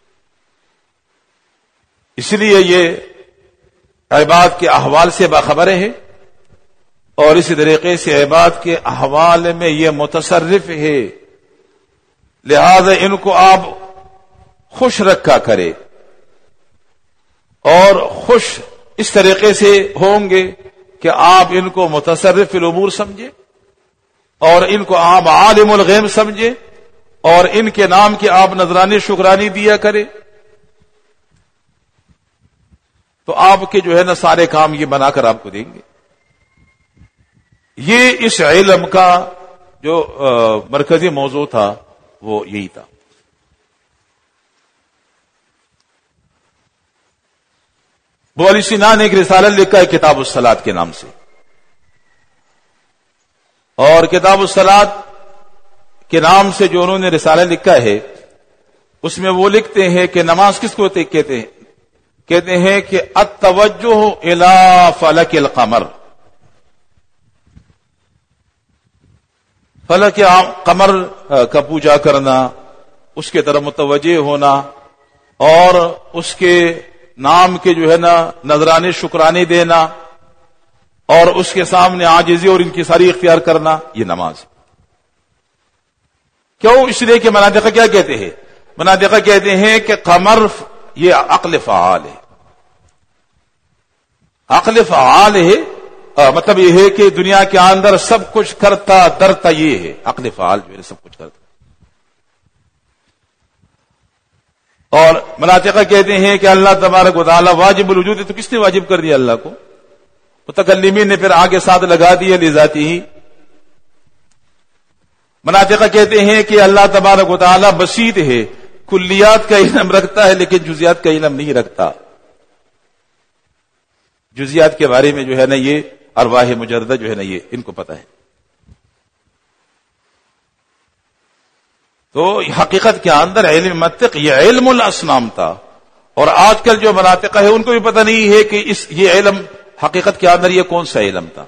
اس لیے یہ عباد کے احوال سے باخبر ہے اور اسی طریقے سے عباد کے احوال میں یہ متصرف ہے، لہذا ان کو آپ خوش رکھا کرے اور خوش اس طریقے سے ہوں گے کہ آپ ان کو متصرف الامور سمجھے اور ان کو آپ عالم الغیب سمجھے اور ان کے نام کی آپ نذرانی شکرانی دیا کرے، تو آپ کے جو ہے نا سارے کام یہ بنا کر آپ کو دیں گے۔ یہ اس علم کا جو مرکزی موضوع تھا وہ یہی تھا۔ ابو علی سینا نے ایک رسالہ لکھا ہے کتاب الصلاۃ کے نام سے، اور کتاب الصلاۃ کے نام سے جو انہوں نے رسالہ لکھا ہے اس میں وہ لکھتے ہیں کہ نماز کس کو کہتے ہیں؟ کہتے ہیں کہ التوجہ الی فلک القمر، فلک قمر کا پوجا کرنا، اس کے طرف متوجہ ہونا اور اس کے نام کے جو ہے نا نذرانے شکرانے دینا اور اس کے سامنے عاجزی اور انکساری اختیار کرنا، یہ نماز ہے۔ کیوں؟ اس لیے کہ مناطق کیا کہتے ہیں؟ مناطق کہتے ہیں کہ قمر یہ عقل فعال ہے، عقل فعال ہے، مطلب یہ ہے کہ دنیا کے اندر سب کچھ کرتا درتا، یہ ہے عقل فعال جو ہے سب کچھ کرتا۔ اور مناطق کہتے ہیں کہ اللہ تبارک و تعالی واجب الوجود ہے، تو کس نے واجب کر دیا اللہ کو؟ متکلمین نے پھر آگے ساتھ لگا دیا لذاتی ہی۔ مناطق کہتے ہیں کہ اللہ تبارک و تعالی بسیط ہے، کلیات کا علم رکھتا ہے لیکن جزیات کا علم نہیں رکھتا، جزیات کے بارے میں جو ہے نا یہ ارواح مجردہ جو ہے نا یہ ان کو پتہ ہے۔ تو حقیقت کے اندر علم منطق یہ علم الاصنام تھا، اور آج کل جو مناطق ہے ان کو بھی پتہ نہیں ہے کہ اس یہ علم حقیقت کے اندر یہ کون سا علم تھا۔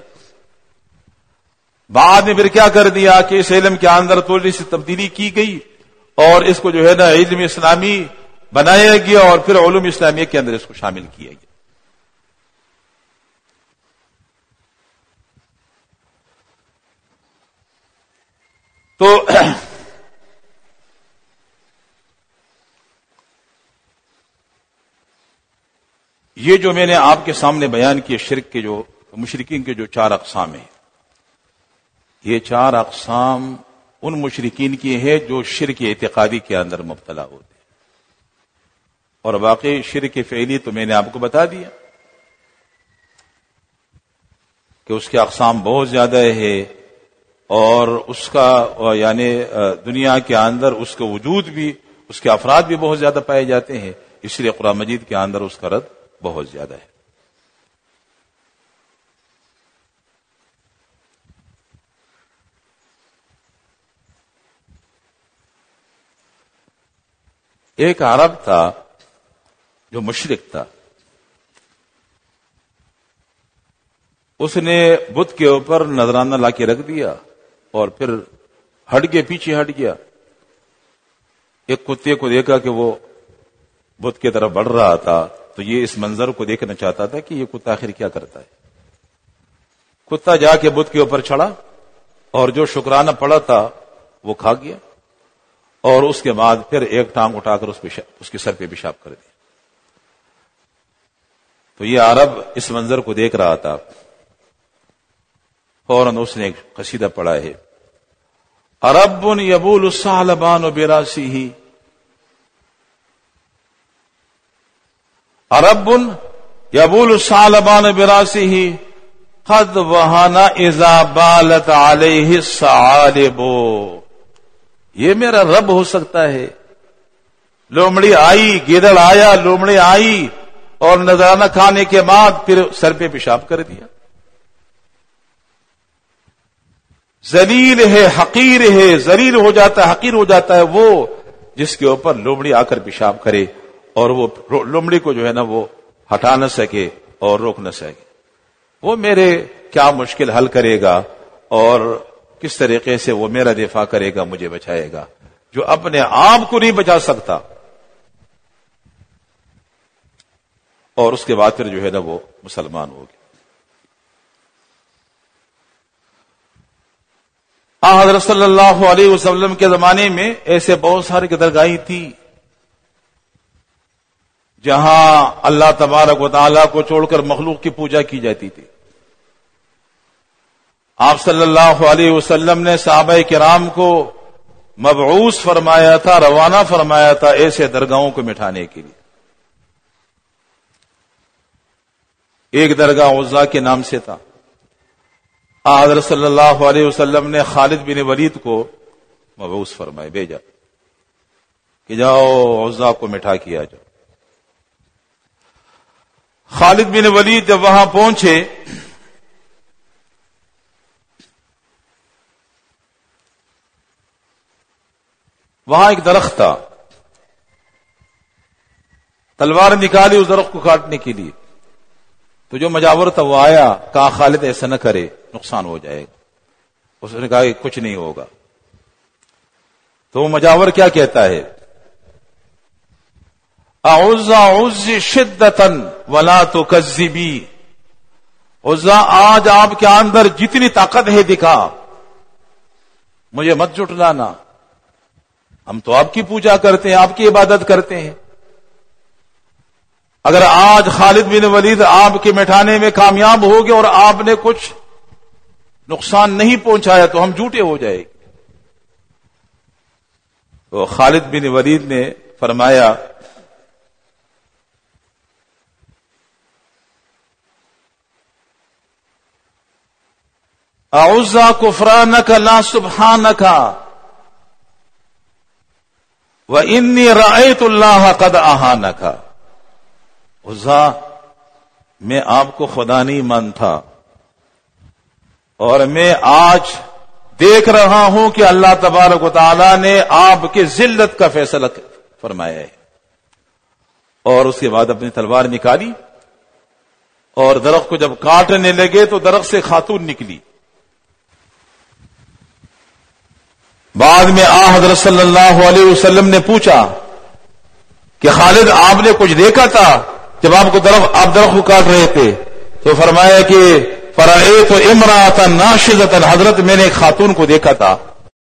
بعد میں پھر کیا کر دیا کہ اس علم کے اندر تھوڑی سی تبدیلی کی گئی اور اس کو جو ہے نا علم اسلامی بنایا گیا اور پھر علوم اسلامیہ کے اندر اس کو شامل کیا گیا۔ تو یہ جو میں نے آپ کے سامنے بیان کیے شرک کے جو مشرکین کے جو چار اقسام ہیں، یہ چار اقسام ان مشرکین کی ہے جو شرک اعتقادی کے اندر مبتلا ہوتے ہیں، اور واقعی شرک فعلی تو میں نے آپ کو بتا دیا کہ اس کے اقسام بہت زیادہ ہے اور اس کا یعنی دنیا کے اندر اس کا وجود بھی، اس کے افراد بھی بہت زیادہ پائے جاتے ہیں، اس لیے قرآن مجید کے اندر اس کا رد بہت زیادہ ہے۔ ایک عرب تھا جو مشرک تھا، اس نے بت کے اوپر نذرانہ لا کے رکھ دیا اور پھر ہٹ کے پیچھے ہٹ گیا۔ ایک کتے کو دیکھا کہ وہ بت کی طرف بڑھ رہا تھا تو یہ اس منظر کو دیکھنا چاہتا تھا کہ یہ کتا آخر کیا کرتا ہے۔ کتا جا کے بت کے اوپر چڑھا اور جو شکرانہ پڑا تھا وہ کھا گیا، اور اس کے بعد پھر ایک ٹانگ اٹھا کر اس پہ اس کے سر پہ پیشاب کر دیا۔ تو یہ عرب اس منظر کو دیکھ رہا تھا فوراً اس نے ایک قصیدہ پڑھا ہے، عرب یبول الثعلبان براسه، عرب یبول الثعلبان براسه قد وہانا اذا بالت علیہ الثعالب۔ یہ میرا رب ہو سکتا ہے؟ لومڑی آئی، گیدڑ آیا، لومڑی آئی اور نذرانہ کھانے کے بعد پھر سر پہ پیشاب کر دیا۔ ذلیل ہے، حقیر ہے، ذلیل ہو جاتا ہے، حقیر ہو جاتا ہے وہ جس کے اوپر لومڑی آ کر پیشاب کرے اور وہ لومڑی کو جو ہے نا وہ ہٹا نہ سکے اور روک نہ سکے۔ وہ میرے کیا مشکل حل کرے گا اور کس طریقے سے وہ میرا دفاع کرے گا، مجھے بچائے گا، جو اپنے آپ کو نہیں بچا سکتا۔ اور اس کے بعد پھر جو ہے نا وہ مسلمان ہو گیا۔ آن حضرت صلی اللہ علیہ وسلم کے زمانے میں ایسے بہت سارے درگاہیں تھی جہاں اللہ تبارک و تعالیٰ کو چھوڑ کر مخلوق کی پوجا کی جاتی تھی۔ آپ صلی اللہ علیہ وسلم نے صحابہ کرام کو مبعوث فرمایا تھا، روانہ فرمایا تھا ایسے درگاہوں کو مٹھانے کے لیے۔ ایک درگاہ عزا کے نام سے تھا۔ حضرت صلی اللہ علیہ وسلم نے خالد بن ولید کو مبعوث فرمائے، بھیجا کہ جاؤ عزا کو مٹھا کیا جاؤ۔ خالد بن ولید جب وہاں پہنچے وہاں ایک درخت تھا، تلوار نکالی اس درخت کو کاٹنے کے لیے، تو جو مجاور تھا وہ آیا، کہا خالد ایسا نہ کرے، نقصان ہو جائے گا۔ اس نے کہا کہ کچھ نہیں ہوگا۔ تو وہ مجاور کیا کہتا ہے، اعوذ اعوذ شدتن ولا تکذبی، عزا آج آپ کے اندر جتنی طاقت ہے دکھا، مجھے مت جھٹلانا، ہم تو آپ کی پوجا کرتے ہیں، آپ کی عبادت کرتے ہیں۔ اگر آج خالد بن ولید آپ کے مٹھانے میں کامیاب ہو گئے اور آپ نے کچھ نقصان نہیں پہنچایا تو ہم جھوٹے ہو جائے گے۔ تو خالد بن ولید نے فرمایا اعوذ کفرانک لا سبحانک وانی رأیت اللہ قد اہانک۔ عزا میں آپ کو خدا نہیں مانتا اور میں آج دیکھ رہا ہوں کہ اللہ تبارک و تعالی نے آپ کے ذلت کا فیصلہ فرمایا ہے۔ اور اس کے بعد اپنی تلوار نکالی اور درخت کو جب کاٹنے لگے تو درخت سے خاتون نکلی۔ بعد میں آ حضرت صلی اللہ علیہ وسلم نے پوچھا کہ خالد آپ نے کچھ دیکھا تھا جب آپ کو درخت آپ درخت کو کاٹ رہے تھے؟ تو فرمایا کہ فرأیت امرأۃ ناشزۃ، حضرت میں نے ایک خاتون کو دیکھا تھا۔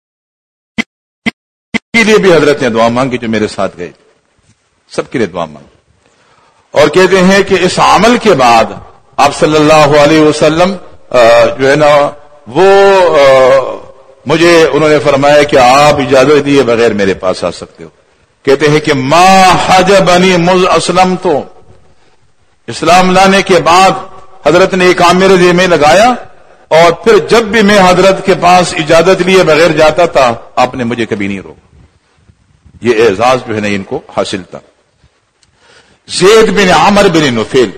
کے لیے بھی حضرت نے دعا مانگی جو میرے ساتھ گئے، سب کے لیے دعا مانگی۔ اور کہتے ہیں کہ اس عمل کے بعد آپ صلی اللہ علیہ وسلم جو ہے نا وہ مجھے انہوں نے فرمایا کہ آپ اجازت دیے بغیر میرے پاس آ سکتے ہو۔ کہتے ہیں کہ ما حجبنی مذ اسلمت، اسلام لانے کے بعد حضرت نے ایک کام میرے ذمہ میں لگایا اور پھر جب بھی میں حضرت کے پاس اجازت لیے بغیر جاتا تھا آپ نے مجھے کبھی نہیں روکا۔ یہ اعزاز جو ہے نا ان کو حاصل تھا۔ زید بن عامر بن نفیل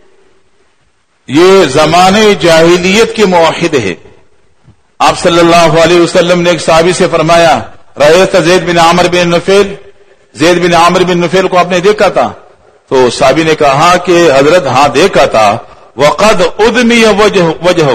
یہ زمانے جاہلیت کے موحد ہے۔ آپ صلی اللہ علیہ وسلم نے ایک صحابی سے فرمایا رأیت زید بن عامر بن نفیل، زید بن عامر بن نفیل کو آپ نے دیکھا تھا؟ تو صحابی نے کہا کہ حضرت ہاں دیکھا تھا، وقد ادمی وجہہ،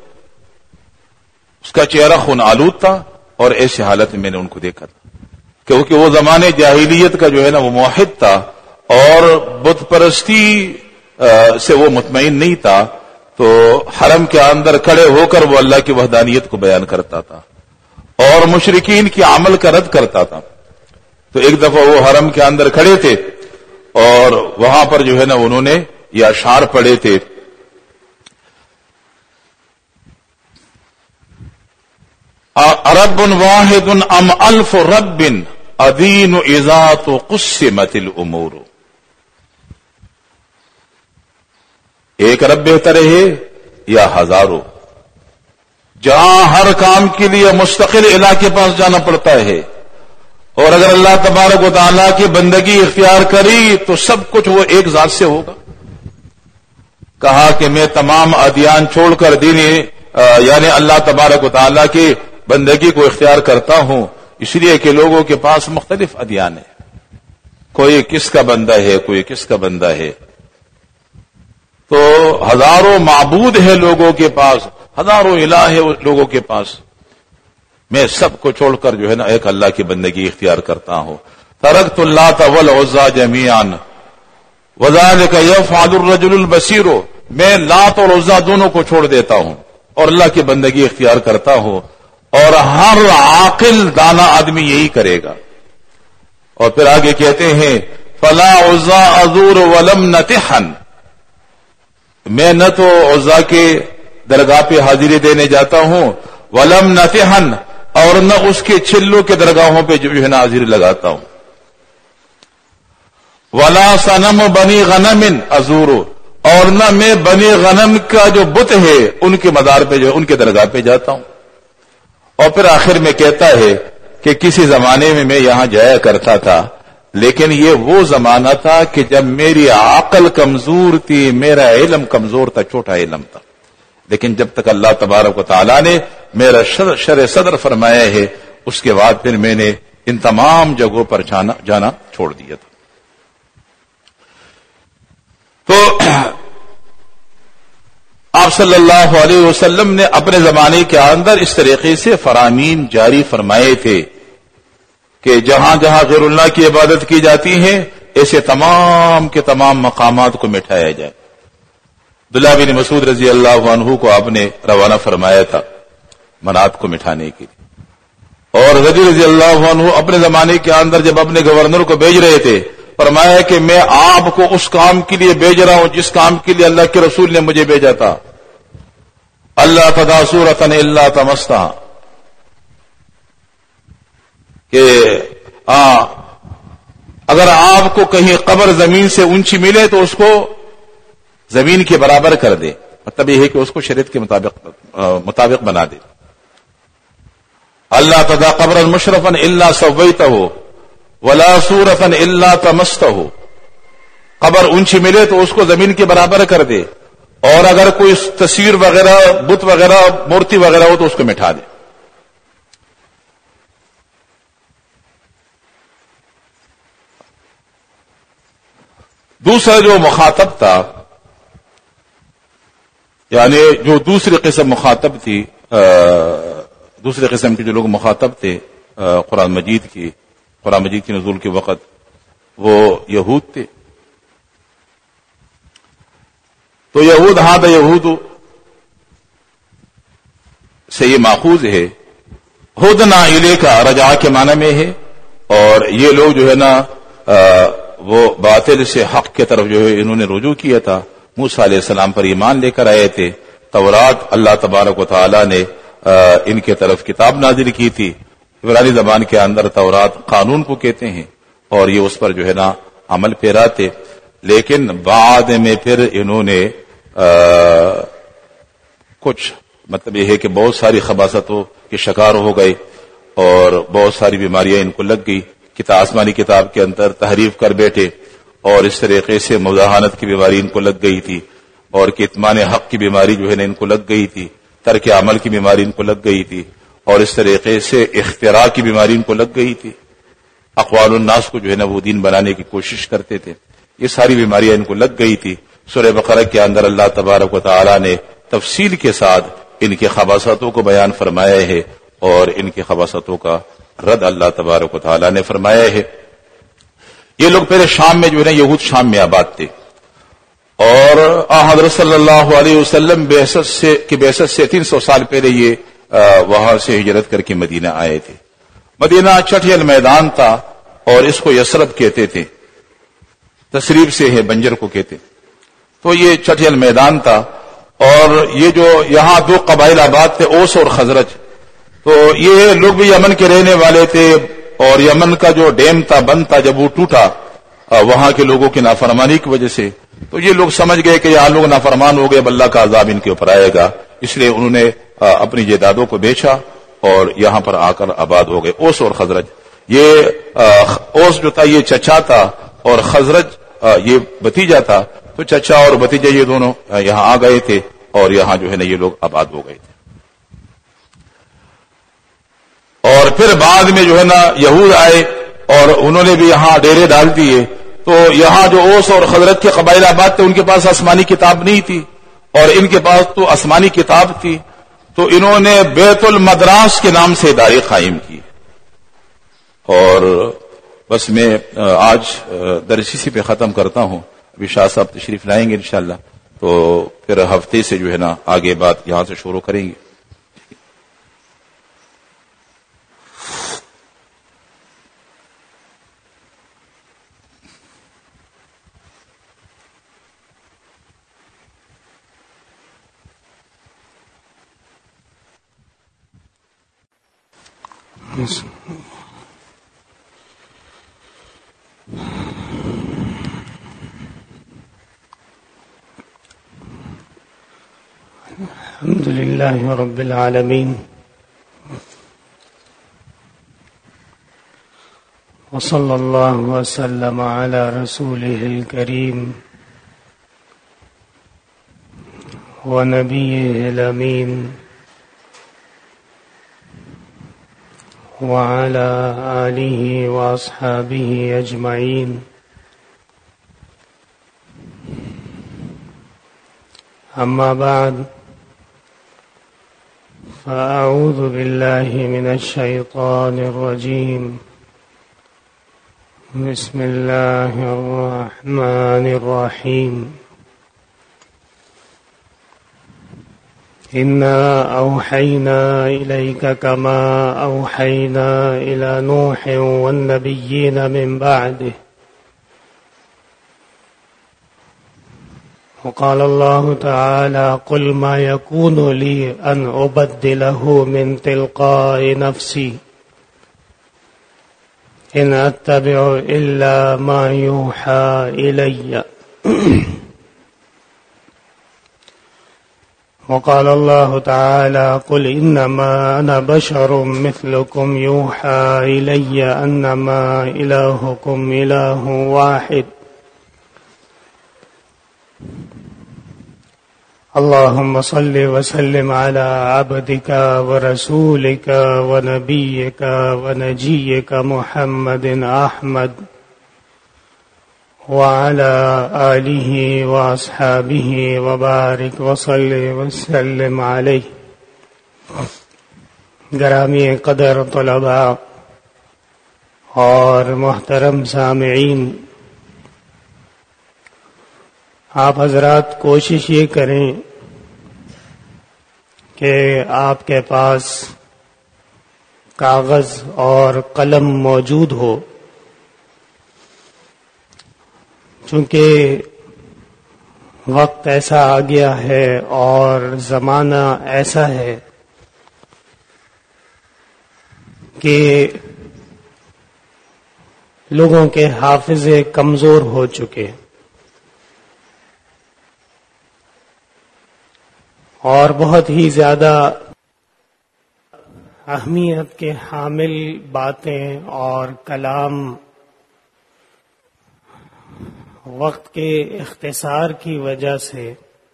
اس کا چہرہ خون آلود تھا اور ایسی حالت میں میں نے ان کو دیکھا تھا، کیونکہ وہ زمانے جاہلیت کا جو ہے نا وہ موحد تھا اور بت پرستی سے وہ مطمئن نہیں تھا، تو حرم کے اندر کھڑے ہو کر وہ اللہ کی وحدانیت کو بیان کرتا تھا اور مشرکین کی عمل کا رد کرتا تھا۔ تو ایک دفعہ وہ حرم کے اندر کھڑے تھے اور وہاں پر جو ہے نا انہوں نے یہ اشعار پڑھے تھے، رب واحد ام الف رب ادین اذا تو قسمت الامور. ایک رب بہتر ہے یا ہزاروں؟ جہاں ہر کام کے لیے مستقل الہ کے پاس جانا پڑتا ہے، اور اگر اللہ تبارک و تعالیٰ کی بندگی اختیار کری تو سب کچھ وہ ایک ذات سے ہوگا. کہا کہ میں تمام ادیان چھوڑ کر دین یعنی اللہ تبارک و تعالیٰ کی بندگی کو اختیار کرتا ہوں، اس لیے کہ لوگوں کے پاس مختلف ادیان ہیں، کوئی کس کا بندہ ہے، کوئی کس کا بندہ ہے. تو ہزاروں معبود ہے لوگوں کے پاس، ہزاروں الہ ہے لوگوں کے پاس، میں سب کو چھوڑ کر جو ہے نا ایک اللہ کی بندگی اختیار کرتا ہوں. ترکت اللات والعزى جميعا وذلك يفعل الرجل البصير. میں لات اور عزا دونوں کو چھوڑ دیتا ہوں اور اللہ کی بندگی اختیار کرتا ہوں، اور ہر عاقل دانا آدمی یہی کرے گا. اور پھر آگے کہتے ہیں فلا عزا ازور ولم نتحن. میں نہ تو عزا کے درگاہ پہ حاضری دینے جاتا ہوں، ولم نتحن، اور نہ اس کے چلوں کے درگاہوں پہ جو ہے نا حاضری لگاتا ہوں. ولا صنم بنی غنم ازور، اور نہ میں بنی غنم کا جو بت ہے ان کے مزار پہ جو ان کے درگاہ پہ جاتا ہوں. اور پھر آخر میں کہتا ہے کہ کسی زمانے میں میں یہاں جایا کرتا تھا، لیکن یہ وہ زمانہ تھا کہ جب میری عقل کمزور تھی، میرا علم کمزور تھا، چھوٹا علم تھا. لیکن جب تک اللہ تبارک و تعالیٰ نے میرا شرع صدر فرمایا ہے، اس کے بعد پھر میں نے ان تمام جگہوں پر جانا جانا چھوڑ دیا تھا. تو آپ صلی اللہ علیہ وسلم نے اپنے زمانے کے اندر اس طریقے سے فرامین جاری فرمائے تھے کہ جہاں جہاں غیر اللہ کی عبادت کی جاتی ہے ایسے تمام کے تمام مقامات کو مٹھایا جائے. عبداللہ بن مسعود رضی اللہ عنہ کو آپ نے روانہ فرمایا تھا منات کو مٹھانے کے لیے، اور رضی رضی اللہ عنہ اپنے زمانے کے اندر جب اپنے گورنر کو بھیج رہے تھے فرمایا کہ میں آپ کو اس کام کے لیے بھیج رہا ہوں جس کام کے لیے اللہ کے رسول نے مجھے بھیجا تھا. اللہ تدا سورتن اللہ تمستا، کہ آ اگر آپ کو کہیں قبر زمین سے اونچی ملے تو اس کو زمین کے برابر کر دے، مطلب یہ ہے کہ اس کو شریعت کے مطابق مطابق بنا دے. اللہ تدا قبر مشرفن اللہ سویتہ ولا صورتن اللہ تمستہ، قبر اونچی ملے تو اس کو زمین کے برابر کر دے، اور اگر کوئی تصویر وغیرہ بت وغیرہ مورتی وغیرہ ہو تو اس کو مٹھا دے. دوسرا جو مخاطب تھا، یعنی جو دوسری قسم مخاطب تھی، دوسرے قسم کے جو لوگ مخاطب تھے قرآن مجید کی قرآن مجید کے نزول کے وقت، وہ یہود تھے. تو یہود ہاں دا یہود سے یہ ماخوذ ہے، ہدنا الیکا رجع کے معنی میں ہے، اور یہ لوگ جو ہے نا وہ باطل سے حق کی طرف جو ہے انہوں نے رجوع کیا تھا. موسیٰ علیہ السلام پر ایمان لے کر آئے تھے. تورات اللہ تبارک و تعالی نے ان کے طرف کتاب نازل کی تھی. عبرانی زبان کے اندر تورات قانون کو کہتے ہیں، اور یہ اس پر جو ہے نا عمل پیرا تھے. لیکن بعد میں پھر انہوں نے کچھ مطلب یہ ہے کہ بہت ساری خباثتوں کے شکار ہو گئے، اور بہت ساری بیماریاں ان کو لگ گئی. کتاب آسمانی کتاب کے اندر تحریف کر بیٹھے، اور اس طریقے سے مزاحمت کی بیماری ان کو لگ گئی تھی، اور کتمان حق کی بیماری جو ہے نا ان کو لگ گئی تھی، ترک عمل کی بیماری ان کو لگ گئی تھی، اور اس طریقے سے اختراع کی بیماری ان کو لگ گئی تھی. اقوال الناس کو جو ہے نا وہ دین بنانے کی کوشش کرتے تھے. یہ ساری بیماریاں ان کو لگ گئی تھی. سورہ بقرہ کے اندر اللہ تبارک و تعالی نے تفصیل کے ساتھ ان کے خباثتوں کو بیان فرمایا ہے، اور ان کے خباثتوں کا رد اللہ تبارک و تعالی نے فرمایا ہے. یہ لوگ پہلے شام میں جو ہے نا یہود شام میں آباد تھے، اور حضرت صلی اللہ علیہ وسلم بعثت سے کی بعثت سے تین سو سال پہلے یہ وہاں سے ہجرت کر کے مدینہ آئے تھے. مدینہ چھٹیل میدان تھا، اور اس کو یثرب کہتے تھے، تسریب سے ہے بنجر کو کہتے. تو یہ چھٹیل میدان تھا، اور یہ جو یہاں دو قبائل آباد تھے، اوس اور خزرج. تو یہ لوگ بھی یمن کے رہنے والے تھے، اور یمن کا جو ڈیم تھا، بند تھا، جب وہ ٹوٹا وہاں کے لوگوں کی نافرمانی کی وجہ سے، تو یہ لوگ سمجھ گئے کہ یہاں لوگ نافرمان ہو گئے، اب اللہ کا عذاب ان کے اوپر آئے گا، اس لیے انہوں نے اپنی جائیدادوں کو بیچا اور یہاں پر آ کر آباد ہو گئے۔ اوس اور خزرج، یہ اوس جو تھا یہ چچا تھا اور خزرج یہ بھتیجا تھا، تو چچا اور بھتیجا یہ دونوں یہاں آ گئے تھے اور یہاں جو ہے نا یہ لوگ آباد ہو گئے تھے۔ اور پھر بعد میں جو ہے نا یہود آئے اور انہوں نے بھی یہاں ڈیرے ڈال دیے، تو یہاں جو اوس اور خزرج کے قبائل آباد تھے ان کے پاس آسمانی کتاب نہیں تھی اور ان کے پاس تو آسمانی کتاب تھی، تو انہوں نے بیت المدراس کے نام سے ادارے قائم کی۔ اور بس میں آج درس اسی پہ ختم کرتا ہوں، ابھی شاہ صاحب تشریف لائیں گے انشاءاللہ، تو پھر ہفتے سے جو ہے نا آگے بات یہاں سے شروع کریں گے۔ الحمد لله رب العالمين، وصلى الله وسلم على رسوله الكريم ونبيه الأمين وعلى آله وأصحابه أجمعين، أما بعد، فأعوذ بالله من الشيطان الرجيم، بسم الله الرحمن الرحيم، إنا أوحينا إليك كما أوحينا إلى نوح والنبيين من بعده، وقال الله تعالى قل ما يكون لي أن أبدله من تلقاء نفسي إن أتبع إلا ما يوحى إلي وقال الله تعالى قل إنما أنا بشر مثلكم يوحى إلي أنما إلهكم إله واحد اللهم صل وسلم على عبدك ورسولك ونبيك ونجيك محمد أحمد وعلى آله وأصحابه وبارك وصل وسلم عليه۔ گرامی قدر طلباء اور محترم سامعین، آپ حضرات کوشش یہ کریں کہ آپ کے پاس کاغذ اور قلم موجود ہو، چونکہ وقت ایسا آ گیا ہے اور زمانہ ایسا ہے کہ لوگوں کے حافظے کمزور ہو چکے اور بہت ہی زیادہ اہمیت کے حامل باتیں اور کلام وقت کے اختصار کی وجہ سے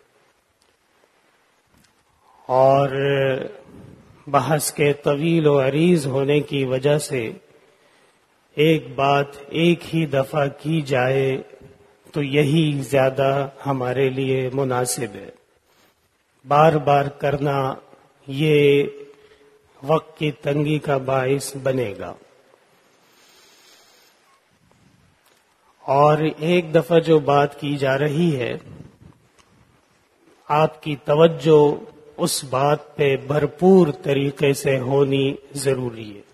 اور بحث کے طویل و عریض ہونے کی وجہ سے ایک بات ایک ہی دفعہ کی جائے تو یہی زیادہ ہمارے لیے مناسب ہے۔ بار بار کرنا یہ وقت کی تنگی کا باعث بنے گا، اور ایک دفعہ جو بات کی جا رہی ہے آپ کی توجہ اس بات پہ بھرپور طریقے سے ہونی ضروری ہے،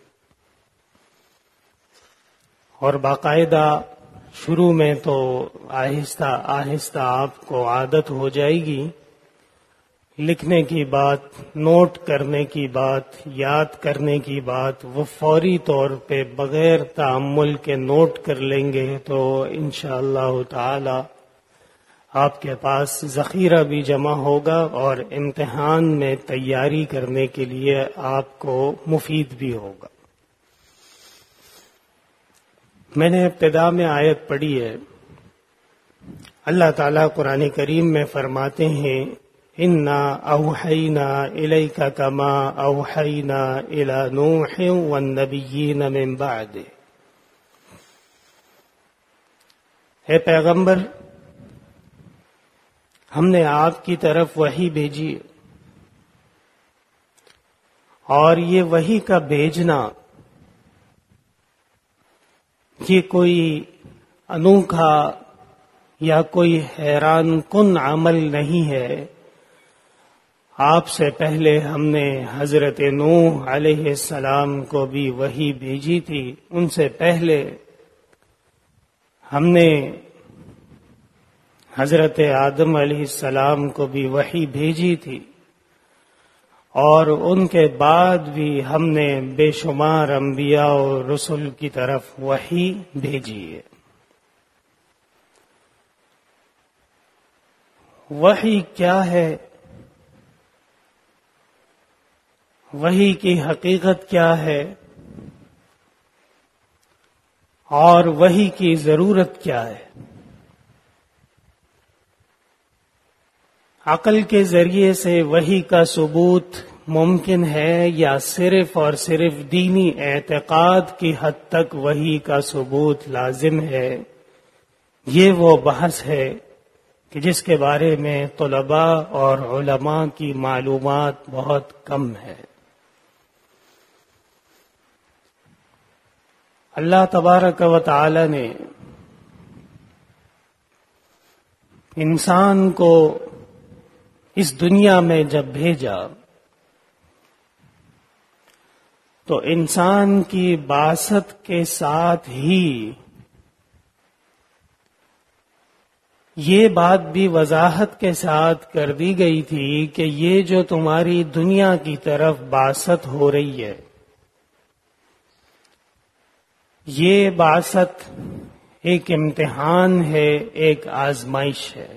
اور باقاعدہ شروع میں تو آہستہ آہستہ آپ کو عادت ہو جائے گی، لکھنے کی بات، نوٹ کرنے کی بات، یاد کرنے کی بات، وہ فوری طور پہ بغیر تأمل کے نوٹ کر لیں گے تو انشاءاللہ تعالی آپ کے پاس ذخیرہ بھی جمع ہوگا اور امتحان میں تیاری کرنے کے لیے آپ کو مفید بھی ہوگا۔ میں نے ابتدا میں آیت پڑھی ہے، اللہ تعالیٰ قرآن کریم میں فرماتے ہیں اِنَّا أَوْحَيْنَا إِلَيْكَ كَمَا أَوْحَيْنَا إِلَى نُوحٍ وَالنَّبِيِّينَ مِن بَعْدِهِ۔ اے پیغمبر، ہم نے آپ کی طرف وحی بھیجی اور یہ وحی کا بھیجنا یہ کوئی انوکھا یا کوئی حیران کن عمل نہیں ہے۔ آپ سے پہلے ہم نے حضرت نوح علیہ السلام کو بھی وحی بھیجی تھی، ان سے پہلے ہم نے حضرت آدم علیہ السلام کو بھی وحی بھیجی تھی، اور ان کے بعد بھی ہم نے بے شمار انبیاء اور رسل کی طرف وحی بھیجی ہے۔ وحی کیا ہے؟ وحی کی حقیقت کیا ہے اور وحی کی ضرورت کیا ہے؟ عقل کے ذریعے سے وحی کا ثبوت ممکن ہے یا صرف اور صرف دینی اعتقاد کی حد تک وحی کا ثبوت لازم ہے؟ یہ وہ بحث ہے کہ جس کے بارے میں طلباء اور علماء کی معلومات بہت کم ہے۔ اللہ تبارک و تعالی نے انسان کو اس دنیا میں جب بھیجا تو انسان کی بعثت کے ساتھ ہی یہ بات بھی وضاحت کے ساتھ کر دی گئی تھی کہ یہ جو تمہاری دنیا کی طرف بعثت ہو رہی ہے، یہ بعثت ایک امتحان ہے، ایک آزمائش ہے۔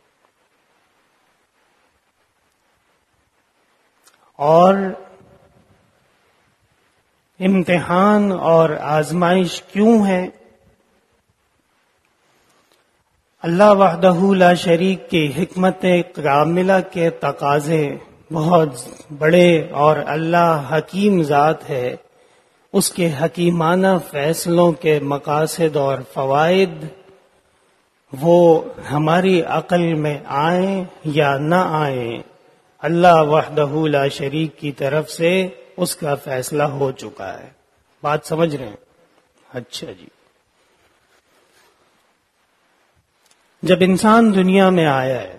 اور امتحان اور آزمائش کیوں ہے؟ اللہ وحدہ لا شریک کی حکمت کاملہ کے تقاضے بہت بڑے، اور اللہ حکیم ذات ہے، اس کے حکیمانہ فیصلوں کے مقاصد اور فوائد وہ ہماری عقل میں آئیں یا نہ آئیں، اللہ وحدہ لا شریک کی طرف سے اس کا فیصلہ ہو چکا ہے۔ بات سمجھ رہے ہیں؟ اچھا جی، جب انسان دنیا میں آیا ہے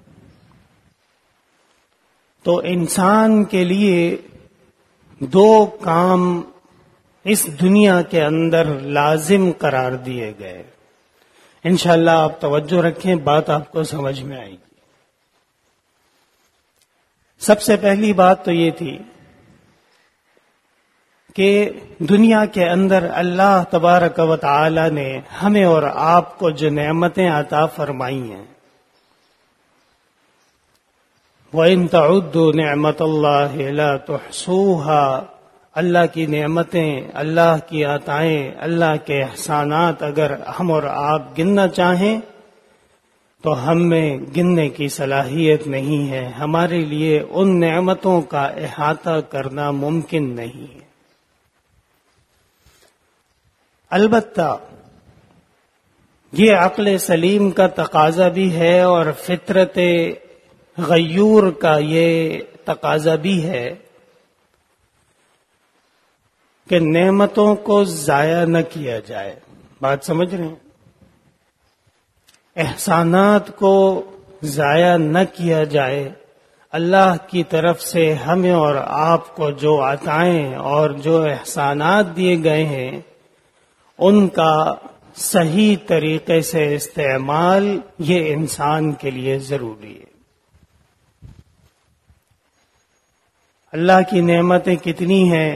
تو انسان کے لیے دو کام اس دنیا کے اندر لازم قرار دیے گئے۔ انشاءاللہ آپ توجہ رکھیں، بات آپ کو سمجھ میں آئے گی۔ سب سے پہلی بات تو یہ تھی کہ دنیا کے اندر اللہ تبارک و تعالی نے ہمیں اور آپ کو جو نعمتیں عطا فرمائی ہیں، وَإِن تَعُدُّوا نِعْمَةَ اللَّهِ لَا تُحْصُوهَا، اللہ کی نعمتیں، اللہ کی عطائیں، اللہ کے احسانات اگر ہم اور آپ گننا چاہیں تو ہم میں گننے کی صلاحیت نہیں ہے، ہمارے لیے ان نعمتوں کا احاطہ کرنا ممکن نہیں ہے۔ البتہ یہ عقل سلیم کا تقاضا بھی ہے اور فطرت غیور کا یہ تقاضا بھی ہے کہ نعمتوں کو ضائع نہ کیا جائے۔ بات سمجھ رہے ہیں؟ احسانات کو ضائع نہ کیا جائے۔ اللہ کی طرف سے ہمیں اور آپ کو جو عطائیں اور جو احسانات دیے گئے ہیں ان کا صحیح طریقے سے استعمال یہ انسان کے لیے ضروری ہے۔ اللہ کی نعمتیں کتنی ہیں.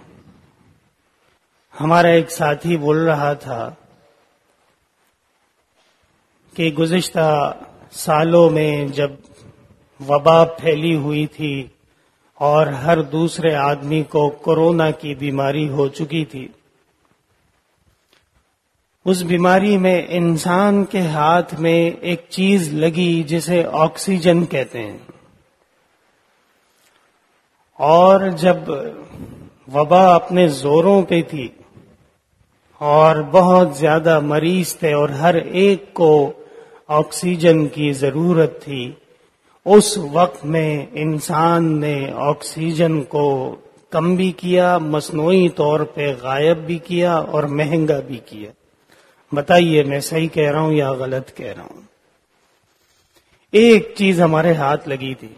ہمارا ایک ساتھی بول رہا تھا کہ گزشتہ سالوں میں جب وبا پھیلی ہوئی تھی اور ہر دوسرے آدمی کو کورونا کی بیماری ہو چکی تھی، اس بیماری میں انسان کے ہاتھ میں ایک چیز لگی جسے آکسیجن کہتے ہیں. اور جب وبا اپنے زوروں پہ تھی اور بہت زیادہ مریض تھے اور ہر ایک کو آکسیجن کی ضرورت تھی، اس وقت میں انسان نے آکسیجن کو کم بھی کیا، مصنوعی طور پہ غائب بھی کیا اور مہنگا بھی کیا. بتائیے میں صحیح کہہ رہا ہوں یا غلط کہہ رہا ہوں؟ ایک چیز ہمارے ہاتھ لگی تھی.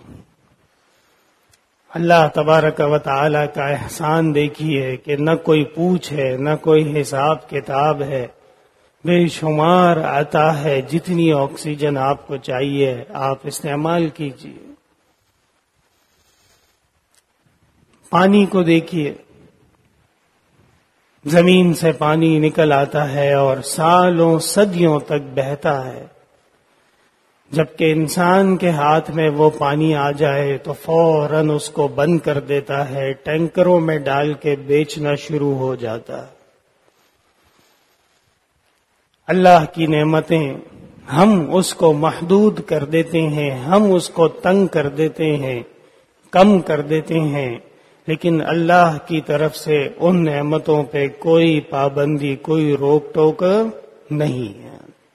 اللہ تبارک و تعالی کا احسان دیکھیے کہ نہ کوئی پوچھ ہے، نہ کوئی حساب کتاب ہے، بے شمار عطا ہے. جتنی آکسیجن آپ کو چاہیے آپ استعمال کیجیے. پانی کو دیکھیے، زمین سے پانی نکل آتا ہے اور سالوں صدیوں تک بہتا ہے، جبکہ انسان کے ہاتھ میں وہ پانی آ جائے تو فوراً اس کو بند کر دیتا ہے، ٹینکروں میں ڈال کے بیچنا شروع ہو جاتا ہے. اللہ کی نعمتیں ہم اس کو محدود کر دیتے ہیں، ہم اس کو تنگ کر دیتے ہیں، کم کر دیتے ہیں، لیکن اللہ کی طرف سے ان نعمتوں پہ کوئی پابندی، کوئی روک ٹوک نہیں ہے.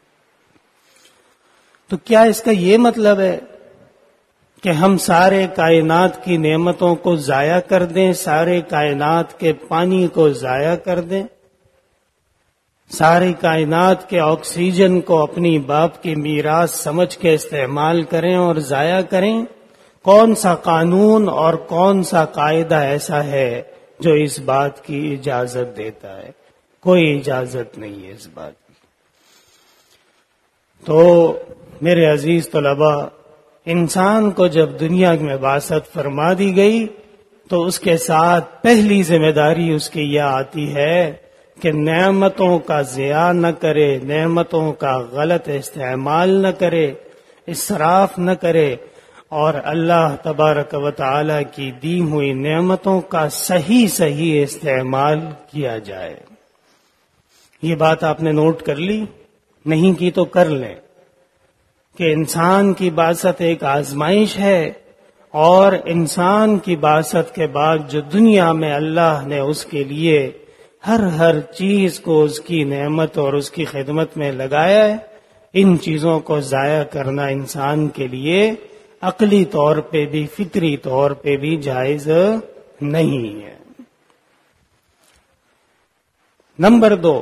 تو کیا اس کا یہ مطلب ہے کہ ہم سارے کائنات کی نعمتوں کو ضائع کر دیں، سارے کائنات کے پانی کو ضائع کر دیں، ساری کائنات کے آکسیجن کو اپنی باپ کی میراث سمجھ کے استعمال کریں اور ضائع کریں؟ کون سا قانون اور کون سا قاعدہ ایسا ہے جو اس بات کی اجازت دیتا ہے؟ کوئی اجازت نہیں ہے اس بات کی. تو میرے عزیز طلباء، انسان کو جب دنیا میں بعثت فرما دی گئی تو اس کے ساتھ پہلی ذمہ داری اس کی یہ آتی ہے کہ نعمتوں کا ضیاع نہ کرے، نعمتوں کا غلط استعمال نہ کرے، اسراف نہ کرے، اور اللہ تبارک و تعالی کی دی ہوئی نعمتوں کا صحیح صحیح استعمال کیا جائے. یہ بات آپ نے نوٹ کر لی؟ نہیں کی تو کر لیں کہ انسان کی بعثت ایک آزمائش ہے، اور انسان کی بعثت کے بعد جو دنیا میں اللہ نے اس کے لیے ہر ہر چیز کو اس کی نعمت اور اس کی خدمت میں لگایا ہے، ان چیزوں کو ضائع کرنا انسان کے لیے عقلی طور پہ بھی فطری طور پہ بھی جائز نہیں ہے. نمبر دو،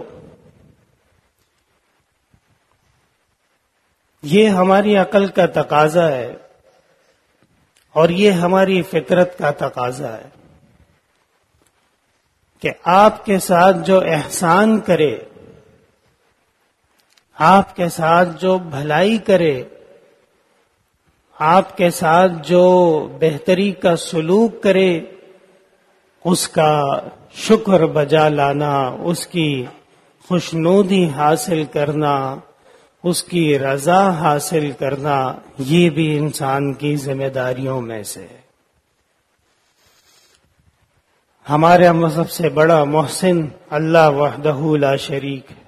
یہ ہماری عقل کا تقاضا ہے اور یہ ہماری فطرت کا تقاضا ہے کہ آپ کے ساتھ جو احسان کرے، آپ کے ساتھ جو بھلائی کرے، آپ کے ساتھ جو بہتری کا سلوک کرے، اس کا شکر بجا لانا، اس کی خوشنودی حاصل کرنا، اس کی رضا حاصل کرنا، یہ بھی انسان کی ذمہ داریوں میں سے ہے. ہمارا سب سے بڑا محسن اللہ وحدہ لا شریک ہے.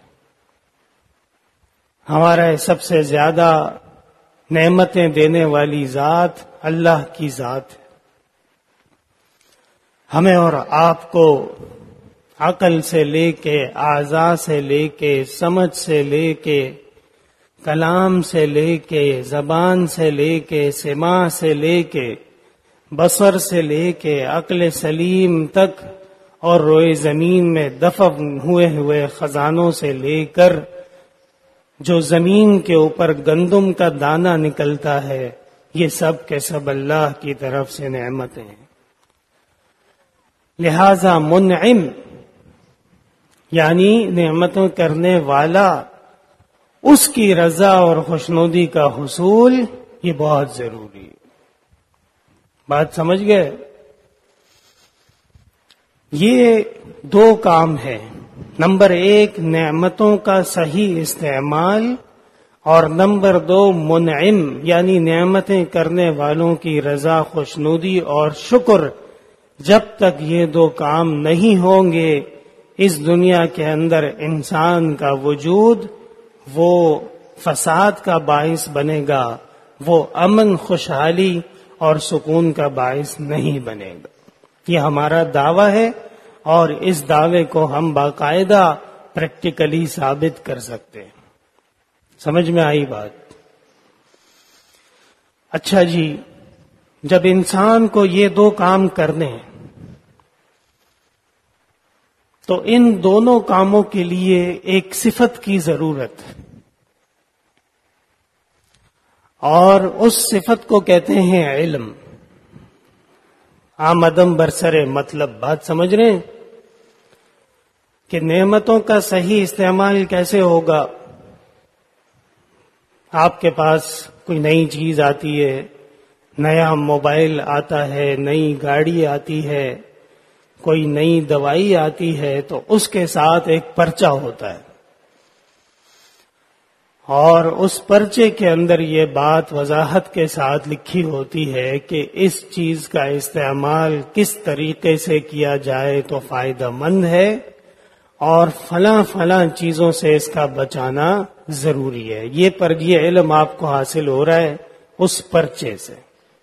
ہمارا سب سے زیادہ نعمتیں دینے والی ذات اللہ کی ذات ہے. ہمیں اور آپ کو عقل سے لے کے، اعضاء سے لے کے، سمجھ سے لے کے، کلام سے لے کے، زبان سے لے کے، سماع سے لے کے، بصر سے لے کے، عقل سلیم تک، اور روئے زمین میں دفن ہوئے ہوئے خزانوں سے لے کر جو زمین کے اوپر گندم کا دانہ نکلتا ہے، یہ سب کے سب اللہ کی طرف سے نعمتیں ہیں. لہذا منعم یعنی نعمتوں کرنے والا، اس کی رضا اور خوشنودی کا حصول یہ بہت ضروری ہے. بات سمجھ گئے؟ یہ دو کام ہے. نمبر ایک نعمتوں کا صحیح استعمال، اور نمبر دو منعم یعنی نعمتیں کرنے والوں کی رضا، خوشنودی اور شکر. جب تک یہ دو کام نہیں ہوں گے اس دنیا کے اندر انسان کا وجود وہ فساد کا باعث بنے گا، وہ امن، خوشحالی اور سکون کا باعث نہیں بنے گا. یہ ہمارا دعویٰ ہے اور اس دعوے کو ہم باقاعدہ پریکٹیکلی ثابت کر سکتے ہیں. سمجھ میں آئی بات؟ اچھا جی، جب انسان کو یہ دو کام کرنے ہیں تو ان دونوں کاموں کے لیے ایک صفت کی ضرورت ہے، اور اس صفت کو کہتے ہیں علم. آمدم برسر مطلب بات سمجھ رہے ہیں کہ نعمتوں کا صحیح استعمال کیسے ہوگا. آپ کے پاس کوئی نئی چیز آتی ہے، نیا موبائل آتا ہے، نئی گاڑی آتی ہے، کوئی نئی دوائی آتی ہے، تو اس کے ساتھ ایک پرچہ ہوتا ہے، اور اس پرچے کے اندر یہ بات وضاحت کے ساتھ لکھی ہوتی ہے کہ اس چیز کا استعمال کس طریقے سے کیا جائے تو فائدہ مند ہے، اور فلاں فلاں چیزوں سے اس کا بچانا ضروری ہے. یہ پر یہ علم آپ کو حاصل ہو رہا ہے اس پرچے سے.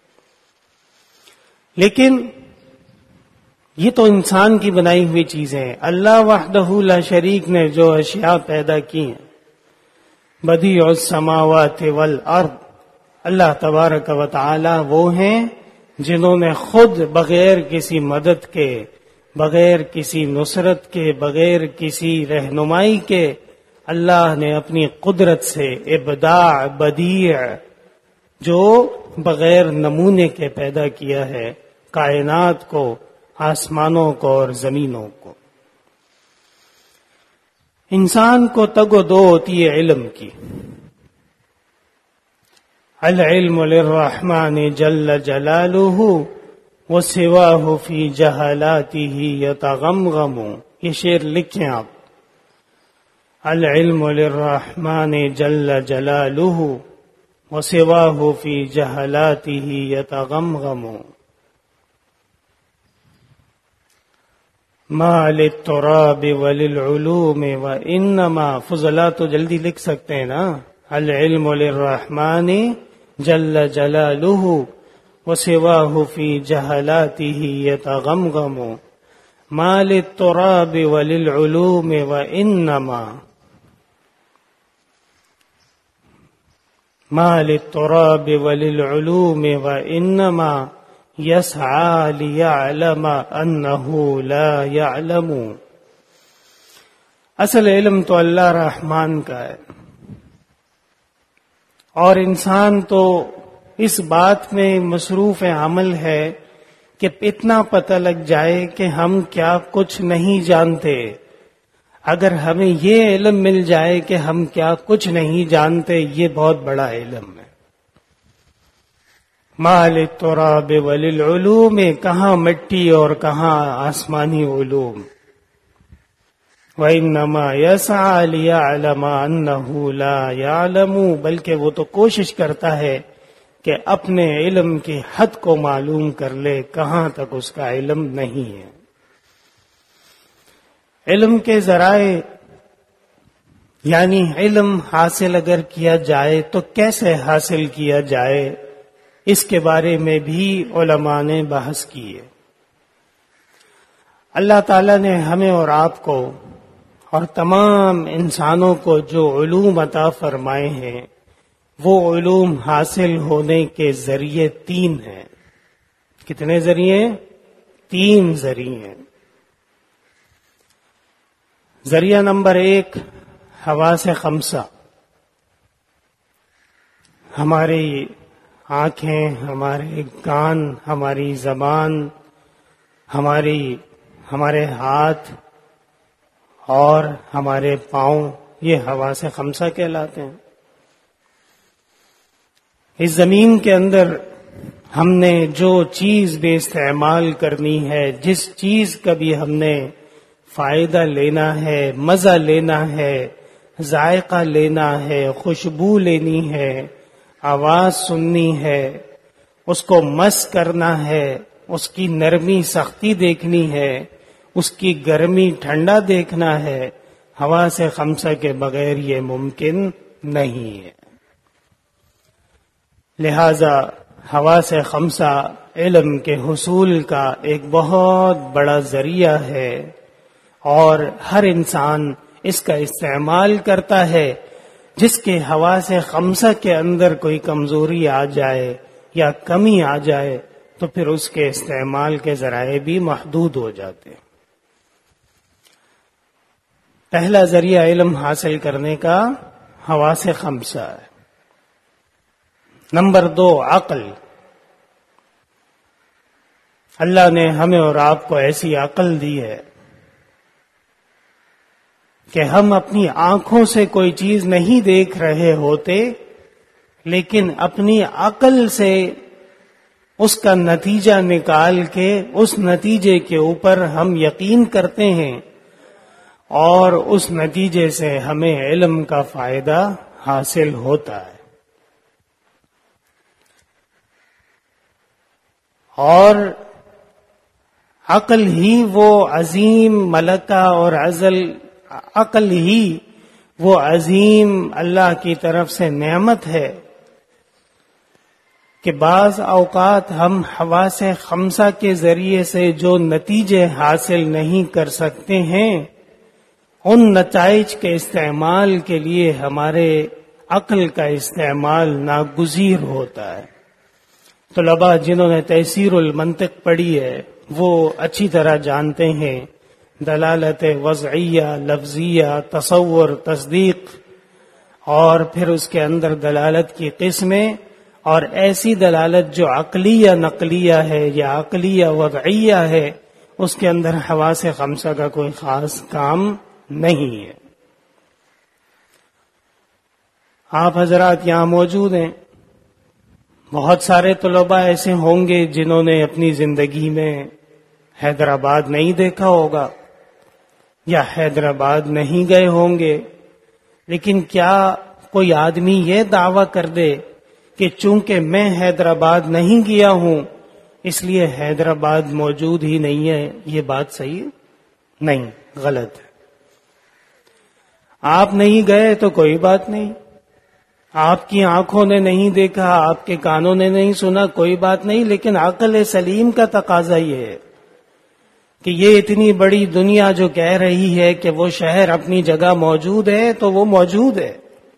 لیکن یہ تو انسان کی بنائی ہوئی چیزیں ہیں. اللہ وحدہ لا شریک نے جو اشیاء پیدا کی ہیں، بدیع السماوات والارض، اللہ تبارک و تعالی وہ ہیں جنہوں نے خود بغیر کسی مدد کے، بغیر کسی نصرت کے، بغیر کسی رہنمائی کے، اللہ نے اپنی قدرت سے ابداع بدیع جو بغیر نمونے کے پیدا کیا ہے کائنات کو، آسمانوں کو اور زمینوں کو. انسان کو تگ و دو ہوتی ہے علم کی. العلم للرحمن جل جلالہ وسواہ فی جہالاتہ یتغمغم. یہ شعر لکھیں آپ. العلم للرحمن جل جلالہ وسواہ فی جہالاتہ یتغمغم. ما للتراب وللعلوم وانما. فضلا تو جلدی لکھ سکتے ہیں نا. العلم للرحمن جل جلالہ وسواہ فی جہالاتہ یتغمغم. ما للتراب وللعلوم وانما. ما للتراب وللعلوم وانما یسعی لیعلم انہ لا یعلم. اصل علم تو اللہ رحمان کا ہے، اور انسان تو اس بات میں مصروف عمل ہے کہ اتنا پتہ لگ جائے کہ ہم کیا کچھ نہیں جانتے. اگر ہمیں یہ علم مل جائے کہ ہم کیا کچھ نہیں جانتے، یہ بہت بڑا علم ہے. ما للتراب وللعلوم، کہاں مٹی اور کہاں آسمانی علوم. وَإِنَّمَا يَسْعَى لِيَعْلَمَ أَنَّهُ لَا يَعْلَمُ. بلکہ وہ تو کوشش کرتا ہے کہ اپنے علم کی حد کو معلوم کر لے، کہاں تک اس کا علم نہیں ہے. علم کے ذرائع یعنی علم حاصل اگر کیا جائے تو کیسے حاصل کیا جائے، اس کے بارے میں بھی علماء نے بحث کی ہے. اللہ تعالیٰ نے ہمیں اور آپ کو اور تمام انسانوں کو جو علوم عطا فرمائے ہیں، وہ علوم حاصل ہونے کے ذریعے تین ہیں. کتنے ذریعے؟ تین ذریعے. ذریعہ نمبر ایک حواس خمسہ، ہماری آنکھیں، ہمارے کان، ہماری زبان، ہماری ہمارے ہاتھ اور ہمارے پاؤں، یہ حواس خمسہ کہلاتے ہیں. اس زمین کے اندر ہم نے جو چیز بھی استعمال کرنی ہے، جس چیز کا بھی ہم نے فائدہ لینا ہے، مزہ لینا ہے، ذائقہ لینا ہے، خوشبو لینی ہے، آواز سننی ہے، اس کو مس کرنا ہے، اس کی نرمی سختی دیکھنی ہے، اس کی گرمی ٹھنڈا دیکھنا ہے، حواس خمسہ کے بغیر یہ ممکن نہیں ہے۔ لہذا حواس خمسہ علم کے حصول کا ایک بہت بڑا ذریعہ ہے، اور ہر انسان اس کا استعمال کرتا ہے۔ جس کے حواس خمسہ کے اندر کوئی کمزوری آ جائے یا کمی آ جائے تو پھر اس کے استعمال کے ذرائع بھی محدود ہو جاتے ہیں۔ پہلا ذریعہ علم حاصل کرنے کا حواس خمسہ ہے۔ نمبر دو، عقل۔ اللہ نے ہمیں اور آپ کو ایسی عقل دی ہے کہ ہم اپنی آنکھوں سے کوئی چیز نہیں دیکھ رہے ہوتے، لیکن اپنی عقل سے اس کا نتیجہ نکال کے اس نتیجے کے اوپر ہم یقین کرتے ہیں، اور اس نتیجے سے ہمیں علم کا فائدہ حاصل ہوتا ہے۔ اور عقل ہی وہ عظیم ملکہ اور ازل عقل ہی وہ عظیم اللہ کی طرف سے نعمت ہے کہ بعض اوقات ہم حواس خمسہ کے ذریعے سے جو نتیجے حاصل نہیں کر سکتے ہیں، ان نتائج کے استعمال کے لیے ہمارے عقل کا استعمال ناگزیر ہوتا ہے۔ طلباء جنہوں نے تیسیر المنطق پڑھی ہے وہ اچھی طرح جانتے ہیں دلالت وضعیہ، لفظیہ، تصور، تصدیق، اور پھر اس کے اندر دلالت کی قسمیں، اور ایسی دلالت جو عقلیہ نقلیہ ہے یا عقلیہ وضعیہ ہے، اس کے اندر حواس خمسہ کا کوئی خاص کام نہیں ہے۔ آپ حضرات یہاں موجود ہیں، بہت سارے طلباء ایسے ہوں گے جنہوں نے اپنی زندگی میں حیدرآباد نہیں دیکھا ہوگا یا حیدرآباد نہیں گئے ہوں گے، لیکن کیا کوئی آدمی یہ دعویٰ کر دے کہ چونکہ میں حیدرآباد نہیں گیا ہوں اس لیے حیدرآباد موجود ہی نہیں ہے؟ یہ بات صحیح نہیں، غلط ہے۔ آپ نہیں گئے تو کوئی بات نہیں، آپ کی آنکھوں نے نہیں دیکھا، آپ کے کانوں نے نہیں سنا، کوئی بات نہیں، لیکن عقل سلیم کا تقاضا یہ ہے کہ یہ اتنی بڑی دنیا جو کہہ رہی ہے کہ وہ شہر اپنی جگہ موجود ہے تو وہ موجود ہے،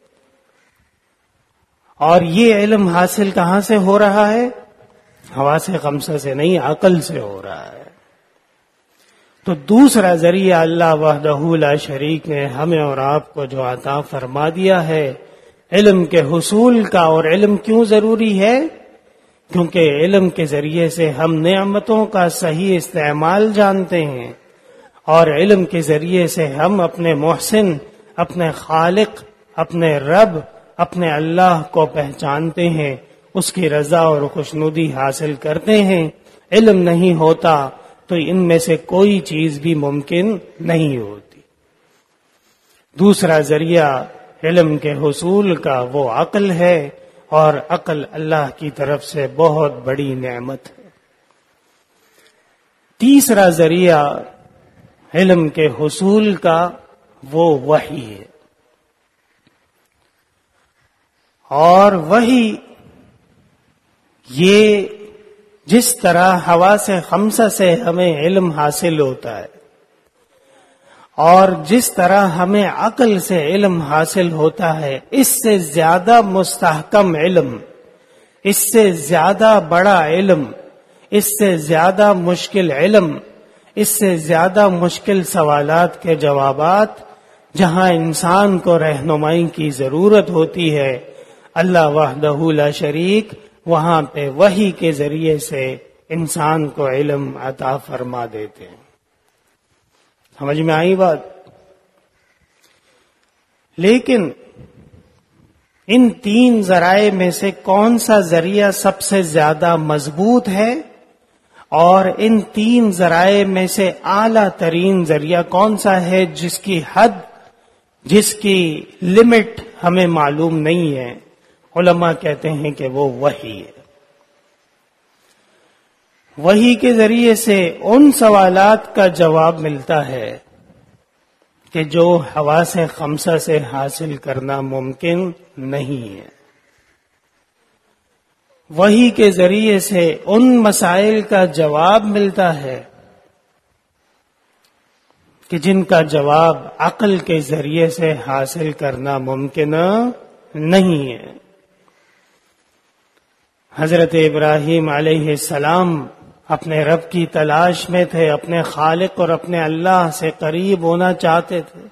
اور یہ علم حاصل کہاں سے ہو رہا ہے؟ حواس خمسہ سے نہیں، عقل سے ہو رہا ہے۔ تو دوسرا ذریعہ اللہ وحدہ لا شریک نے ہمیں اور آپ کو جو عطا فرما دیا ہے علم کے حصول کا، اور علم کیوں ضروری ہے؟ کیونکہ علم کے ذریعے سے ہم نعمتوں کا صحیح استعمال جانتے ہیں، اور علم کے ذریعے سے ہم اپنے محسن، اپنے خالق، اپنے رب، اپنے اللہ کو پہچانتے ہیں، اس کی رضا اور خوشنودی حاصل کرتے ہیں۔ علم نہیں ہوتا تو ان میں سے کوئی چیز بھی ممکن نہیں ہوتی۔ دوسرا ذریعہ علم کے حصول کا وہ عقل ہے، اور عقل اللہ کی طرف سے بہت بڑی نعمت ہے۔ تیسرا ذریعہ علم کے حصول کا وہ وحی ہے، اور وحی یہ جس طرح حواس خمسہ سے ہمیں علم حاصل ہوتا ہے، اور جس طرح ہمیں عقل سے علم حاصل ہوتا ہے، اس سے زیادہ مستحکم علم، اس سے زیادہ بڑا علم، اس سے زیادہ مشکل علم، اس سے زیادہ مشکل سوالات کے جوابات جہاں انسان کو رہنمائی کی ضرورت ہوتی ہے، اللہ وحدہ لا شریک وہاں پہ وحی کے ذریعے سے انسان کو علم عطا فرما دیتے ہیں۔ سمجھ میں آئی بات؟ لیکن ان تین ذرائع میں سے کون سا ذریعہ سب سے زیادہ مضبوط ہے اور ان تین ذرائع میں سے اعلیٰ ترین ذریعہ کون سا ہے جس کی حد، جس کی لمٹ ہمیں معلوم نہیں ہے؟ علماء کہتے ہیں کہ وہ وحی ہے۔ وحی کے ذریعے سے ان سوالات کا جواب ملتا ہے کہ جو حواس خمسہ سے حاصل کرنا ممکن نہیں ہے۔ وحی کے ذریعے سے ان مسائل کا جواب ملتا ہے کہ جن کا جواب عقل کے ذریعے سے حاصل کرنا ممکن نہیں ہے۔ حضرت ابراہیم علیہ السلام اپنے رب کی تلاش میں تھے، اپنے خالق اور اپنے اللہ سے قریب ہونا چاہتے تھے،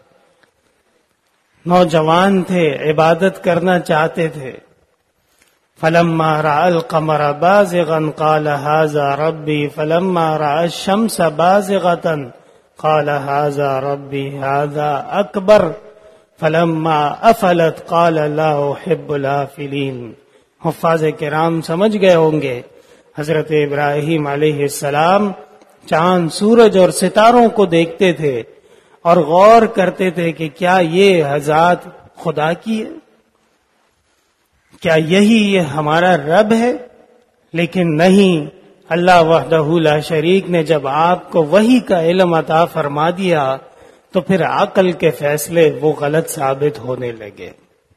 نوجوان تھے، عبادت کرنا چاہتے تھے۔ فلما رأى القمر بازغا قال هذا ربي فلما رأى الشمس بازغة قال هذا ربي هذا أكبر فلما أفلت قال لا أحب الآفلين۔ حفاظ کرام سمجھ گئے ہوں گے حضرت ابراہیم علیہ السلام چاند، سورج اور ستاروں کو دیکھتے تھے اور غور کرتے تھے کہ کیا یہ ذات خدا کی ہے، کیا یہی یہ ہمارا رب ہے؟ لیکن نہیں، اللہ وحدہ لا شریک نے جب آپ کو وحی کا علم عطا فرما دیا تو پھر عقل کے فیصلے وہ غلط ثابت ہونے لگے۔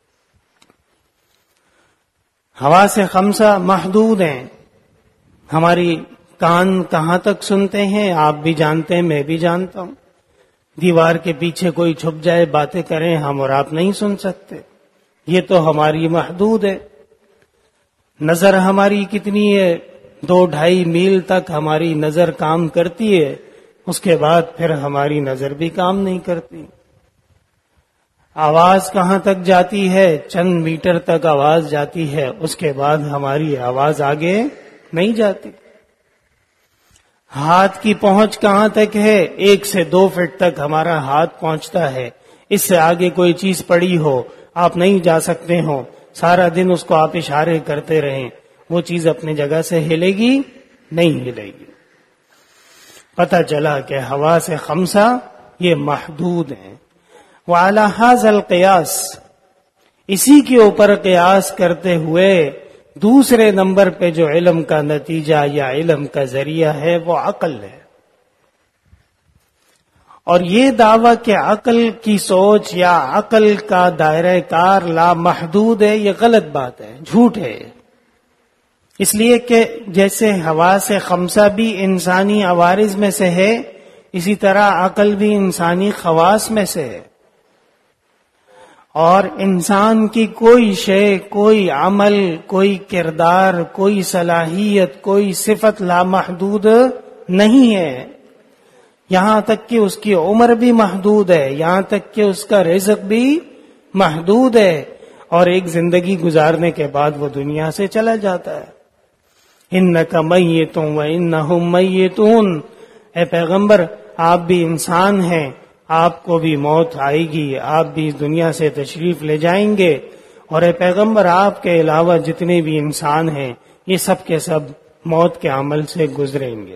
حواس خمسہ محدود ہیں۔ ہماری کان کہاں تک سنتے ہیں آپ بھی جانتے ہیں، میں بھی جانتا ہوں۔ دیوار کے پیچھے کوئی چھپ جائے، باتیں کریں، ہم اور آپ نہیں سن سکتے، یہ تو ہماری محدود ہے۔ نظر ہماری کتنی ہے؟ دو ڈھائی میل تک ہماری نظر کام کرتی ہے، اس کے بعد پھر ہماری نظر بھی کام نہیں کرتی۔ آواز کہاں تک جاتی ہے؟ چند میٹر تک آواز جاتی ہے، اس کے بعد ہماری آواز آگے نہیں جاتی۔ ہاتھ کی پہنچ کہاں تک ہے؟ ایک سے دو فٹ تک ہمارا ہاتھ پہنچتا ہے، اس سے آگے کوئی چیز پڑی ہو آپ نہیں جا سکتے ہو، سارا دن اس کو آپ اشارے کرتے رہیں، وہ چیز اپنی جگہ سے ہلے گی نہیں ہلے گی۔ پتہ چلا کہ حواس خمسہ یہ محدود ہیں۔ وعلی ھذا القیاس، اسی کے اوپر قیاس کرتے ہوئے دوسرے نمبر پہ جو علم کا نتیجہ یا علم کا ذریعہ ہے وہ عقل ہے۔ اور یہ دعویٰ کہ عقل کی سوچ یا عقل کا دائرہ کار لامحدود ہے، یہ غلط بات ہے، جھوٹ ہے۔ اس لیے کہ جیسے حواس خمسہ بھی انسانی عوارض میں سے ہے، اسی طرح عقل بھی انسانی خواص میں سے ہے۔ اور انسان کی کوئی شے، کوئی عمل، کوئی کردار، کوئی صلاحیت، کوئی صفت لامحدود نہیں ہے۔ یہاں تک کہ اس کی عمر بھی محدود ہے، یہاں تک کہ اس کا رزق بھی محدود ہے، اور ایک زندگی گزارنے کے بعد وہ دنیا سے چلا جاتا ہے۔ انک میت وانہم میتون، اے پیغمبر آپ بھی انسان ہیں، آپ کو بھی موت آئے گی، آپ بھی اس دنیا سے تشریف لے جائیں گے، اور اے پیغمبر آپ کے علاوہ جتنے بھی انسان ہیں یہ سب کے سب موت کے عمل سے گزریں گے۔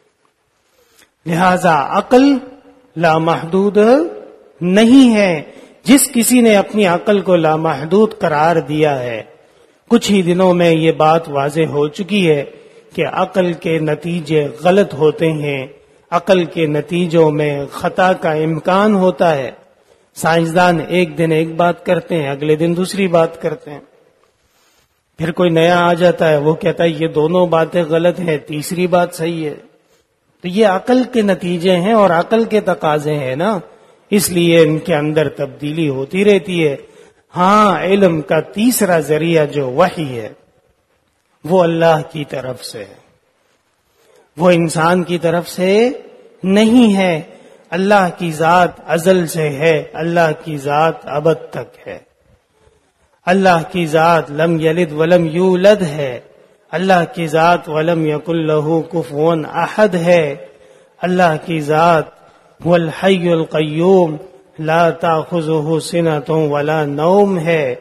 لہذا عقل لامحدود نہیں ہے۔ جس کسی نے اپنی عقل کو لامحدود قرار دیا ہے، کچھ ہی دنوں میں یہ بات واضح ہو چکی ہے کہ عقل کے نتیجے غلط ہوتے ہیں، عقل کے نتیجوں میں خطا کا امکان ہوتا ہے۔ سائنسدان ایک دن ایک بات کرتے ہیں، اگلے دن دوسری بات کرتے ہیں، پھر کوئی نیا آ جاتا ہے، وہ کہتا ہے یہ دونوں باتیں غلط ہیں، تیسری بات صحیح ہے۔ تو یہ عقل کے نتیجے ہیں اور عقل کے تقاضے ہیں نا، اس لیے ان کے اندر تبدیلی ہوتی رہتی ہے۔ ہاں، علم کا تیسرا ذریعہ جو وحی ہے وہ اللہ کی طرف سے ہے، وہ انسان کی طرف سے نہیں ہے۔ اللہ کی ذات ازل سے ہے، اللہ کی ذات ابد تک ہے، اللہ کی ذات لم یلد ولم یولد ہے، اللہ کی ذات ولم یکن لہ کفوا احد ہے، اللہ کی ذات هو الحی القیوم لا تأخذہ سنۃ ولا نوم ہے،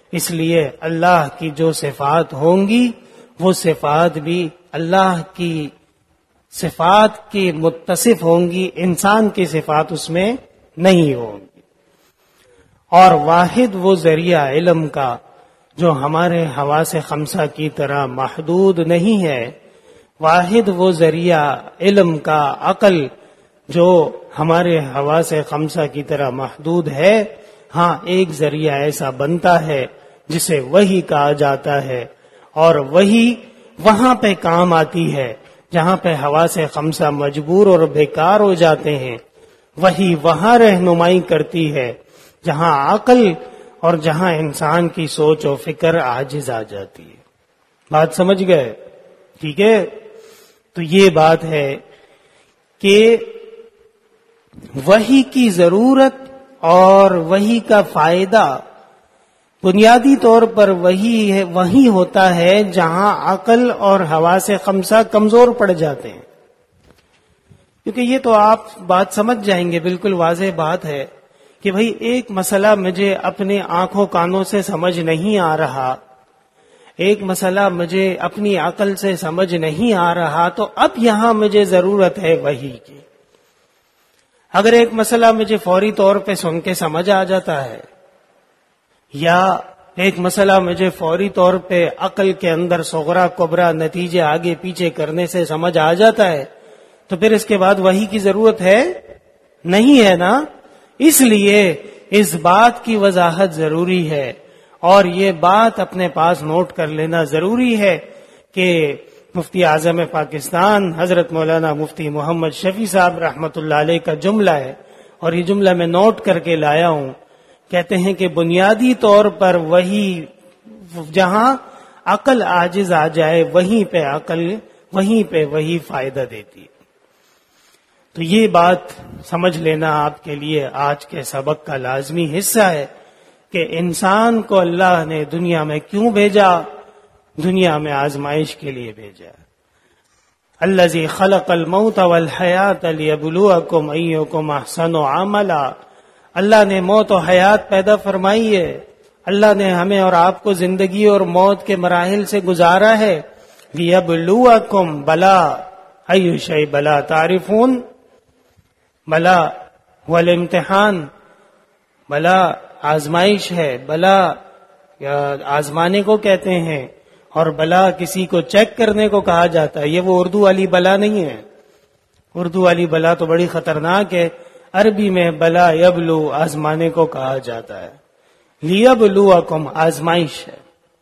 اس لیے اللہ کی جو صفات ہوں گی وہ صفات بھی اللہ کی صفات کی متصف ہوں گی، انسان کی صفات اس میں نہیں ہوں گی۔ اور واحد وہ ذریعہ علم کا جو ہمارے حواس خمسہ کی طرح محدود نہیں ہے، واحد وہ ذریعہ علم کا عقل جو ہمارے حواس خمسہ کی طرح محدود ہے، ہاں ایک ذریعہ ایسا بنتا ہے جسے وحی کہا جاتا ہے، اور وحی وہاں پہ کام آتی ہے جہاں پہ حواس خمسہ مجبور اور بیکار ہو جاتے ہیں، وحی وہاں رہنمائی کرتی ہے جہاں عقل اور جہاں انسان کی سوچ و فکر عاجز آ جاتی ہے۔ بات سمجھ گئے؟ ٹھیک ہے، تو یہ بات ہے کہ وحی کی ضرورت اور وحی کا فائدہ بنیادی طور پر وہی ہے وہی ہوتا ہے جہاں عقل اور حواس خمسہ کمزور پڑ جاتے ہیں، کیونکہ یہ تو آپ بات سمجھ جائیں گے، بالکل واضح بات ہے کہ بھئی ایک مسئلہ مجھے اپنے آنکھوں کانوں سے سمجھ نہیں آ رہا، ایک مسئلہ مجھے اپنی عقل سے سمجھ نہیں آ رہا، تو اب یہاں مجھے ضرورت ہے وحی کی۔ اگر ایک مسئلہ مجھے فوری طور پہ سن کے سمجھ آ جاتا ہے، یا ایک مسئلہ مجھے فوری طور پہ عقل کے اندر صغرا کبرا نتیجے آگے پیچھے کرنے سے سمجھ آ جاتا ہے، تو پھر اس کے بعد وحی کی ضرورت ہے نہیں ہے نا۔ اس لیے اس بات کی وضاحت ضروری ہے، اور یہ بات اپنے پاس نوٹ کر لینا ضروری ہے کہ مفتی اعظم پاکستان حضرت مولانا مفتی محمد شفیع صاحب رحمت اللہ علیہ کا جملہ ہے، اور یہ جملہ میں نوٹ کر کے لایا ہوں۔ کہتے ہیں کہ بنیادی طور پر وہی جہاں عقل عاجز آ جائے وہیں پہ عقل وہیں پہ وہی فائدہ دیتی ہے۔ تو یہ بات سمجھ لینا آپ کے لیے آج کے سبق کا لازمی حصہ ہے کہ انسان کو اللہ نے دنیا میں کیوں بھیجا؟ دنیا میں آزمائش کے لیے بھیجا۔ الذی خلق الموت والحیات لیبلوکم ایکم احسن عملا، اللہ نے موت و حیات پیدا فرمائی ہے، اللہ نے ہمیں اور آپ کو زندگی اور موت کے مراحل سے گزارا ہے، لیبلوکم، بلا ای شیء بلا تعرفون، بلا والامتحان، بلا آزمائش ہے، بلا یا آزمانے کو کہتے ہیں، اور بلا کسی کو چیک کرنے کو کہا جاتا ہے۔ یہ وہ اردو والی بلا نہیں ہے، اردو والی بلا تو بڑی خطرناک ہے، عربی میں بلا یبلو آزمانے کو کہا جاتا ہے، لیبلوکم آزمائش ہے۔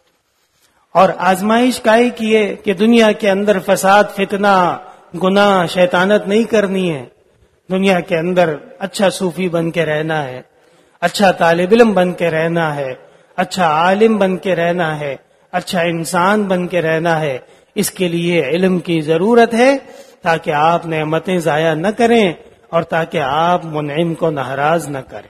اور آزمائش کائے کیے کہ دنیا کے اندر فساد فتنہ گناہ شیطانت نہیں کرنی ہے، دنیا کے اندر اچھا صوفی بن کے رہنا ہے، اچھا طالب علم بن کے رہنا ہے، اچھا عالم بن کے رہنا ہے، اچھا انسان بن کے رہنا ہے۔ اس کے لیے علم کی ضرورت ہے تاکہ آپ نعمتیں ضائع نہ کریں اور تاکہ آپ منعم کو ناراض نہ کریں۔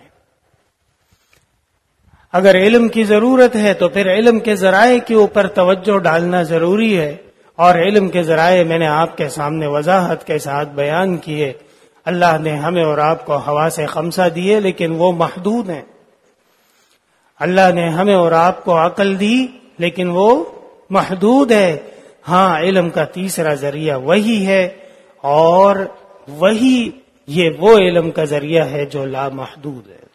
اگر علم کی ضرورت ہے تو پھر علم کے ذرائع کے اوپر توجہ ڈالنا ضروری ہے، اور علم کے ذرائع میں نے آپ کے سامنے وضاحت کے ساتھ بیان کیے۔ اللہ نے ہمیں اور آپ کو حواس خمسہ دیے لیکن وہ محدود ہیں، اللہ نے ہمیں اور آپ کو عقل دی لیکن وہ محدود ہے۔ ہاں علم کا تیسرا ذریعہ وہی ہے، اور وہی یہ وہ علم کا ذریعہ ہے جو لامحدود ہے۔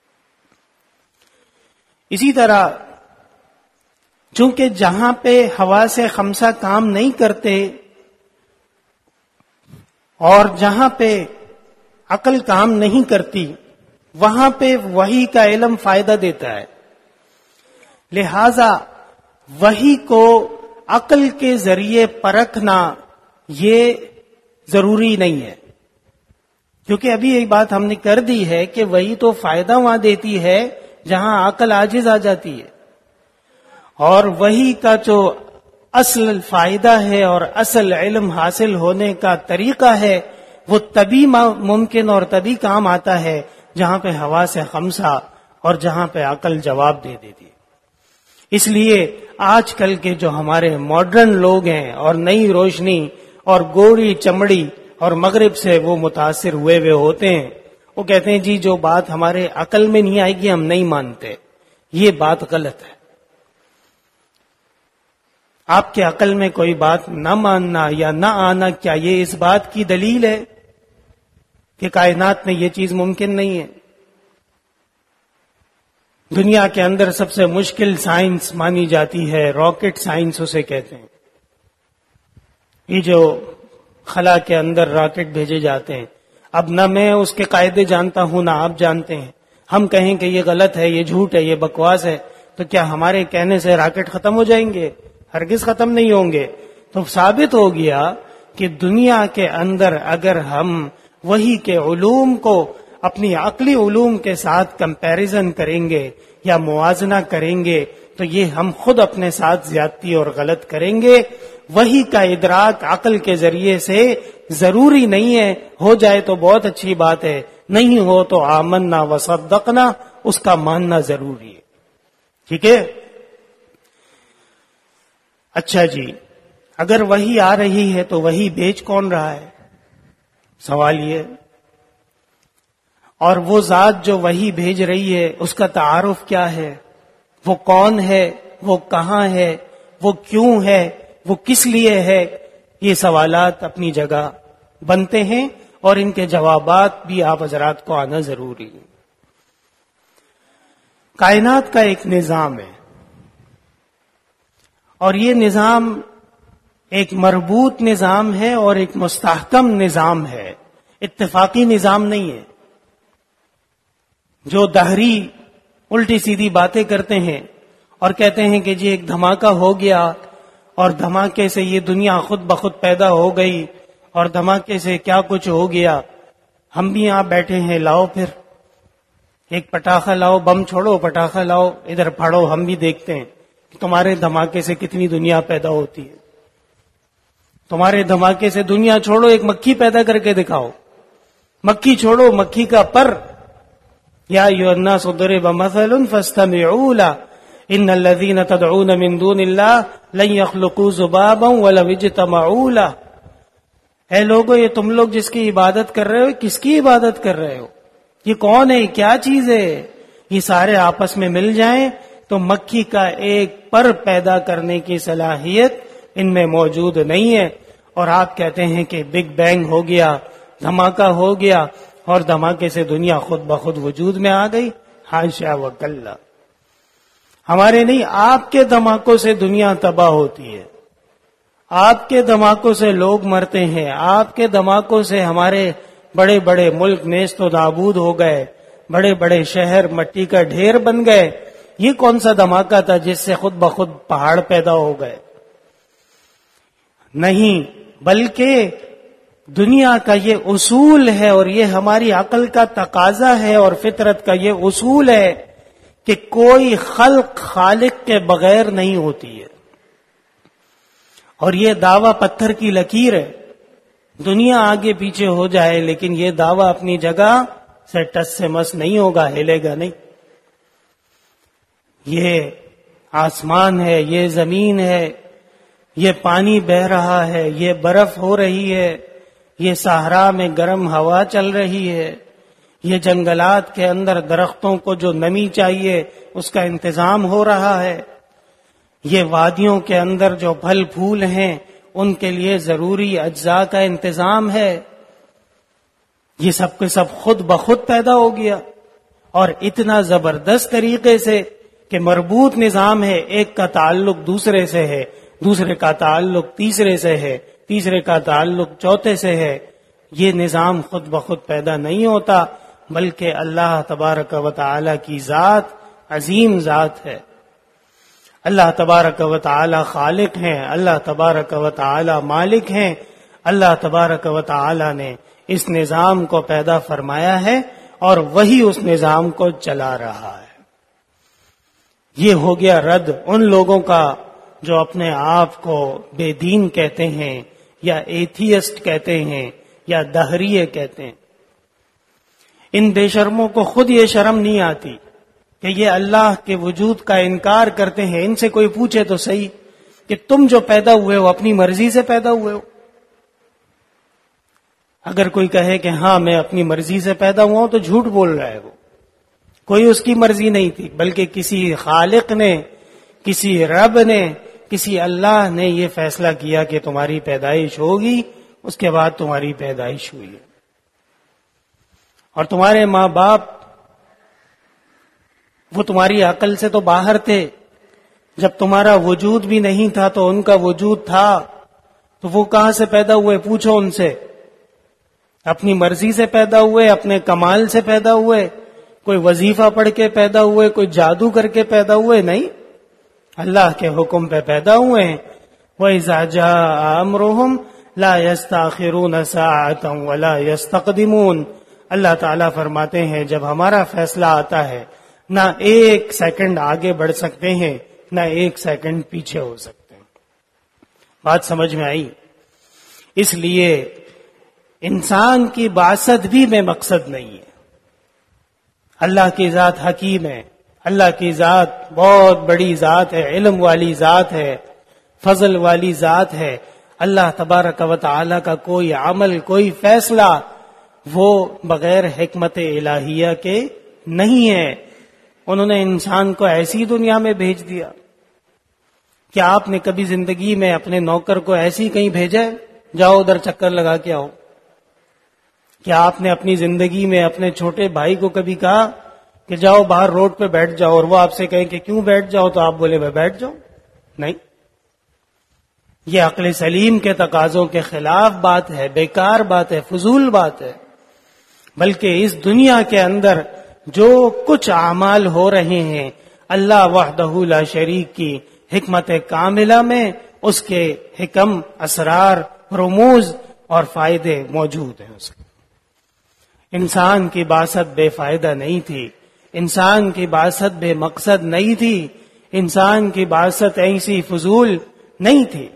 اسی طرح چونکہ جہاں پہ حواس خمسہ کام نہیں کرتے اور جہاں پہ عقل کام نہیں کرتی وہاں پہ وحی کا علم فائدہ دیتا ہے، لہذا وحی کو عقل کے ذریعے پرکھنا یہ ضروری نہیں ہے، کیونکہ ابھی ایک بات ہم نے کر دی ہے کہ وہی تو فائدہ وہاں دیتی ہے جہاں عقل عاجز آ جاتی ہے، اور وہی کا جو اصل فائدہ ہے اور اصل علم حاصل ہونے کا طریقہ ہے وہ تبھی ممکن اور تبھی کام آتا ہے جہاں پہ حواس خمسہ اور جہاں پہ عقل جواب دے دیتی ہے۔ اس لیے آج کل کے جو ہمارے ماڈرن لوگ ہیں اور نئی روشنی اور گوری چمڑی اور مغرب سے وہ متاثر ہوئے ہوئے ہوتے ہیں، وہ کہتے ہیں جی جو بات ہمارے عقل میں نہیں آئے گی ہم نہیں مانتے۔ یہ بات غلط ہے۔ آپ کے عقل میں کوئی بات نہ ماننا یا نہ آنا، کیا یہ اس بات کی دلیل ہے کہ کائنات میں یہ چیز ممکن نہیں ہے؟ دنیا کے اندر سب سے مشکل سائنس مانی جاتی ہے راکٹ سائنس اسے کہتے ہیں. یہ جو خلا کے اندر راکٹ بھیجے جاتے ہیں، اب نہ میں اس کے قاعدے جانتا ہوں نہ آپ جانتے ہیں. ہم کہیں کہ یہ غلط ہے، یہ جھوٹ ہے، یہ بکواس ہے، تو کیا ہمارے کہنے سے راکٹ ختم ہو جائیں گے؟ ہرگز ختم نہیں ہوں گے. تو ثابت ہو گیا کہ دنیا کے اندر اگر ہم وحی کے علوم کو اپنی عقلی علوم کے ساتھ کمپیریزن کریں گے یا موازنہ کریں گے تو یہ ہم خود اپنے ساتھ زیادتی اور غلط کریں گے. وحی کا ادراک عقل کے ذریعے سے ضروری نہیں ہے، ہو جائے تو بہت اچھی بات ہے، نہیں ہو تو آمنا وصدقنا، اس کا ماننا ضروری ہے. ٹھیک ہے؟ اچھا جی، اگر وحی آ رہی ہے تو وحی بیچ کون رہا ہے؟ سوال یہ. اور وہ ذات جو وحی بھیج رہی ہے اس کا تعارف کیا ہے؟ وہ کون ہے؟ وہ کہاں ہے؟ وہ کیوں ہے؟ وہ کس لیے ہے؟ یہ سوالات اپنی جگہ بنتے ہیں اور ان کے جوابات بھی آپ حضرات کو آنا ضروری ہے. کائنات کا ایک نظام ہے اور یہ نظام ایک مربوط نظام ہے اور ایک مستحکم نظام ہے، اتفاقی نظام نہیں ہے. جو دہری الٹی سیدھی باتیں کرتے ہیں اور کہتے ہیں کہ جی ایک دھماکہ ہو گیا اور دھماکے سے یہ دنیا خود بخود پیدا ہو گئی اور دھماکے سے کیا کچھ ہو گیا، ہم بھی یہاں بیٹھے ہیں، لاؤ پھر ایک پٹاخہ لاؤ، بم چھوڑو، پٹاخہ لاؤ، ادھر پھاڑو، ہم بھی دیکھتے ہیں کہ تمہارے دھماکے سے کتنی دنیا پیدا ہوتی ہے. تمہارے دھماکے سے دنیا چھوڑو، ایک مکھی پیدا کر کے دکھاؤ. مکھی چھوڑو، مکھی کا پر، یا ایھا الناس ضرب مثل فاستمعوا له ان الذين تدعون من دون الله لن يخلقوا ذبابا ولو اجتمعوا له. اے لوگو، یہ تم لوگ جس کی عبادت کر رہے ہو، کس کی عبادت کر رہے ہو؟ یہ کون ہے؟ کیا چیز ہے؟ یہ سارے آپس میں مل جائیں تو مکھی کا ایک پر پیدا کرنے کی صلاحیت ان میں موجود نہیں ہے. اور آپ کہتے ہیں کہ بگ بینگ ہو گیا، دھماکہ ہو گیا اور دھماکے سے دنیا خود بخود وجود میں آ گئی. حاشا وکلا، ہمارے نہیں، آپ کے دھماکوں سے دنیا تباہ ہوتی ہے، آپ کے دھماکوں سے لوگ مرتے ہیں، آپ کے دھماکوں سے ہمارے بڑے بڑے ملک نیست و نابود ہو گئے، بڑے بڑے شہر مٹی کا ڈھیر بن گئے. یہ کون سا دھماکہ تھا جس سے خود بخود پہاڑ پیدا ہو گئے؟ نہیں، بلکہ دنیا کا یہ اصول ہے اور یہ ہماری عقل کا تقاضا ہے اور فطرت کا یہ اصول ہے کہ کوئی خلق خالق کے بغیر نہیں ہوتی ہے. اور یہ دعویٰ پتھر کی لکیر ہے، دنیا آگے پیچھے ہو جائے لیکن یہ دعویٰ اپنی جگہ سے ٹس سے مس نہیں ہوگا، ہلے گا نہیں. یہ آسمان ہے، یہ زمین ہے، یہ پانی بہ رہا ہے، یہ برف ہو رہی ہے، یہ صحرا میں گرم ہوا چل رہی ہے، یہ جنگلات کے اندر درختوں کو جو نمی چاہیے اس کا انتظام ہو رہا ہے، یہ وادیوں کے اندر جو پھل پھول ہیں ان کے لیے ضروری اجزاء کا انتظام ہے. یہ سب کے سب خود بخود پیدا ہو گیا اور اتنا زبردست طریقے سے کہ مربوط نظام ہے. ایک کا تعلق دوسرے سے ہے، دوسرے کا تعلق تیسرے سے ہے، تیسرے کا تعلق چوتھے سے ہے. یہ نظام خود بخود پیدا نہیں ہوتا بلکہ اللہ تبارک و تعالی کی ذات عظیم ذات ہے. اللہ تبارک و تعالی خالق ہیں، اللہ تبارک و تعالی مالک ہیں. اللہ تبارک و تعالی نے اس نظام کو پیدا فرمایا ہے اور وہی اس نظام کو چلا رہا ہے. یہ ہو گیا رد ان لوگوں کا جو اپنے آپ کو بے دین کہتے ہیں یا ایتھیسٹ کہتے ہیں یا دہریے کہتے ہیں. ان بے شرموں کو خود یہ شرم نہیں آتی کہ یہ اللہ کے وجود کا انکار کرتے ہیں. ان سے کوئی پوچھے تو صحیح کہ تم جو پیدا ہوئے ہو اپنی مرضی سے پیدا ہوئے ہو. اگر کوئی کہے کہ ہاں میں اپنی مرضی سے پیدا ہوا ہوں تو جھوٹ بول رہا ہے. وہ کوئی اس کی مرضی نہیں تھی بلکہ کسی خالق نے، کسی رب نے، کسی اللہ نے یہ فیصلہ کیا کہ تمہاری پیدائش ہوگی، اس کے بعد تمہاری پیدائش ہوئی ہے. اور تمہارے ماں باپ وہ تمہاری عقل سے تو باہر تھے. جب تمہارا وجود بھی نہیں تھا تو ان کا وجود تھا. تو وہ کہاں سے پیدا ہوئے؟ پوچھو ان سے. اپنی مرضی سے پیدا ہوئے، اپنے کمال سے پیدا ہوئے، کوئی وظیفہ پڑھ کے پیدا ہوئے، کوئی جادو کر کے پیدا ہوئے؟ نہیں، اللہ کے حکم پہ پیدا ہوئے ہیں. وَإِذَا جَاءَ أَمْرُهُمْ لَا يَسْتَأْخِرُونَ سَاعَةً وَلَا يَسْتَقْدِمُونَ. اللہ تعالیٰ فرماتے ہیں جب ہمارا فیصلہ آتا ہے نہ ایک سیکنڈ آگے بڑھ سکتے ہیں نہ ایک سیکنڈ پیچھے ہو سکتے ہیں. بات سمجھ میں آئی؟ اس لیے انسان کی بعثت بھی بے مقصد نہیں ہے. اللہ کی ذات حکیم ہے، اللہ کی ذات بہت بڑی ذات ہے، علم والی ذات ہے، فضل والی ذات ہے. اللہ تبارک و تعالی کا کوئی عمل، کوئی فیصلہ وہ بغیر حکمت الہیہ کے نہیں ہے. انہوں نے انسان کو ایسی دنیا میں بھیج دیا. کیا آپ نے کبھی زندگی میں اپنے نوکر کو ایسی کہیں بھیجا ہے جاؤ ادھر چکر لگا کے آؤ؟ کیا آپ نے اپنی زندگی میں اپنے چھوٹے بھائی کو کبھی کہا کہ جاؤ باہر روڈ پہ بیٹھ جاؤ، اور وہ آپ سے کہیں کہ کیوں بیٹھ جاؤ تو آپ بولے میں بیٹھ جاؤ؟ نہیں. یہ عقل سلیم کے تقاضوں کے خلاف بات ہے، بیکار بات ہے، فضول بات ہے. بلکہ اس دنیا کے اندر جو کچھ اعمال ہو رہے ہیں اللہ وحدہ لا شریک کی حکمت کاملہ میں اس کے حکم، اسرار، رموز اور فائدے موجود ہیں. اس انسان کی بعثت بے فائدہ نہیں تھی، انسان کی بعثت بے مقصد نہیں تھی، انسان کی بعثت ایسی فضول نہیں تھی.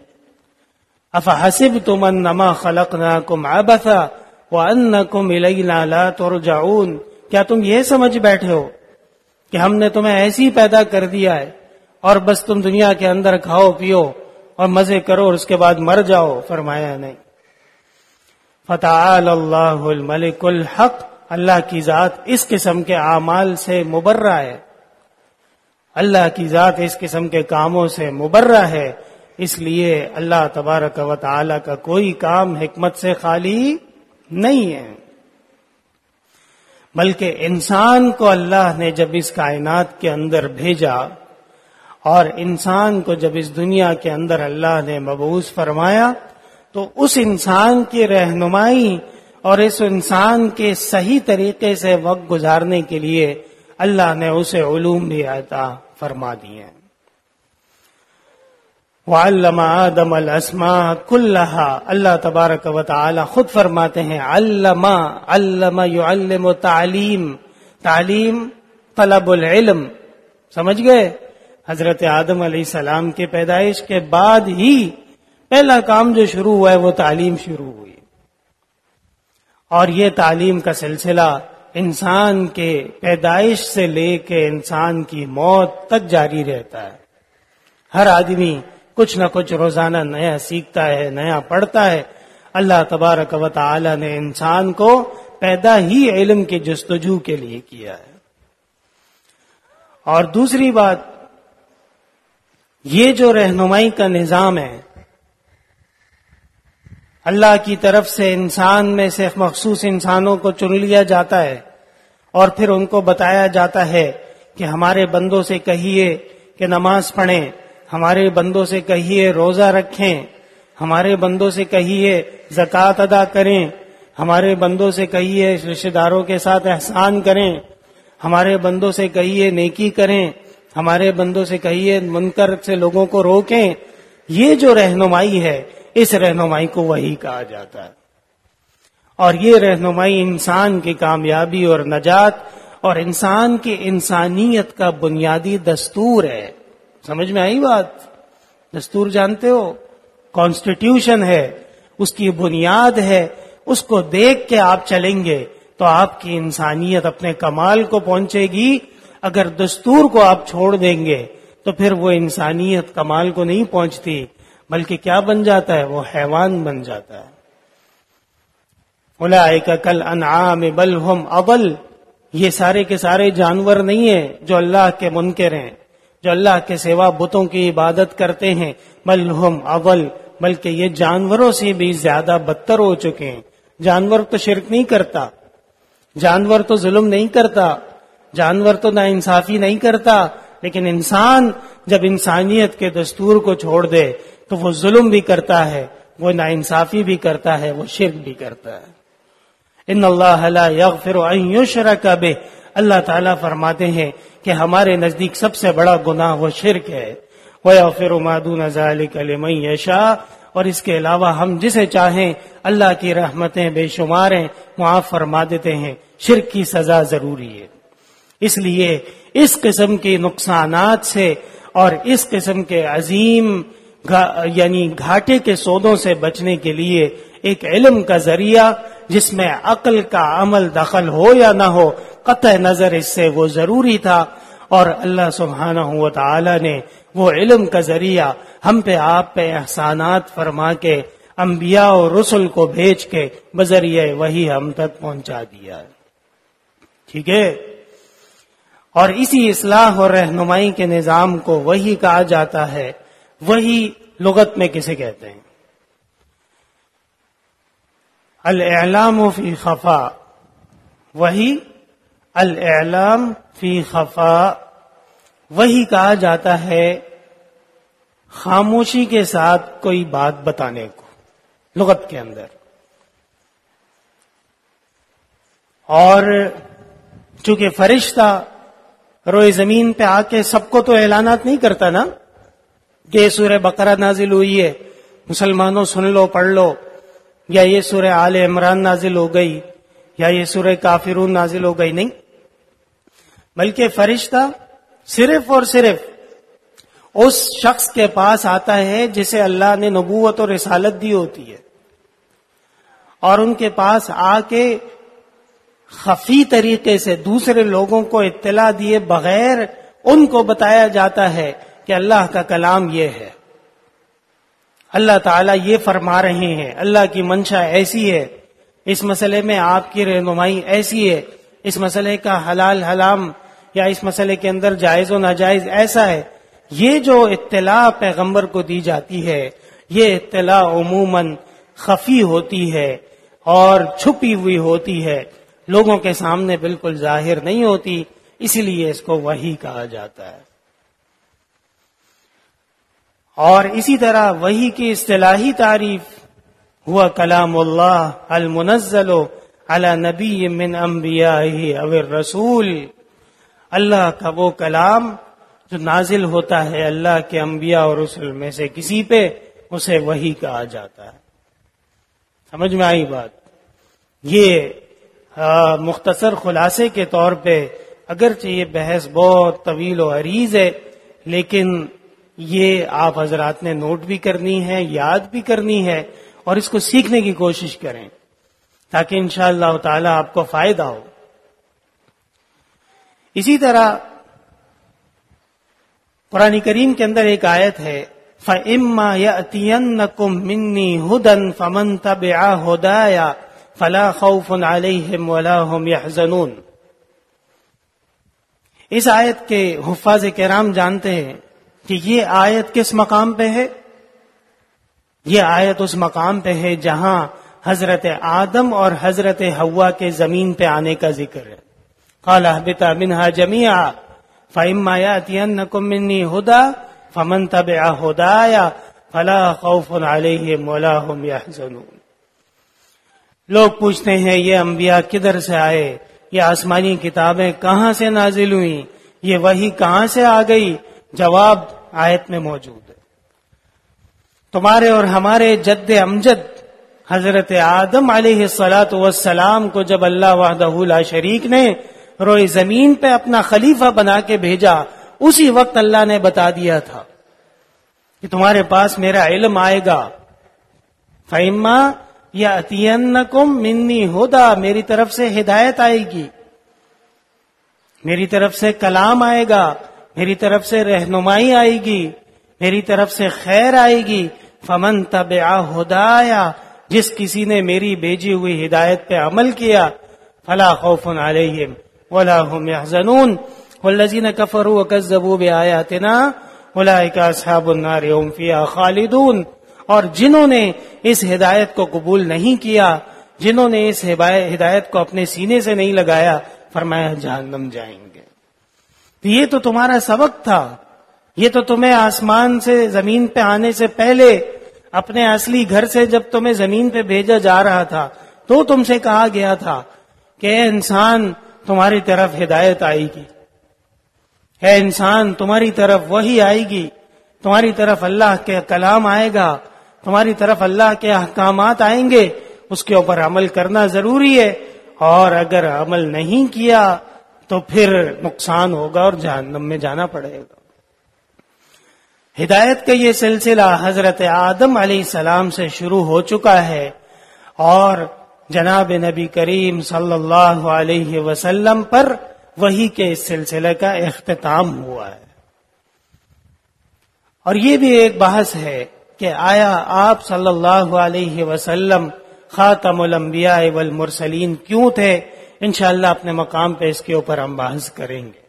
افحسبتم انما خلقناکم عبثا وانکم الینا لا ترجعون. کیا تم یہ سمجھ بیٹھے ہو کہ ہم نے تمہیں ایسی پیدا کر دیا ہے اور بس تم دنیا کے اندر کھاؤ پیو اور مزے کرو اور اس کے بعد مر جاؤ؟ فرمایا نہیں. فتعال اللہ الملک الحق. اللہ کی ذات اس قسم کے اعمال سے مبرہ ہے، اللہ کی ذات اس قسم کے کاموں سے مبرہ ہے. اس لیے اللہ تبارک و تعالی کا کوئی کام حکمت سے خالی نہیں ہے. بلکہ انسان کو اللہ نے جب اس کائنات کے اندر بھیجا اور انسان کو جب اس دنیا کے اندر اللہ نے مبعوث فرمایا تو اس انسان کی رہنمائی اور اس انسان کے صحیح طریقے سے وقت گزارنے کے لیے اللہ نے اسے علوم بھی عطا فرما دیے. وعلم آدم الاسماء کلہا. اللہ تبارک و تعالی خود فرماتے ہیں علم، علم یعلم، تعلیم، تعلیم طلب العلم. سمجھ گئے؟ حضرت آدم علیہ السلام کے پیدائش کے بعد ہی پہلا کام جو شروع ہوا ہے وہ تعلیم شروع ہوئی. اور یہ تعلیم کا سلسلہ انسان کے پیدائش سے لے کے انسان کی موت تک جاری رہتا ہے. ہر آدمی کچھ نہ کچھ روزانہ نیا سیکھتا ہے، نیا پڑھتا ہے. اللہ تبارک و تعالی نے انسان کو پیدا ہی علم کی جستجو کے لیے کیا ہے. اور دوسری بات، یہ جو رہنمائی کا نظام ہے اللہ کی طرف سے انسان میں سے مخصوص انسانوں کو چن لیا جاتا ہے اور پھر ان کو بتایا جاتا ہے کہ ہمارے بندوں سے کہیے کہ نماز پڑھیں، ہمارے بندوں سے کہیے روزہ رکھیں، ہمارے بندوں سے کہیے زکوٰۃ ادا کریں، ہمارے بندوں سے کہیے رشتہ داروں کے ساتھ احسان کریں، ہمارے بندوں سے کہیے نیکی کریں، ہمارے بندوں سے کہیے منکر سے لوگوں کو روکیں. یہ جو رہنمائی ہے اس رہنمائی کو وحی کہا جاتا ہے. اور یہ رہنمائی انسان کی کامیابی اور نجات اور انسان کی انسانیت کا بنیادی دستور ہے. سمجھ میں آئی بات؟ دستور جانتے ہو؟ کانسٹیٹیوشن ہے، اس کی بنیاد ہے. اس کو دیکھ کے آپ چلیں گے تو آپ کی انسانیت اپنے کمال کو پہنچے گی. اگر دستور کو آپ چھوڑ دیں گے تو پھر وہ انسانیت کمال کو نہیں پہنچتی، بلکہ کیا بن جاتا ہے؟ وہ حیوان بن جاتا ہے. اولئک کالانعام بل ہم اضل. یہ سارے کے سارے جانور نہیں ہیں جو اللہ کے منکر ہیں، جو اللہ کے سوا بتوں کی عبادت کرتے ہیں، بل ہم اول، بلکہ یہ جانوروں سے بھی زیادہ بدتر ہو چکے ہیں۔ جانور تو شرک نہیں کرتا، جانور تو ظلم نہیں کرتا، جانور تو ناانصافی نہیں کرتا، لیکن انسان جب انسانیت کے دستور کو چھوڑ دے تو وہ ظلم بھی کرتا ہے، وہ ناانصافی بھی کرتا ہے، وہ شرک بھی کرتا ہے۔ ان اللہ لا یغفر ان یشرک بہ، اللہ تعالیٰ فرماتے ہیں کہ ہمارے نزدیک سب سے بڑا گناہ وہ شرک ہے۔ وَيَغْفِرُ مَا دُونَ ذَلِكَ لِمَن يَشَاءُ، اور اس کے علاوہ ہم جسے چاہیں اللہ کی رحمتیں بے شمار ہیں معاف فرما دیتے ہیں۔ شرک کی سزا ضروری ہے، اس لیے اس قسم کے نقصانات سے اور اس قسم کے عظیم یعنی گھاٹے کے سودوں سے بچنے کے لیے ایک علم کا ذریعہ جس میں عقل کا عمل دخل ہو یا نہ ہو، قطع نظر اس سے وہ ضروری تھا، اور اللہ سبحانہ و تعالی نے وہ علم کا ذریعہ ہم پہ آپ پہ احسانات فرما کے انبیاء اور رسل کو بھیج کے بذریعہ وہی ہم تک پہنچا دیا ہے۔ ٹھیک ہے، اور اسی اصلاح اور رہنمائی کے نظام کو وہی کہا جاتا ہے۔ وہی لغت میں کسے کہتے ہیں؟ الاعلام فی خفا، وہی الاعلام فی خفا، وہی کہا جاتا ہے خاموشی کے ساتھ کوئی بات بتانے کو لغت کے اندر۔ اور چونکہ فرشتہ روئے زمین پہ آ کے سب کو تو اعلانات نہیں کرتا نا کہ سورہ بقرہ نازل ہوئی ہے، مسلمانوں سن لو، پڑھ لو، یا یہ سورہ آل عمران نازل ہو گئی، یا یہ سورہ کافرون نازل ہو گئی، نہیں، بلکہ فرشتہ صرف اور صرف اس شخص کے پاس آتا ہے جسے اللہ نے نبوت اور رسالت دی ہوتی ہے، اور ان کے پاس آ کے خفی طریقے سے دوسرے لوگوں کو اطلاع دیے بغیر ان کو بتایا جاتا ہے کہ اللہ کا کلام یہ ہے، اللہ تعالیٰ یہ فرما رہے ہیں، اللہ کی منشا ایسی ہے، اس مسئلے میں آپ کی رہنمائی ایسی ہے، اس مسئلے کا حلال حرام یا اس مسئلے کے اندر جائز و ناجائز ایسا ہے۔ یہ جو اطلاع پیغمبر کو دی جاتی ہے، یہ اطلاع عموماً خفی ہوتی ہے اور چھپی ہوئی ہوتی ہے، لوگوں کے سامنے بالکل ظاہر نہیں ہوتی، اسی لیے اس کو وحی کہا جاتا ہے۔ اور اسی طرح وحی کی اصطلاحی تعریف ہوا کلام اللہ المنزل علی نبی من انبیائہ او الرسول، اللہ کا وہ کلام جو نازل ہوتا ہے اللہ کے انبیاء اور رسول میں سے کسی پہ، اسے وحی کہا جاتا ہے۔ سمجھ میں آئی بات؟ یہ مختصر خلاصے کے طور پہ اگرچہ یہ بحث بہت طویل و عریض ہے، لیکن یہ آپ حضرات نے نوٹ بھی کرنی ہے، یاد بھی کرنی ہے، اور اس کو سیکھنے کی کوشش کریں تاکہ انشاءاللہ تعالی آپ کو فائدہ ہو۔ اسی طرح قرآن کریم کے اندر ایک آیت ہے فَإِمَّا يَأْتِيَنَّكُم مِّنِّي هُدًى فَمَن تَبِعَ هُدَايَ فَلَا خَوْفٌ عَلَيْهِمْ وَلَا هُمْ يَحْزَنُونَ۔ اس آیت کے حفاظ کرام جانتے ہیں کہ یہ آیت کس مقام پہ ہے؟ یہ آیت اس مقام پہ ہے جہاں حضرت آدم اور حضرت حوا کے زمین پہ آنے کا ذکر ہے۔ قَالَ اهْبِطَا مِنْهَا جَمِيعًا فَإِمَّا يَأْتِيَنَّكُم مِّنِّي هُدًى فَمَن تَبِعَ هُدَايَ فَلَا خَوْفٌ عَلَيْهِمْ وَلَا هُمْ يَحْزَنُونَ۔ لوگ پوچھتے ہیں یہ انبیاء کدھر سے آئے، یہ آسمانی کتابیں کہاں سے نازل ہوئیں، یہ وحی کہاں سے آ گئی؟ جواب آیت میں موجود ہے۔ تمہارے اور ہمارے جد امجد حضرت آدم علیہ الصلاۃ والسلام کو جب اللہ وحدہ لا شریک نے روئے زمین پہ اپنا خلیفہ بنا کے بھیجا، اسی وقت اللہ نے بتا دیا تھا کہ تمہارے پاس میرا علم آئے گا، فَإِمَّا يَأْتِيَنَّكُم مِّنِّي هُدًى، میری طرف سے ہدایت آئے گی، میری طرف سے کلام آئے گا، میری طرف سے رہنمائی آئے گی، میری طرف سے خیر آئے گی۔ فَمَن تَبِعَ هُدَايَ، جس کسی نے میری بھیجی ہوئی ہدایت پہ عمل کیا، فَلَا خَوْفٌ عَلَيْهِمْ وَلَا هُمْ يَحْزَنُونَ، والذین کفروا وکذبوا بآیاتنا اولئک اصحاب النار هم فیہا خالدون. اور جنہوں نے اس ہدایت کو قبول نہیں کیا، جنہوں نے اس ہدایت کو اپنے سینے سے نہیں لگایا، فرمایا جہنم جائیں گے. یہ تو تمہارا سبق تھا، یہ تو تمہیں آسمان سے زمین پہ آنے سے پہلے اپنے اصلی گھر سے جب تمہیں زمین پہ بھیجا جا رہا تھا تو تم سے کہا گیا تھا کہ اے انسان تمہاری طرف ہدایت آئے گی، اے انسان تمہاری طرف وحی آئے گی، تمہاری طرف اللہ کے کلام آئے گا، تمہاری طرف اللہ کے احکامات آئیں گے، اس کے اوپر عمل کرنا ضروری ہے، اور اگر عمل نہیں کیا تو پھر نقصان ہوگا اور جہنم میں جانا پڑے گا. ہدایت کا یہ سلسلہ حضرت آدم علیہ السلام سے شروع ہو چکا ہے اور جناب نبی کریم صلی اللہ علیہ وسلم پر وحی کے اس سلسلے کا اختتام ہوا ہے. اور یہ بھی ایک بحث ہے کہ آیا آپ صلی اللہ علیہ وسلم خاتم الانبیاء والمرسلین کیوں تھے؟ انشاءاللہ اپنے مقام پہ اس کے اوپر ہم بحث کریں گے.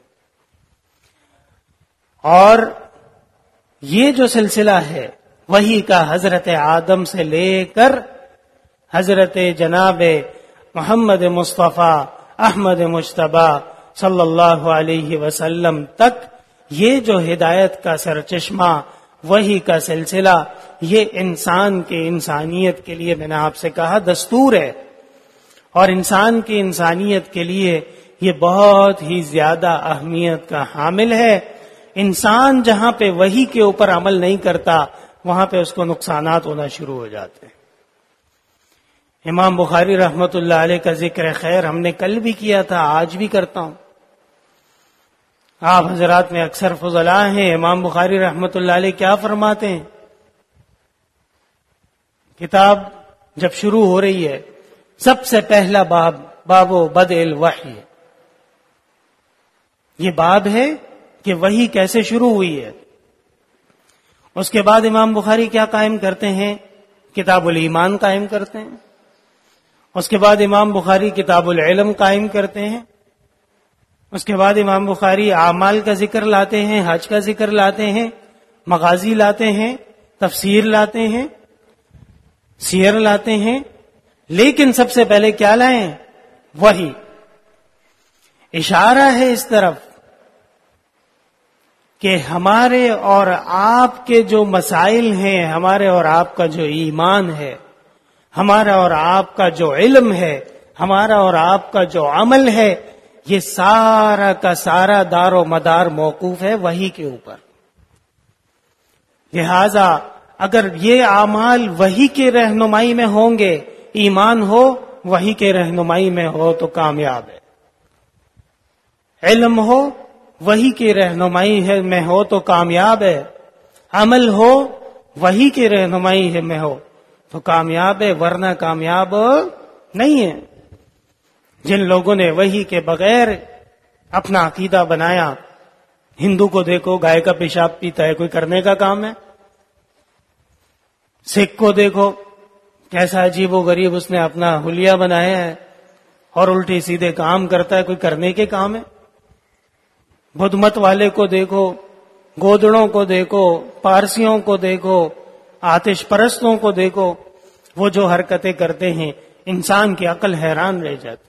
اور یہ جو سلسلہ ہے وحی کا حضرت آدم سے لے کر حضرت جناب محمد مصطفیٰ احمد مجتبی صلی اللہ علیہ وسلم تک یہ جو ہدایت کا سرچشمہ وحی کا سلسلہ، یہ انسان کے انسانیت کے لیے میں نے آپ سے کہا دستور ہے، اور انسان کی انسانیت کے لیے یہ بہت ہی زیادہ اہمیت کا حامل ہے. انسان جہاں پہ وحی کے اوپر عمل نہیں کرتا وہاں پہ اس کو نقصانات ہونا شروع ہو جاتے ہیں. امام بخاری رحمت اللہ علیہ کا ذکر خیر ہم نے کل بھی کیا تھا، آج بھی کرتا ہوں. آپ حضرات میں اکثر فضلاء ہیں. امام بخاری رحمت اللہ علیہ کیا فرماتے ہیں؟ کتاب جب شروع ہو رہی ہے سب سے پہلا باب باب و بدء الوحی، یہ باب ہے کہ وحی کیسے شروع ہوئی ہے. اس کے بعد امام بخاری کیا قائم کرتے ہیں؟ کتاب الایمان قائم کرتے ہیں. اس کے بعد امام بخاری کتاب العلم قائم کرتے ہیں. اس کے بعد امام بخاری اعمال کا ذکر لاتے ہیں، حج کا ذکر لاتے ہیں، مغازی لاتے ہیں، تفسیر لاتے ہیں، سیر لاتے ہیں. لیکن سب سے پہلے کیا لائیں؟ وحی. اشارہ ہے اس طرف کہ ہمارے اور آپ کے جو مسائل ہیں، ہمارے اور آپ کا جو ایمان ہے، ہمارا اور آپ کا جو علم ہے، ہمارا اور آپ کا جو عمل ہے، یہ سارا کا سارا دار و مدار موقوف ہے وحی کے اوپر. لہذا اگر یہ اعمال وحی کے رہنمائی میں ہوں گے، ایمان ہو وحی کے رہنمائی میں ہو تو کامیاب ہے، علم ہو وحی کی رہنمائی میں ہو تو کامیاب ہے، عمل ہو وحی کی رہنمائی میں ہو تو کامیاب ہے، ورنہ کامیاب نہیں ہے. جن لوگوں نے وحی کے بغیر اپنا عقیدہ بنایا، ہندو کو دیکھو گائے کا پیشاب پیتا ہے، کوئی کرنے کا کام ہے. سکھ کو دیکھو کیسا عجیب و غریب اس نے اپنا حلیہ بنایا ہے اور الٹے سیدھے کام کرتا ہے، کوئی کرنے کے کام ہے. بدھ مت والے کو دیکھو، گودڑوں کو دیکھو، پارسیوں کو دیکھو، آتش پرستوں کو دیکھو، وہ جو حرکتیں کرتے ہیں انسان کی عقل حیران رہ جاتی.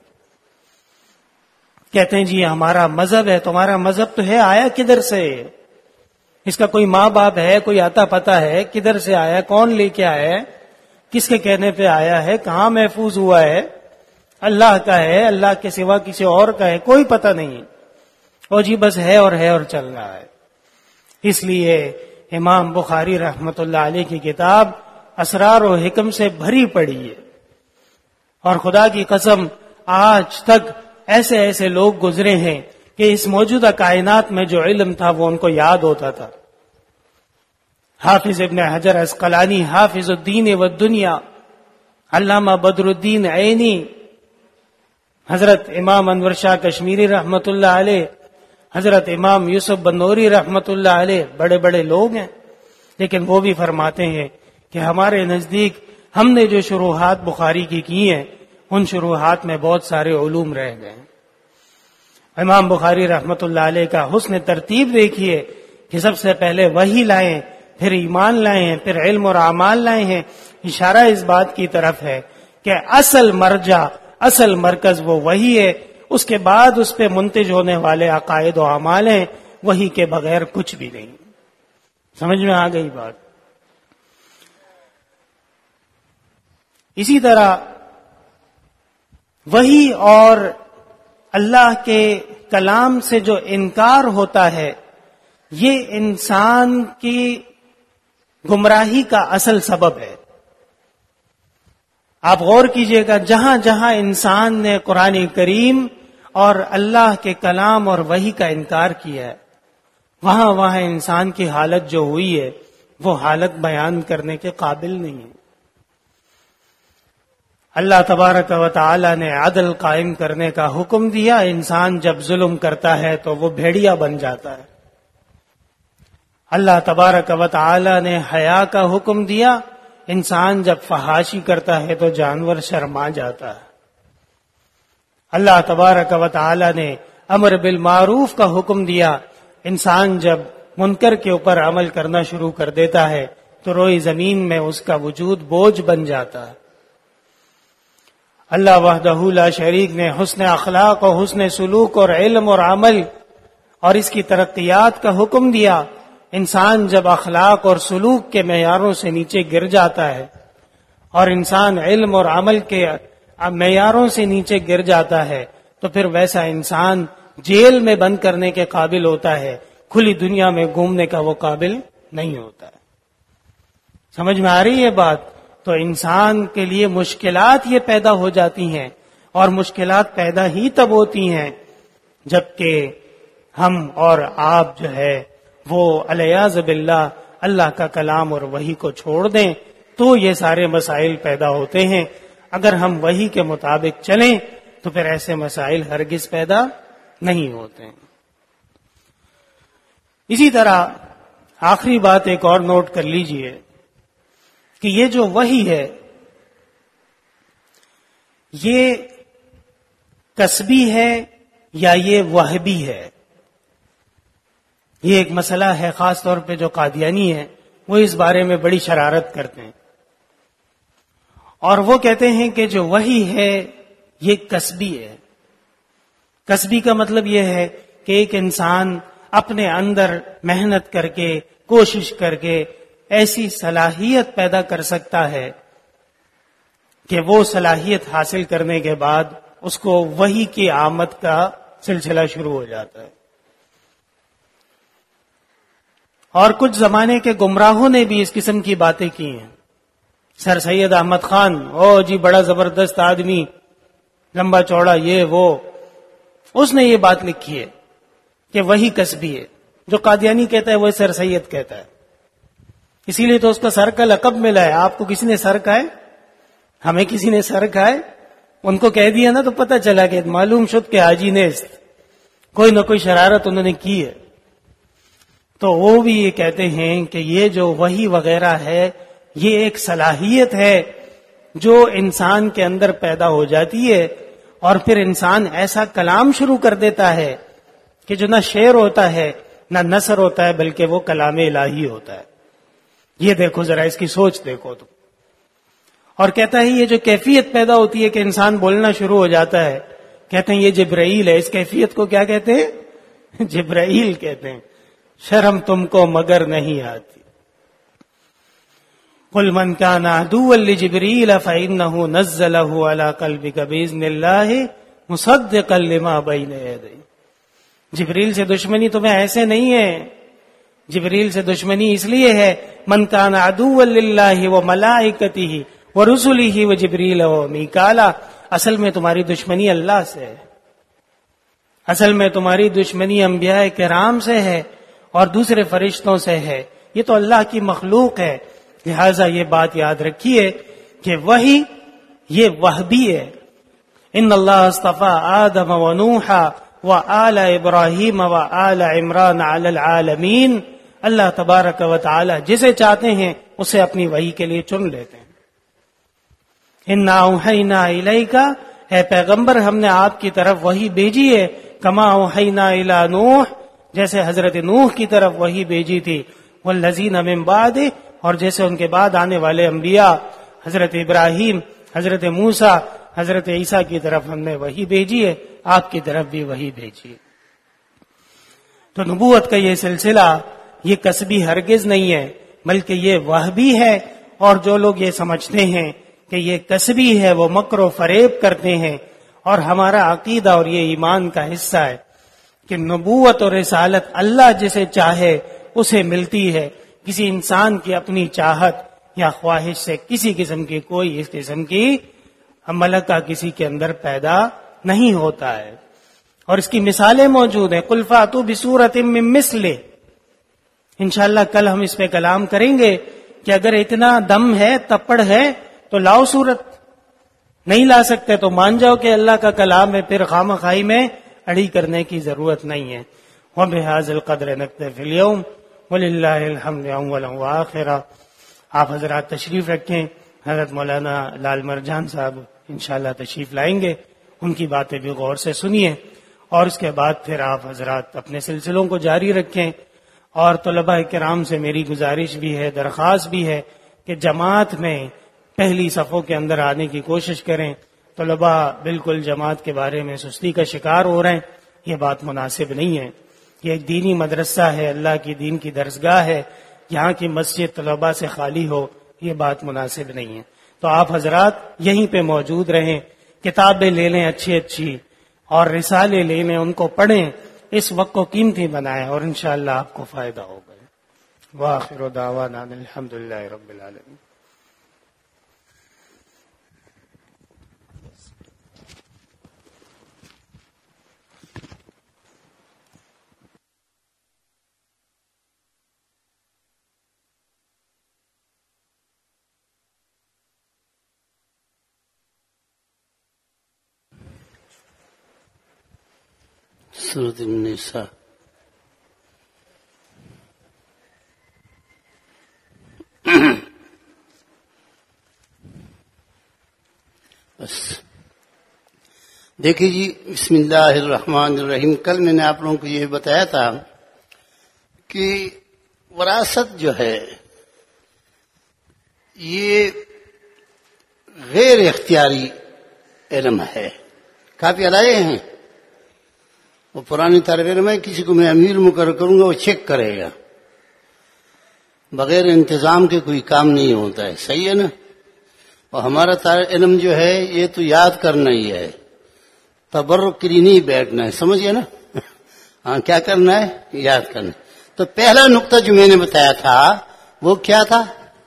کہتے ہیں جی ہمارا مذہب ہے. تمہارا مذہب تو ہے، آیا کدھر سے؟ اس کا کوئی ماں باپ ہے، کوئی آتا پتا ہے؟ کدھر سے آیا؟ کون لے کے آیا ہے؟ کس کے کہنے پہ آیا ہے؟ کہاں محفوظ ہوا ہے؟ اللہ کا ہے، اللہ کے سوا کسی اور کا ہے؟ کوئی پتہ نہیں. اور جی بس ہے اور ہے اور چل رہا ہے. اس لیے امام بخاری رحمت اللہ علیہ کی کتاب اسرار و حکم سے بھری پڑی ہے. اور خدا کی قسم آج تک ایسے ایسے لوگ گزرے ہیں کہ اس موجودہ کائنات میں جو علم تھا وہ ان کو یاد ہوتا تھا. حافظ ابن حجر عسقلانی، حافظ الدین والدنیا، علامہ بدر الدین عینی، حضرت امام انور شاہ کشمیری رحمت اللہ علیہ، حضرت امام یوسف بنوری رحمت اللہ علیہ، بڑے بڑے لوگ ہیں. لیکن وہ بھی فرماتے ہیں کہ ہمارے نزدیک ہم نے جو شروحات بخاری کی کی ہیں ان شروحات میں بہت سارے علوم رہ گئے. امام بخاری رحمت اللہ علیہ کا حسن ترتیب دیکھیے کہ سب سے پہلے وحی لائیں، پھر ایمان لائے ہیں، پھر علم اور اعمال لائے ہیں. اشارہ اس بات کی طرف ہے کہ اصل مرجع، اصل مرکز وہ وحی ہے. اس کے بعد اس پہ منتج ہونے والے عقائد و اعمال ہیں، وحی کے بغیر کچھ بھی نہیں. سمجھ میں آ گئی بات؟ اسی طرح وحی اور اللہ کے کلام سے جو انکار ہوتا ہے، یہ انسان کی گمراہی کا اصل سبب ہے. آپ غور کیجئے گا، جہاں جہاں انسان نے قرآن کریم اور اللہ کے کلام اور وحی کا انکار کیا ہے، وہاں وہاں انسان کی حالت جو ہوئی ہے وہ حالت بیان کرنے کے قابل نہیں ہے. اللہ تبارک و تعالی نے عدل قائم کرنے کا حکم دیا، انسان جب ظلم کرتا ہے تو وہ بھیڑیا بن جاتا ہے. اللہ تبارک و تعالی نے حیا کا حکم دیا، انسان جب فحاشی کرتا ہے تو جانور شرما جاتا ہے. اللہ تبارک و تعالی نے امر بالمعروف کا حکم دیا، انسان جب منکر کے اوپر عمل کرنا شروع کر دیتا ہے تو روئی زمین میں اس کا وجود بوجھ بن جاتا ہے. اللہ وحدہ لا شریک نے حسن اخلاق اور حسن سلوک اور علم اور عمل اور اس کی ترقیات کا حکم دیا. انسان جب اخلاق اور سلوک کے معیاروں سے نیچے گر جاتا ہے اور انسان علم اور عمل کے معیاروں سے نیچے گر جاتا ہے تو پھر ویسا انسان جیل میں بند کرنے کے قابل ہوتا ہے، کھلی دنیا میں گھومنے کا وہ قابل نہیں ہوتا ہے. سمجھ میں آ رہی ہے بات؟ تو انسان کے لیے مشکلات یہ پیدا ہو جاتی ہیں، اور مشکلات پیدا ہی تب ہوتی ہیں جبکہ ہم اور آپ جو ہے وہ علیاذ باللہ اللہ کا کلام اور وحی کو چھوڑ دیں تو یہ سارے مسائل پیدا ہوتے ہیں. اگر ہم وحی کے مطابق چلیں تو پھر ایسے مسائل ہرگز پیدا نہیں ہوتے. اسی طرح آخری بات ایک اور نوٹ کر لیجئے کہ یہ جو وحی ہے یہ کسبی ہے یا یہ وہبی ہے. یہ ایک مسئلہ ہے، خاص طور پہ جو قادیانی ہے وہ اس بارے میں بڑی شرارت کرتے ہیں، اور وہ کہتے ہیں کہ جو وحی ہے یہ کسبی ہے. کسبی کا مطلب یہ ہے کہ ایک انسان اپنے اندر محنت کر کے، کوشش کر کے ایسی صلاحیت پیدا کر سکتا ہے کہ وہ صلاحیت حاصل کرنے کے بعد اس کو وحی کی آمد کا سلسلہ شروع ہو جاتا ہے. اور کچھ زمانے کے گمراہوں نے بھی اس قسم کی باتیں کی ہیں. سر سید احمد خان، او جی بڑا زبردست آدمی، لمبا چوڑا یہ وہ، اس نے یہ بات لکھی ہے کہ وہی کسبی ہے. جو قادیانی کہتا ہے وہ سر سید کہتا ہے، اسی لیے تو اس کا سر کا لقب ملا ہے. آپ کو کسی نے سر کہا ہے؟ ہمیں کسی نے سر کہا ہے؟ ان کو کہہ دیا نا تو پتہ چلا کہ معلوم شد کہ حاجی نے کوئی نہ کوئی شرارت انہوں نے کی ہے. تو وہ بھی یہ کہتے ہیں کہ یہ جو وحی وغیرہ ہے یہ ایک صلاحیت ہے جو انسان کے اندر پیدا ہو جاتی ہے، اور پھر انسان ایسا کلام شروع کر دیتا ہے کہ جو نہ شعر ہوتا ہے نہ نثر ہوتا ہے بلکہ وہ کلام الہی ہوتا ہے. یہ دیکھو ذرا، اس کی سوچ دیکھو تو. اور کہتا ہے یہ جو کیفیت پیدا ہوتی ہے کہ انسان بولنا شروع ہو جاتا ہے، کہتے ہیں یہ جبرائیل ہے. اس کیفیت کو کیا کہتے ہیں؟ جبرائیل کہتے ہیں. شرم تم کو مگر نہیں آتی. قل من كان عدوا لجبريل فإنه نزله على قلبك بإذن الله مصدقا لما بين يديه. جبریل سے دشمنی تمہیں ایسے نہیں ہے. جبریل سے دشمنی اس لیے ہے من كان عدوا لله وملائكته ورسله وجبريل وميكالا. اصل میں تمہاری دشمنی اللہ سے ہے، اصل میں تمہاری دشمنی انبیاء کرام سے ہے اور دوسرے فرشتوں سے ہے. یہ تو اللہ کی مخلوق ہے. لہذا یہ بات یاد رکھیے کہ وحی یہ وہبی ہے. ان اللہ اصطفى آدم و نوحا و آل ابراہیم و آل عمران علی العالمین. اللہ تبارک و تعالی جسے چاہتے ہیں اسے اپنی وحی کے لیے چن لیتے ہیں. انا اوحینا الیک، اے پیغمبر ہم نے آپ کی طرف وحی بھیجی ہے. کما اوحینا الی نوح، جیسے حضرت نوح کی طرف وحی بھیجی تھی، والذین من بعد، اور جیسے ان کے بعد آنے والے انبیاء حضرت ابراہیم، حضرت موسیٰ، حضرت عیسیٰ کی طرف ہم نے وحی بھیجی ہے، آپ کی طرف بھی وحی بھیجی ہے۔ تو نبوت کا یہ سلسلہ یہ کسبی ہرگز نہیں ہے، بلکہ یہ وہبی ہے، اور جو لوگ یہ سمجھتے ہیں کہ یہ کسبی ہے وہ مکر و فریب کرتے ہیں، اور ہمارا عقیدہ اور یہ ایمان کا حصہ ہے کہ نبوت اور رسالت اللہ جسے چاہے اسے ملتی ہے، کسی انسان کی اپنی چاہت یا خواہش سے کسی قسم کی کوئی اس قسم کی ملکہ کسی کے اندر پیدا نہیں ہوتا ہے۔ اور اس کی مثالیں موجود ہیں، قل فاتوا بسورۃ من مثلہ، انشاءاللہ کل ہم اس پہ کلام کریں گے کہ اگر اتنا دم ہے، تپڑ ہے، تو لاؤ سورت، نہیں لا سکتے تو مان جاؤ کہ اللہ کا کلام ہے، پھر خام خائی میں اڑی کرنے کی ضرورت نہیں ہے۔ وبہذا القدر نکتفی اليوم وللہ الحمد اولا وآخرا۔ آپ حضرات تشریف رکھیں، حضرت مولانا لال مرجان صاحب انشاءاللہ تشریف لائیں گے، ان کی باتیں بھی غور سے سنیے، اور اس کے بعد پھر آپ حضرات اپنے سلسلوں کو جاری رکھیں۔ اور طلباء کرام سے میری گزارش بھی ہے، درخواست بھی ہے کہ جماعت میں پہلی صفوں کے اندر آنے کی کوشش کریں۔ طلباء بالکل جماعت کے بارے میں سستی کا شکار ہو رہے ہیں، یہ بات مناسب نہیں ہے۔ یہ ایک دینی مدرسہ ہے، اللہ کی دین کی درسگاہ ہے، یہاں کی مسجد طلباء سے خالی ہو، یہ بات مناسب نہیں ہے۔ تو آپ حضرات یہیں پہ موجود رہیں، کتابیں لے لیں اچھی اچھی، اور رسالے لے لیں، ان کو پڑھیں، اس وقت کو قیمتی بنائیں، اور انشاءاللہ آپ کو فائدہ ہوگا۔ وآخر دعوانا الحمدللہ رب العالمین۔ سورۃ النساء۔ بس دیکھیے جی، بسم اللہ الرحمن الرحیم۔ کل میں نے آپ لوگوں کو یہ بتایا تھا کہ وراثت جو ہے یہ غیر اختیاری علم ہے۔ کافی لائے ہیں، وہ پرانی طالب علم ہے، کسی کو میں امیر مقرر کروں گا وہ چیک کرے گا، بغیر انتظام کے کوئی کام نہیں ہوتا ہے، صحیح ہے نا؟ اور ہمارا طالب علم جو ہے یہ تو یاد کرنا ہی ہے، تبرک کے لیے نہیں بیٹھنا ہے، سمجھئے نا؟ ہاں، کیا کرنا ہے؟ یاد کرنا۔ تو پہلا نقطہ جو میں نے بتایا تھا وہ کیا تھا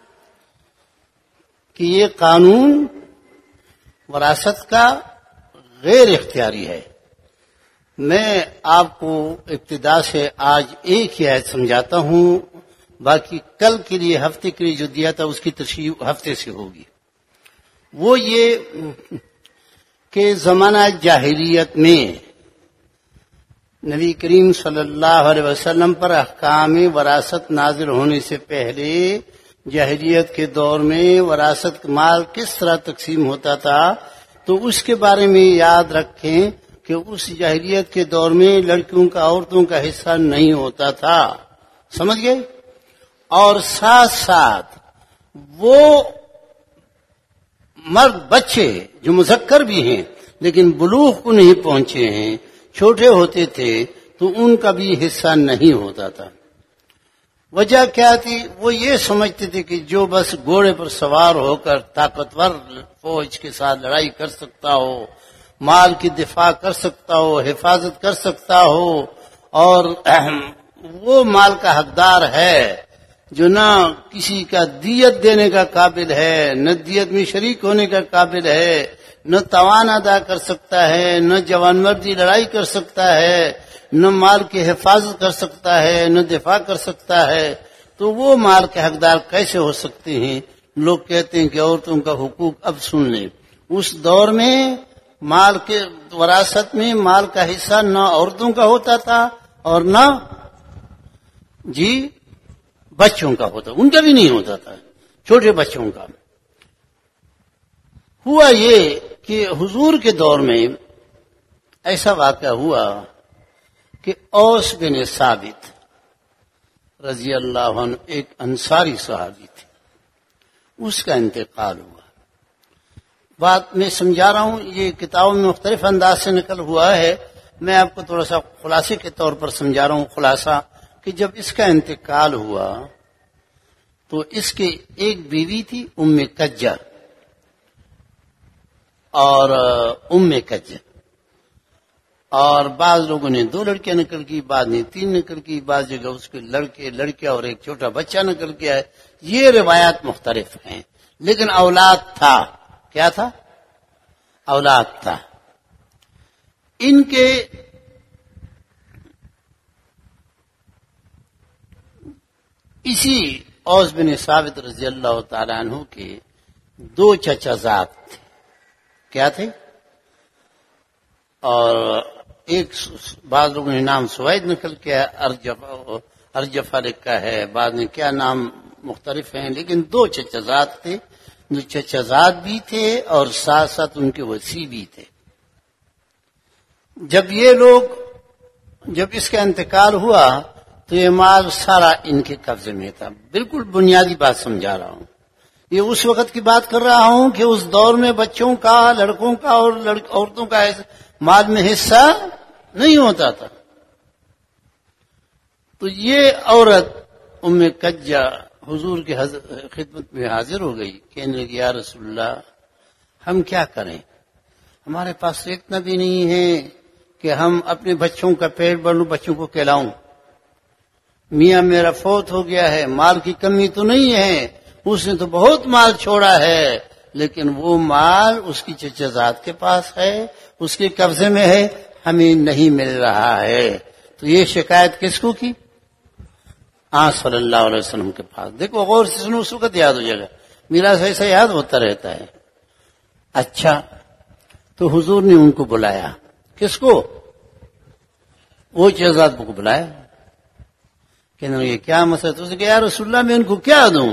کہ یہ قانون وراثت کا غیر اختیاری ہے۔ میں آپ کو ابتدا سے آج ایک ہی آیت سمجھاتا ہوں، باقی کل کے لیے ہفتے کے لیے جو دیا تھا اس کی تشریح ہفتے سے ہوگی۔ وہ یہ کہ زمانہ جاہلیت میں نبی کریم صلی اللہ علیہ وسلم پر احکام وراثت نازل ہونے سے پہلے جاہلیت کے دور میں وراثت مال کس طرح تقسیم ہوتا تھا، تو اس کے بارے میں یاد رکھیں کہ اس جاہلیت کے دور میں لڑکیوں کا عورتوں کا حصہ نہیں ہوتا تھا، سمجھ گئے؟ اور ساتھ ساتھ وہ مرد بچے جو مذکر بھی ہیں لیکن بلوغ کو نہیں پہنچے ہیں، چھوٹے ہوتے تھے، تو ان کا بھی حصہ نہیں ہوتا تھا۔ وجہ کیا تھی؟ وہ یہ سمجھتے تھے کہ جو بس گھوڑے پر سوار ہو کر طاقتور فوج کے ساتھ لڑائی کر سکتا ہو، مال کی دفاع کر سکتا ہو، حفاظت کر سکتا ہو، اور وہ مال کا حقدار ہے جو نہ کسی کا دیت دینے کا قابل ہے، نہ دیت میں شریک ہونے کا قابل ہے، نہ توان ادا کر سکتا ہے، نہ جوان مردی لڑائی کر سکتا ہے، نہ مال کی حفاظت کر سکتا ہے، نہ دفاع کر سکتا ہے، تو وہ مال کے حقدار کیسے ہو سکتے ہیں؟ لوگ کہتے ہیں کہ عورتوں کا حقوق۔ اب سن لیں، اس دور میں مال کے وراثت میں مال کا حصہ نہ عورتوں کا ہوتا تھا اور نہ جی بچوں کا ہوتا، ان کا بھی نہیں ہوتا تھا، چھوٹے بچوں کا۔ ہوا یہ کہ حضور کے دور میں ایسا واقعہ ہوا کہ اوس بن ثابت رضی اللہ عنہ ایک انصاری صحابی تھے، اس کا انتقال ہوا۔ بات میں سمجھا رہا ہوں، یہ کتابوں میں مختلف انداز سے نقل ہوا ہے، میں آپ کو تھوڑا سا خلاصے کے طور پر سمجھا رہا ہوں۔ خلاصہ کہ جب اس کا انتقال ہوا تو اس کے ایک بیوی تھی ام کجہ اور ام کجہ، اور بعض لوگوں نے دو لڑکیاں نکل کی، بعض نے تین نکل کی، بعض جگہ اس کے لڑکے لڑکیاں اور ایک چھوٹا بچہ نکل کے آئے۔ یہ روایات مختلف ہیں، لیکن اولاد تھا۔ کیا تھا؟ اولاد تھا۔ ان کے اسی اوس بن ثابت رضی اللہ تعالیٰ عنہ کے دو چچا زاد تھے۔ کیا تھے؟ اور ایک بعض لوگوں نے نام سوید نکل کیا، ارجفا لکھا ہے، بعد میں کیا نام مختلف ہیں، لیکن دو چچا زاد تھے، جو چچا زاد بھی تھے اور ساتھ ساتھ ان کے وصی بھی تھے۔ جب یہ لوگ جب اس کا انتقال ہوا تو یہ مال سارا ان کے قبضے میں تھا۔ بالکل بنیادی بات سمجھا رہا ہوں، یہ اس وقت کی بات کر رہا ہوں کہ اس دور میں بچوں کا، لڑکوں کا اور عورتوں کا مال میں حصہ نہیں ہوتا تھا۔ تو یہ عورت ام کجہ حضور کی خدمت میں حاضر ہو گئی، کہنے لگی یا رسول اللہ ہم کیا کریں، ہمارے پاس اتنا بھی نہیں ہے کہ ہم اپنے بچوں کا پیٹ بھروں، بچوں کو کھلاؤں۔ میاں میرا فوت ہو گیا ہے، مال کی کمی تو نہیں ہے، اس نے تو بہت مال چھوڑا ہے، لیکن وہ مال اس کی چچا زاد کے پاس ہے، اس کے قبضے میں ہے، ہمیں نہیں مل رہا ہے۔ تو یہ شکایت کس کو کی؟ آن صلی اللہ علیہ وسلم کے پاس۔ دیکھو غور سے سنو، اس وقت یاد ہو جائے گا، میرا ایسا یاد ہوتا رہتا ہے۔ اچھا، تو حضور نے ان کو بلایا، کس کو؟ وہ چچا کو بلایا، کہنے یہ کیا مسئلہ؟ تو اس نے کہا یا رسول اللہ میں ان کو کیا دوں،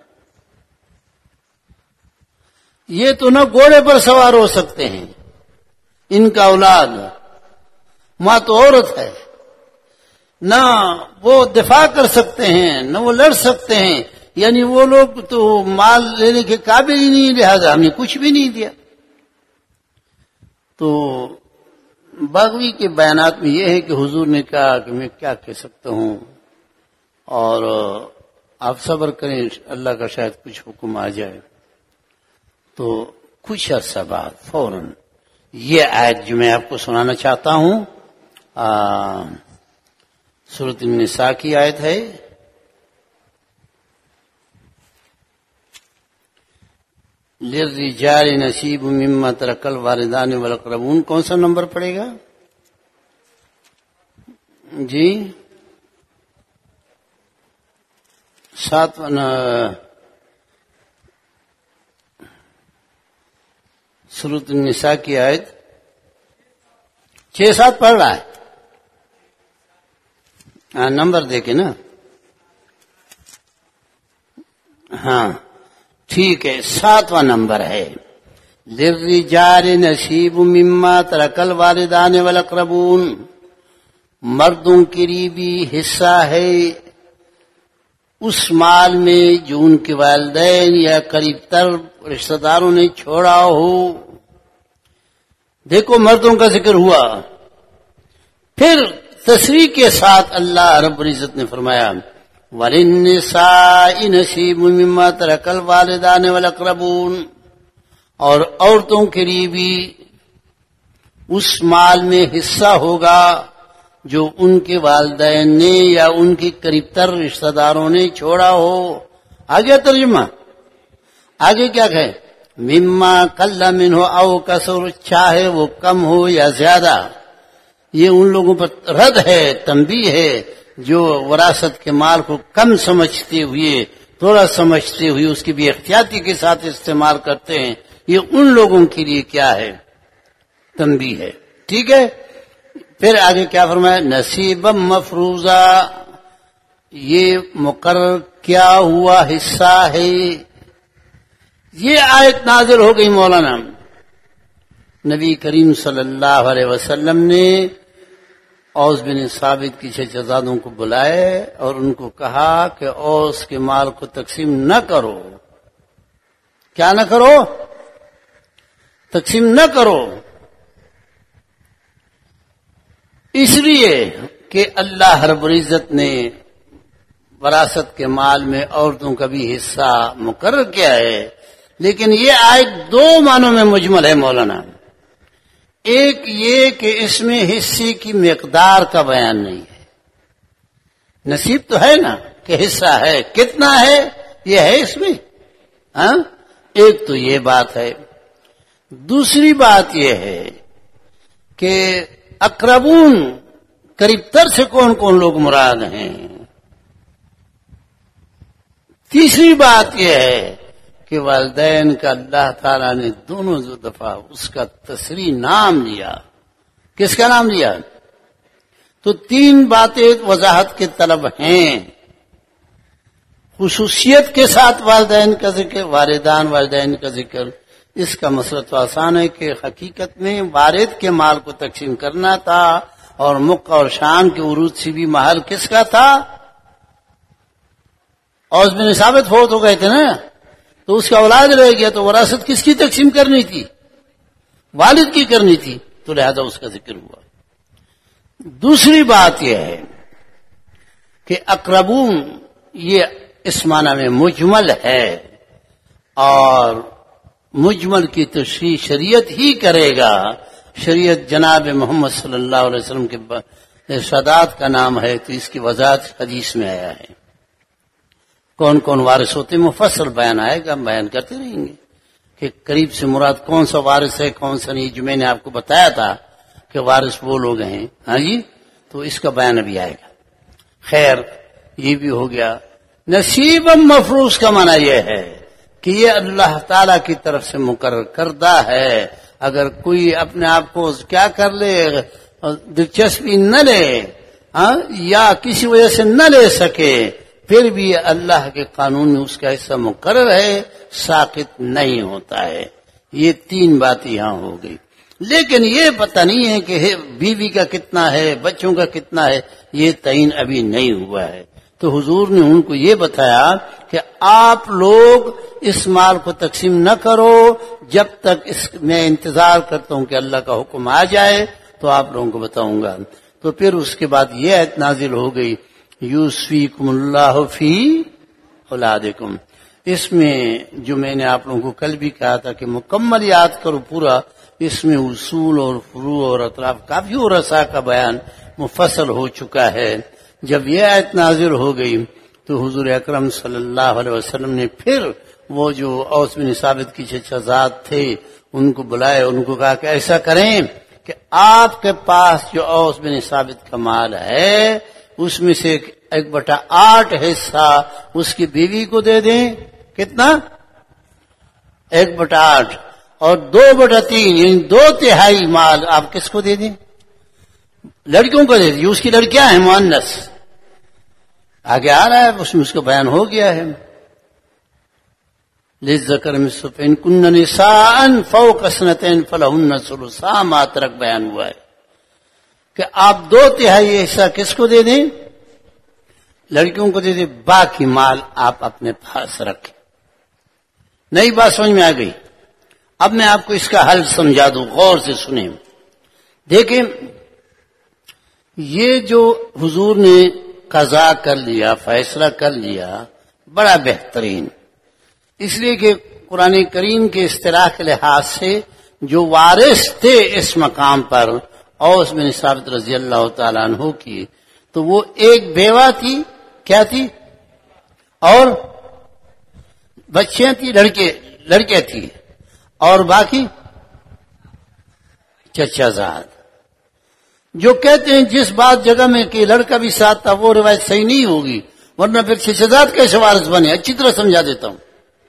یہ تو نہ گھوڑے پر سوار ہو سکتے ہیں، ان کا اولاد، ماں تو عورت ہے، نہ وہ دفاع کر سکتے ہیں، نہ وہ لڑ سکتے ہیں، یعنی وہ لوگ تو مال لینے کے قابل ہی نہیں، لہذا ہم نے کچھ بھی نہیں دیا۔ تو باغوی کے بیانات میں یہ ہے کہ حضور نے کہا کہ میں کیا کہہ سکتا ہوں، اور آپ صبر کریں، اللہ کا شاید کچھ حکم آ جائے۔ تو کچھ عرصہ بعد فوراً یہ آیت جو میں آپ کو سنانا چاہتا ہوں، سورۃ النساء کی آیت ہے، للرجال نصیب مما ترک الوالدان والاقربون۔ کون سا نمبر پڑے گا جی؟ ساتواں سورۃ النساء کی آیت چھ سات پڑھ رہا ہے، ہاں نمبر دیکھے نا، ہاں ٹھیک ہے، ساتواں نمبر ہے، للرجال نصیب مما ترک الوالدان والاقربون، مردوں کے لیے بھی حصہ ہے اس مال میں جو ان کے والدین یا قریب تر رشتہ داروں نے چھوڑا ہو۔ دیکھو مردوں کا ذکر ہوا، پھر تصریح کے ساتھ اللہ رب العزت نے فرمایا وَلِلنِّسَاءِ نَصِيبٌ مِّمَّا تَرَكَ الْوَالِدَانِ وَالْأَقْرَبُونَ، اور عورتوں کے لیے بھی اس مال میں حصہ ہوگا جو ان کے والدین نے یا ان کے قریب تر رشتہ داروں نے چھوڑا ہو۔ آگے ترجمہ، آگے کیا کہے؟ مما قل منہ او کثر، چاہے وہ کم ہو یا زیادہ۔ یہ ان لوگوں پر رد ہے، تنبیہ ہے جو وراثت کے مال کو کم سمجھتے ہوئے، تھوڑا سمجھتے ہوئے اس کی بھی احتیاطی کے ساتھ استعمال کرتے ہیں، یہ ان لوگوں کے لیے کیا ہے؟ تنبیہ ہے، ٹھیک ہے۔ پھر آگے کیا فرمایا؟ نصیبا مفروضا، یہ مقرر کیا ہوا حصہ ہے۔ یہ آیت نازل ہو گئی مولانا، نبی کریم صلی اللہ علیہ وسلم نے اوس بن ثابت کی چچزادوں کو بلائے اور ان کو کہا کہ اوس کے مال کو تقسیم نہ کرو. کیا نہ کرو؟ تقسیم نہ کرو. اس لیے کہ اللہ رب العزت نے وراثت کے مال میں عورتوں کا بھی حصہ مقرر کیا ہے. لیکن یہ آیت دو معنوں میں مجمل ہے مولانا. ایک یہ کہ اس میں حصے کی مقدار کا بیان نہیں ہے. نصیب تو ہے نا کہ حصہ ہے، کتنا ہے یہ ہے اس میں. ہاں، ایک تو یہ بات ہے. دوسری بات یہ ہے کہ اقربون قریب تر سے کون کون لوگ مراد ہیں. تیسری بات یہ ہے کہ والدین کا اللہ تعالیٰ نے دونوں دفعہ اس کا تصریح نام لیا. کس کا نام لیا؟ تو تین باتیں وضاحت کے طلب ہیں. خصوصیت کے ساتھ والدین کا ذکر، والدان والدین کا ذکر. اس کا مسئلہ تو آسان ہے کہ حقیقت میں والد کے مال کو تقسیم کرنا تھا، اور مکہ اور شام کے عروج سے بھی مہر کس کا تھا؟ اوس بن ثابت فوت ہو گئے تھے نا، تو اس کا اولاد رہ گیا، تو وراثت کس کی تقسیم کرنی تھی؟ والد کی کرنی تھی، تو لہذا اس کا ذکر ہوا. دوسری بات یہ ہے کہ اقربون یہ اس معنی میں مجمل ہے، اور مجمل کی تشریح شریعت ہی کرے گا. شریعت جناب محمد صلی اللہ علیہ وسلم کے ارشادات کا نام ہے، تو اس کی وضاحت حدیث میں آیا ہے. کون کون وارث ہوتے مفصل بیان آئے گا، ہم بیان کرتے رہیں گے کہ قریب سے مراد کون سا وارث ہے کون سا نہیں. جو میں نے آپ کو بتایا تھا کہ وارث وہ لوگ ہیں، ہاں جی، تو اس کا بیان ابھی آئے گا. خیر، یہ بھی ہو گیا. نصیب مفروض کا معنی یہ ہے کہ یہ اللہ تعالی کی طرف سے مقرر کردہ ہے. اگر کوئی اپنے آپ کو کیا کر لے، دلچسپی نہ لے، ہاں، یا کسی وجہ سے نہ لے سکے، پھر بھی اللہ کے قانون میں اس کا حصہ مقرر ہے، ساقط نہیں ہوتا ہے. یہ تین باتیں یہاں ہو گئی. لیکن یہ پتہ نہیں ہے کہ بیوی کا کتنا ہے، بچوں کا کتنا ہے، یہ تعین ابھی نہیں ہوا ہے. تو حضور نے ان کو یہ بتایا کہ آپ لوگ اس مال کو تقسیم نہ کرو جب تک اس میں انتظار کرتا ہوں کہ اللہ کا حکم آ جائے تو آپ لوگوں کو بتاؤں گا. تو پھر اس کے بعد یہ آیت نازل ہو گئی، یوسفیکم اللہ فی اولادکم. اس میں جو میں نے آپ لوگوں کو کل بھی کہا تھا کہ مکمل یاد کرو پورا، اس میں اصول اور فروع اور اطراف کافی اور رسا کا بیان مفصل ہو چکا ہے. جب یہ آیت نازل ہو گئی تو حضور اکرم صلی اللہ علیہ وسلم نے پھر وہ جو اوس بن ثابت کی چچازاد تھے ان کو بلائے، ان کو کہا کہ ایسا کریں کہ آپ کے پاس جو اوس بن ثابت کا مال ہے اس میں سے ایک بٹا آٹھ حصہ اس کی بیوی کو دے دیں. کتنا؟ ایک بٹا آٹھ. اور دو بٹا تین یعنی دو تہائی مال آپ کس کو دے دیں؟ لڑکیوں کو دے دیں. اس کی لڑکیاں ہیں مؤنث، آگے آ رہا ہے اس میں اس کا بیان ہو گیا ہے. للذکر مثل ان کن نساء فوق اثنتین فلہن ثلثا ما ترک بیان ہوا ہے کہ آپ دو تہائی حصہ کس کو دے دیں؟ لڑکیوں کو دے دیں. باقی مال آپ اپنے پاس رکھیں. نئی بات سمجھ میں آ گئی؟ اب میں آپ کو اس کا حل سمجھا دوں، غور سے سنیں. دیکھیں، یہ جو حضور نے قضا کر لیا، فیصلہ کر لیا، بڑا بہترین. اس لیے کہ قرآن کریم کے اصطلاح کے لحاظ سے جو وارث تھے اس مقام پر اوس بن ثابت رضی اللہ تعالیٰ عنہ کی، تو وہ ایک بیوہ تھی. کیا تھی؟ اور بچیاں تھی، لڑکے لڑکے تھی، اور باقی چچا زاد. جو کہتے ہیں جس بات جگہ میں کہ لڑکا بھی ساتھ تھا وہ روایت صحیح نہیں ہوگی، ورنہ پھر چچا زاد کیسے وارث بنے؟ اچھی طرح سمجھا دیتا ہوں.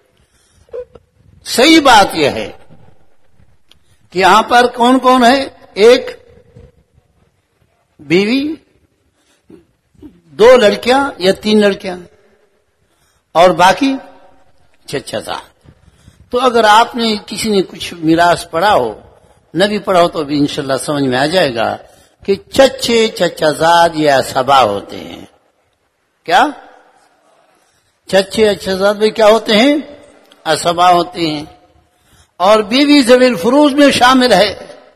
صحیح بات یہ ہے کہ یہاں پر کون کون ہے؟ ایک بیوی، دو لڑکیاں یا تین لڑکیاں، اور باقی چچا زاد. تو اگر آپ نے کسی نے کچھ میراث پڑھا ہو، نہ بھی پڑھا ہو، تو ابھی انشاءاللہ سمجھ میں آ جائے گا کہ چچے چچا زاد یا سبا ہوتے ہیں. کیا چچے چچا زاد میں کیا ہوتے ہیں؟ اسبا ہوتے ہیں. اور بیوی ذوی الفروض میں شامل ہے،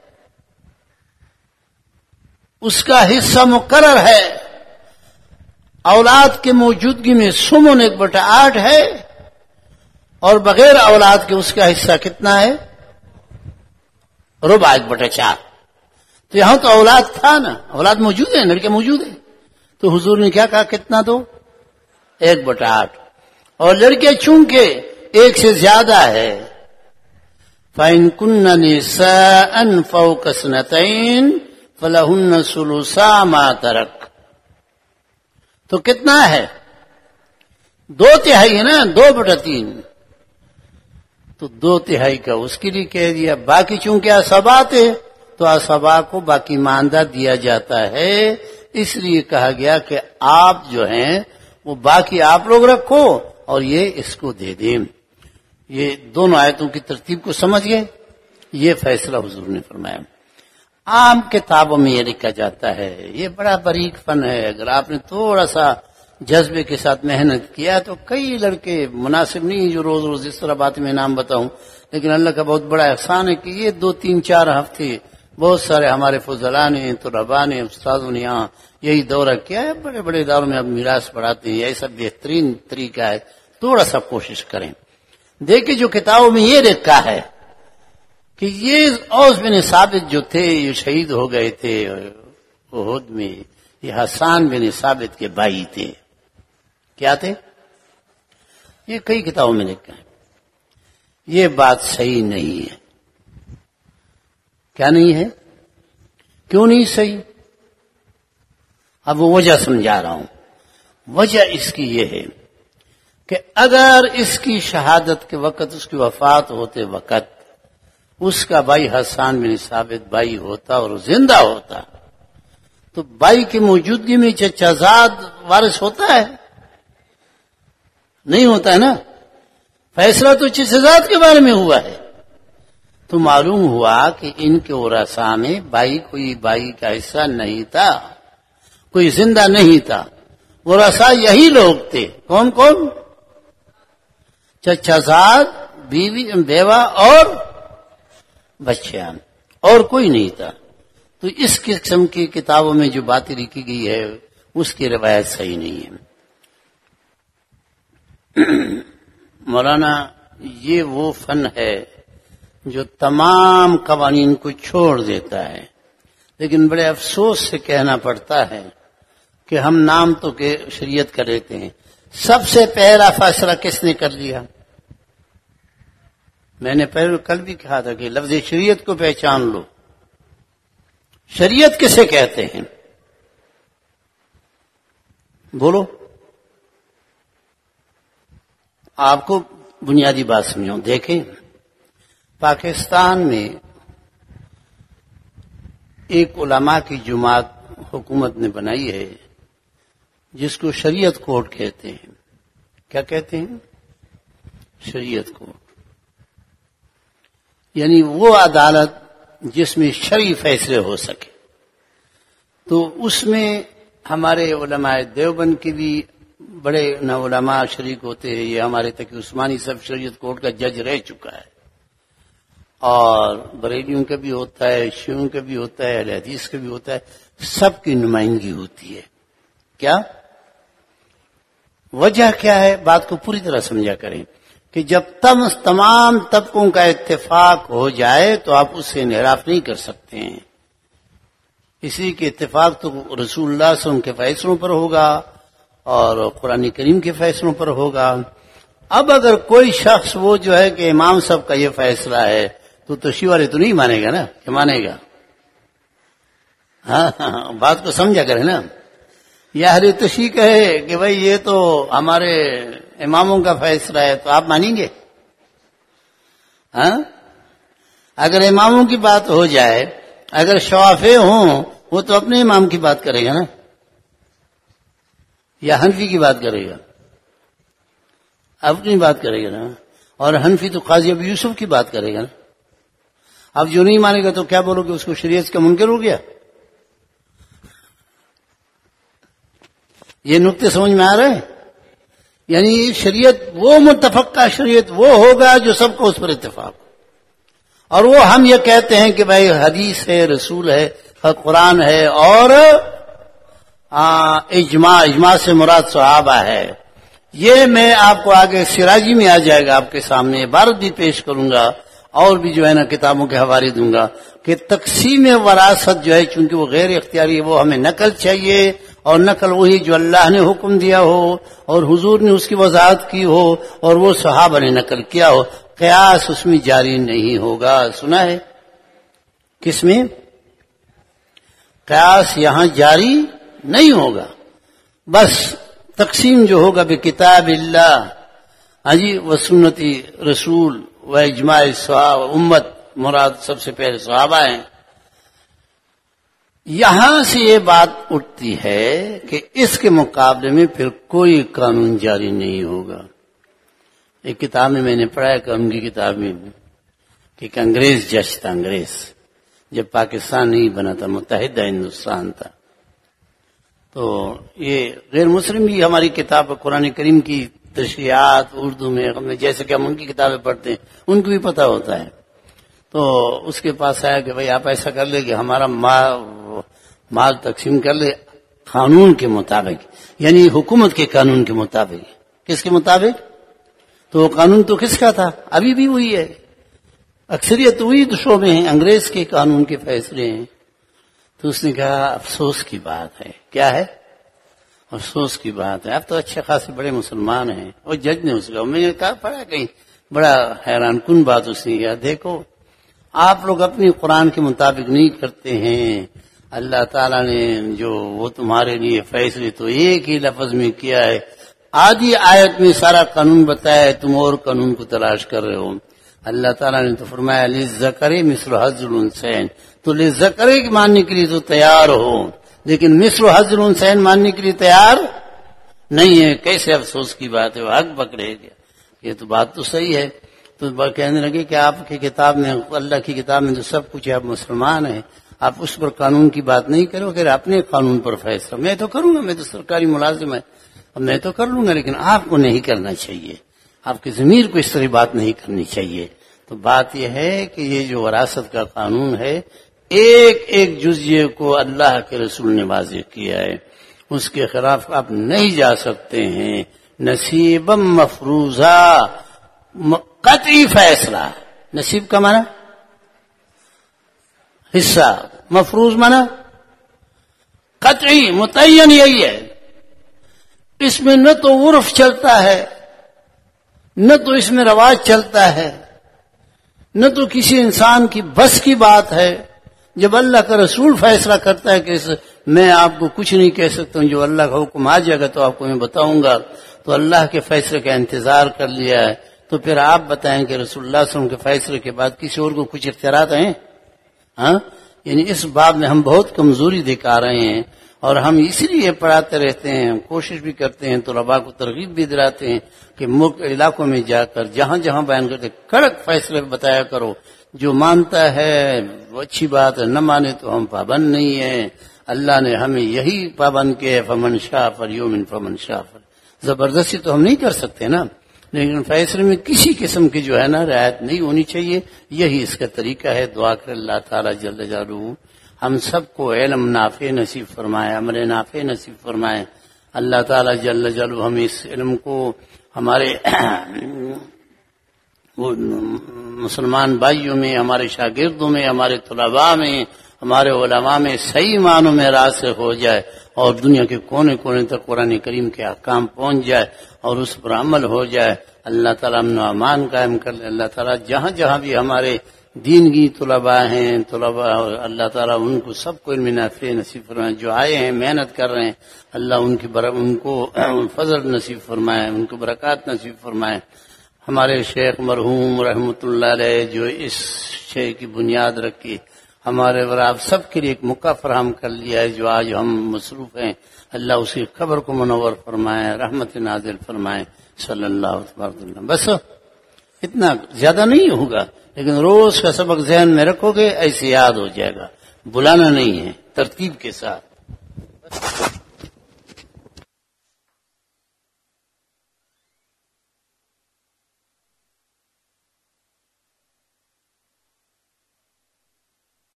اس کا حصہ مقرر ہے. اولاد کے موجودگی میں سمن ایک بٹا آٹھ ہے، اور بغیر اولاد کے اس کا حصہ کتنا ہے؟ ربع ایک بٹا چار. تو یہاں تو اولاد تھا نا، اولاد موجود ہے، لڑکے موجود ہیں، تو حضور نے کیا کہا کتنا دو؟ ایک بٹا آٹھ. اور لڑکے چونکہ ایک سے زیادہ ہے، فَإِن كُنَّ نِسَاءً فَوْقَ اثْنَتَيْنِ فَلَهُنَّ ثُلُثَا مَا تَرَكَ. تو کتنا ہے؟ دو تہائی ہے نا، دو بٹا تین. تو دو تہائی کا اس کے لیے کہہ دیا. باقی چونکہ اسبا تھے تو اسبا کو باقی ماندہ دیا جاتا ہے، اس لیے کہا گیا کہ آپ جو ہیں وہ باقی آپ لوگ رکھو اور یہ اس کو دے دیں. یہ دونوں آیتوں کی ترتیب کو سمجھ گئے. یہ فیصلہ حضور نے فرمایا. عام کتابوں میں یہ لکھا جاتا ہے، یہ بڑا باریک فن ہے. اگر آپ نے تھوڑا سا جذبے کے ساتھ محنت کیا تو کئی لڑکے، مناسب نہیں جو روز روز اس طرح بات میں نام بتاؤں، لیکن اللہ کا بہت بڑا احسان ہے کہ یہ دو تین چار ہفتے بہت سارے ہمارے فضلاء نے، طلباء نے، استاذوں نے یہاں یہی دورہ کیا ہے. بڑے بڑے اداروں میں اب میراث پڑھاتے ہیں. ایسا بہترین طریقہ ہے. تھوڑا سا کوشش کریں. دیکھیں جو کتابوں میں یہ لکھا ہے کہ یہ اوس بن ثابت جو تھے یہ شہید ہو گئے تھے احد میں، یہ حسان بن ثابت کے بھائی تھے. کیا تھے؟ یہ کئی کتابوں میں لکھا ہے. یہ بات صحیح نہیں ہے. کیا نہیں ہے؟ کیوں نہیں صحیح؟ اب وہ وجہ سمجھا رہا ہوں. وجہ اس کی یہ ہے کہ اگر اس کی شہادت کے وقت، اس کی وفات ہوتے وقت اس کا بھائی حسان بن ثابت بھائی ہوتا اور زندہ ہوتا تو بھائی کی موجودگی میں چچا زاد وارث ہوتا ہے؟ نہیں ہوتا ہے نا. فیصلہ تو چچا زاد کے بارے میں ہوا ہے. تو معلوم ہوا کہ ان کے ورثاء میں بھائی کوئی بھائی کا حصہ نہیں تھا، کوئی زندہ نہیں تھا. ورثاء یہی لوگ تھے. کون کون؟ چچا زاد، بیوی بیوہ اور بچیاں، اور کوئی نہیں تھا. تو اس قسم کی کتابوں میں جو باتیں لکھی گئی ہے اس کی روایت صحیح نہیں ہے. مولانا یہ وہ فن ہے جو تمام قوانین کو چھوڑ دیتا ہے، لیکن بڑے افسوس سے کہنا پڑتا ہے کہ ہم نام تو کہ شریعت کا لیتے ہیں. سب سے پہلا فیصلہ کس نے کر لیا؟ میں نے پہلے کل بھی کہا تھا کہ لفظ شریعت کو پہچان لو. شریعت کسے کہتے ہیں؟ بولو. آپ کو بنیادی بات سمجھاؤں. دیکھیں، پاکستان میں ایک علماء کی جماعت حکومت نے بنائی ہے جس کو شریعت کورٹ کہتے ہیں. کیا کہتے ہیں؟ شریعت کورٹ. یعنی وہ عدالت جس میں شرعی فیصلے ہو سکے. تو اس میں ہمارے علماء دیوبند کے بھی بڑے نہ علماء شریک ہوتے ہیں. یہ ہمارے تقی عثمانی سب شریعت کورٹ کا جج رہ چکا ہے، اور بریلیوں کا بھی ہوتا ہے، شیعوں کا بھی ہوتا ہے، اہل حدیث کا بھی ہوتا ہے. سب کی نمائندگی ہوتی ہے. کیا وجہ کیا ہے؟ بات کو پوری طرح سمجھا کریں کہ جب تم تمام طبقوں کا اتفاق ہو جائے تو آپ اس سے انحراف نہیں کر سکتے ہیں. اسی کے اتفاق تو رسول اللہ صلی اللہ علیہ وسلم کے فیصلوں پر ہوگا اور قرآن کریم کے فیصلوں پر ہوگا. اب اگر کوئی شخص وہ جو ہے کہ امام صاحب کا یہ فیصلہ ہے تو تشیع والے تو نہیں مانے گا نا، کہ مانے گا؟ ہاں ہاں بات کو سمجھا کریں نا. یا اہل تشیع کہے کہ بھائی یہ تو ہمارے اماموں کا فیصلہ ہے تو آپ مانیں گے؟ ہاں اگر اماموں کی بات ہو جائے، اگر شوافع ہوں وہ تو اپنے امام کی بات کرے گا نا، یا حنفی کی بات کرے گا؟ اپنی بات کرے گا نا. اور حنفی تو قاضی ابو یوسف کی بات کرے گا نا. اب جو نہیں مانے گا تو کیا بولو گے؟ اس کو شریعت کا منکر ہو گیا. یہ نقطے سمجھ میں آ رہے ہیں؟ یعنی شریعت وہ متفقہ شریعت وہ ہوگا جو سب کو اس پر اتفاق ہو، اور وہ ہم یہ کہتے ہیں کہ بھائی حدیث ہے، رسول ہے، قرآن ہے، اور اجماع اجماع سے مراد صحابہ ہے. یہ میں آپ کو آگے سراجی میں آ جائے گا، آپ کے سامنے عبارت بھی پیش کروں گا اور بھی جو ہے نا کتابوں کے حوالے دوں گا کہ تقسیم وراثت جو ہے چونکہ وہ غیر اختیاری ہے، وہ ہمیں نقل چاہیے، اور نقل وہی جو اللہ نے حکم دیا ہو اور حضور نے اس کی وضاحت کی ہو اور وہ صحابہ نے نقل کیا ہو. قیاس اس میں جاری نہیں ہوگا. سنا ہے کس میں؟ قیاس یہاں جاری نہیں ہوگا. بس تقسیم جو ہوگا بے کتاب اللہ ہاں جی و سنتی رسول و اجماع صحابہ، امت مراد سب سے پہلے صحابہ ہیں. یہاں سے یہ بات اٹھتی ہے کہ اس کے مقابلے میں پھر کوئی قانون جاری نہیں ہوگا. ایک کتاب میں میں نے پڑھا ہے، قانون کی کتاب میں، کہ ایک انگریز جج تھا. انگریز جب پاکستان نہیں بنا تھا، متحدہ ہندوستان تھا، تو یہ غیر مسلم بھی ہماری کتاب قرآن کریم کی تشریحات اردو میں ہم نے جیسے کہ ہم ان کی کتابیں پڑھتے ہیں ان کو بھی پتہ ہوتا ہے. تو اس کے پاس آیا کہ بھئی آپ ایسا کر لے کہ ہمارا مال تقسیم کر لے قانون کے مطابق، یعنی حکومت کے قانون کے مطابق. کس کے مطابق؟ تو وہ قانون تو کس کا تھا؟ ابھی بھی وہی ہے. اکثریت وہی شعبے ہیں، انگریز کے قانون کے فیصلے ہیں. تو اس نے کہا افسوس کی بات ہے. کیا ہے؟ افسوس کی بات ہے، اب تو اچھے خاصے بڑے مسلمان ہیں. اور جج نے اس کا میں نے کہا پڑھا کہیں، بڑا حیران کن بات اس نے کہا، دیکھو آپ لوگ اپنی قرآن کے مطابق نہیں کرتے ہیں. اللہ تعالیٰ نے جو وہ تمہارے لیے فیصلے تو ایک ہی لفظ میں کیا ہے، آدھی آیت میں سارا قانون بتایا ہے، تم اور قانون کو تلاش کر رہے ہو. اللہ تعالیٰ نے تو فرمایا للذکر مثل حظ الانثیین، تو للذکر ماننے کے لیے تو تیار ہو، لیکن مثل حظ الانثیین ماننے کے لیے تیار نہیں ہے. کیسے افسوس کی بات ہے، وہ حق پکڑے گیا. یہ تو بات تو صحیح ہے. تو کہنے لگے کہ آپ کی کتاب میں، اللہ کی کتاب میں تو سب کچھ ہے، آپ مسلمان ہیں، آپ اس پر قانون کی بات نہیں کرو کہ اپنے قانون پر فیصلہ میں تو کروں گا، میں تو سرکاری ملازم ہے، میں تو کر لوں گا، لیکن آپ کو نہیں کرنا چاہیے، آپ کی ضمیر کو اس طرح بات نہیں کرنی چاہیے. تو بات یہ ہے کہ یہ جو وراثت کا قانون ہے، ایک ایک جزیے کو اللہ کے رسول نے واضح کیا ہے، اس کے خلاف آپ نہیں جا سکتے ہیں. نصیبا مفروضہ، قطعی فیصلہ. نصیب کا معنی حصہ، مفروض معنی قطعی متعین. یہی ہے، اس میں نہ تو عرف چلتا ہے، نہ تو اس میں رواج چلتا ہے، نہ تو کسی انسان کی بس کی بات ہے. جب اللہ کا رسول فیصلہ کرتا ہے کہ میں آپ کو کچھ نہیں کہہ سکتا ہوں، جو اللہ کا حکم آ جائے گا تو آپ کو میں بتاؤں گا، تو اللہ کے فیصلے کا انتظار کر لیا ہے. تو پھر آپ بتائیں کہ رسول اللہ صلی اللہ علیہ وسلم کے فیصلے کے بعد کسی اور کو کچھ اختیارات ہیں؟ ہاں، یعنی اس باب میں ہم بہت کمزوری دکھا رہے ہیں، اور ہم اسی لیے پڑھاتے رہتے ہیں، ہم کوشش بھی کرتے ہیں، طلباء کو ترغیب بھی دلاتے ہیں کہ ملک علاقوں میں جا کر جہاں جہاں بیان کرتے کڑک فیصلے بتایا کرو. جو مانتا ہے وہ اچھی بات ہے، نہ مانے تو ہم پابند نہیں ہیں. اللہ نے ہمیں یہی پابند کیا، فمن شاء فلیؤمن فمن شاء فلیکفر. زبردستی تو ہم نہیں کر سکتے نا، لیکن فیصلے میں کسی قسم کی جو ہے نا رعایت نہیں ہونی چاہیے. یہی اس کا طریقہ ہے. دعا کر اللہ تعالیٰ جل جلالہ ہم سب کو علم نافع نصیب فرمائے، عمل نافع نصیب فرمائے. اللہ تعالیٰ جل جلالہ ہم اس علم کو ہمارے مسلمان بھائیوں میں، ہمارے شاگردوں میں، ہمارے طلباء میں، ہمارے علماء میں صحیح معنوں میں راسخ ہو جائے، اور دنیا کے کونے کونے تک قرآن کریم کے احکام پہنچ جائے اور اس پر عمل ہو جائے. اللہ تعالیٰ امن و امان قائم کر لے. اللہ تعالیٰ جہاں جہاں بھی ہمارے دین کی طلباء ہیں، طلباء، اللہ تعالیٰ ان کو سب کو علم نافع نصیب فرمائے. جو آئے ہیں محنت کر رہے ہیں، اللہ ان کی بر... ان کو فضل نصیب فرمائے، ان کو برکات نصیب فرمائے. ہمارے شیخ مرحوم رحمۃ اللہ علیہ جو اس شے کی بنیاد رکھی، ہمارے اور آپ سب کے لیے ایک موقع فراہم کر لیا ہے جو آج ہم مصروف ہیں. اللہ اس کی قبر کو منور فرمائے، رحمت نازل فرمائے. صلی اللہ علیہ وسلم. بس اتنا زیادہ نہیں ہوگا، لیکن روز کا سبق ذہن میں رکھو گے، ایسے یاد ہو جائے گا. بلانا نہیں ہے، ترتیب کے ساتھ.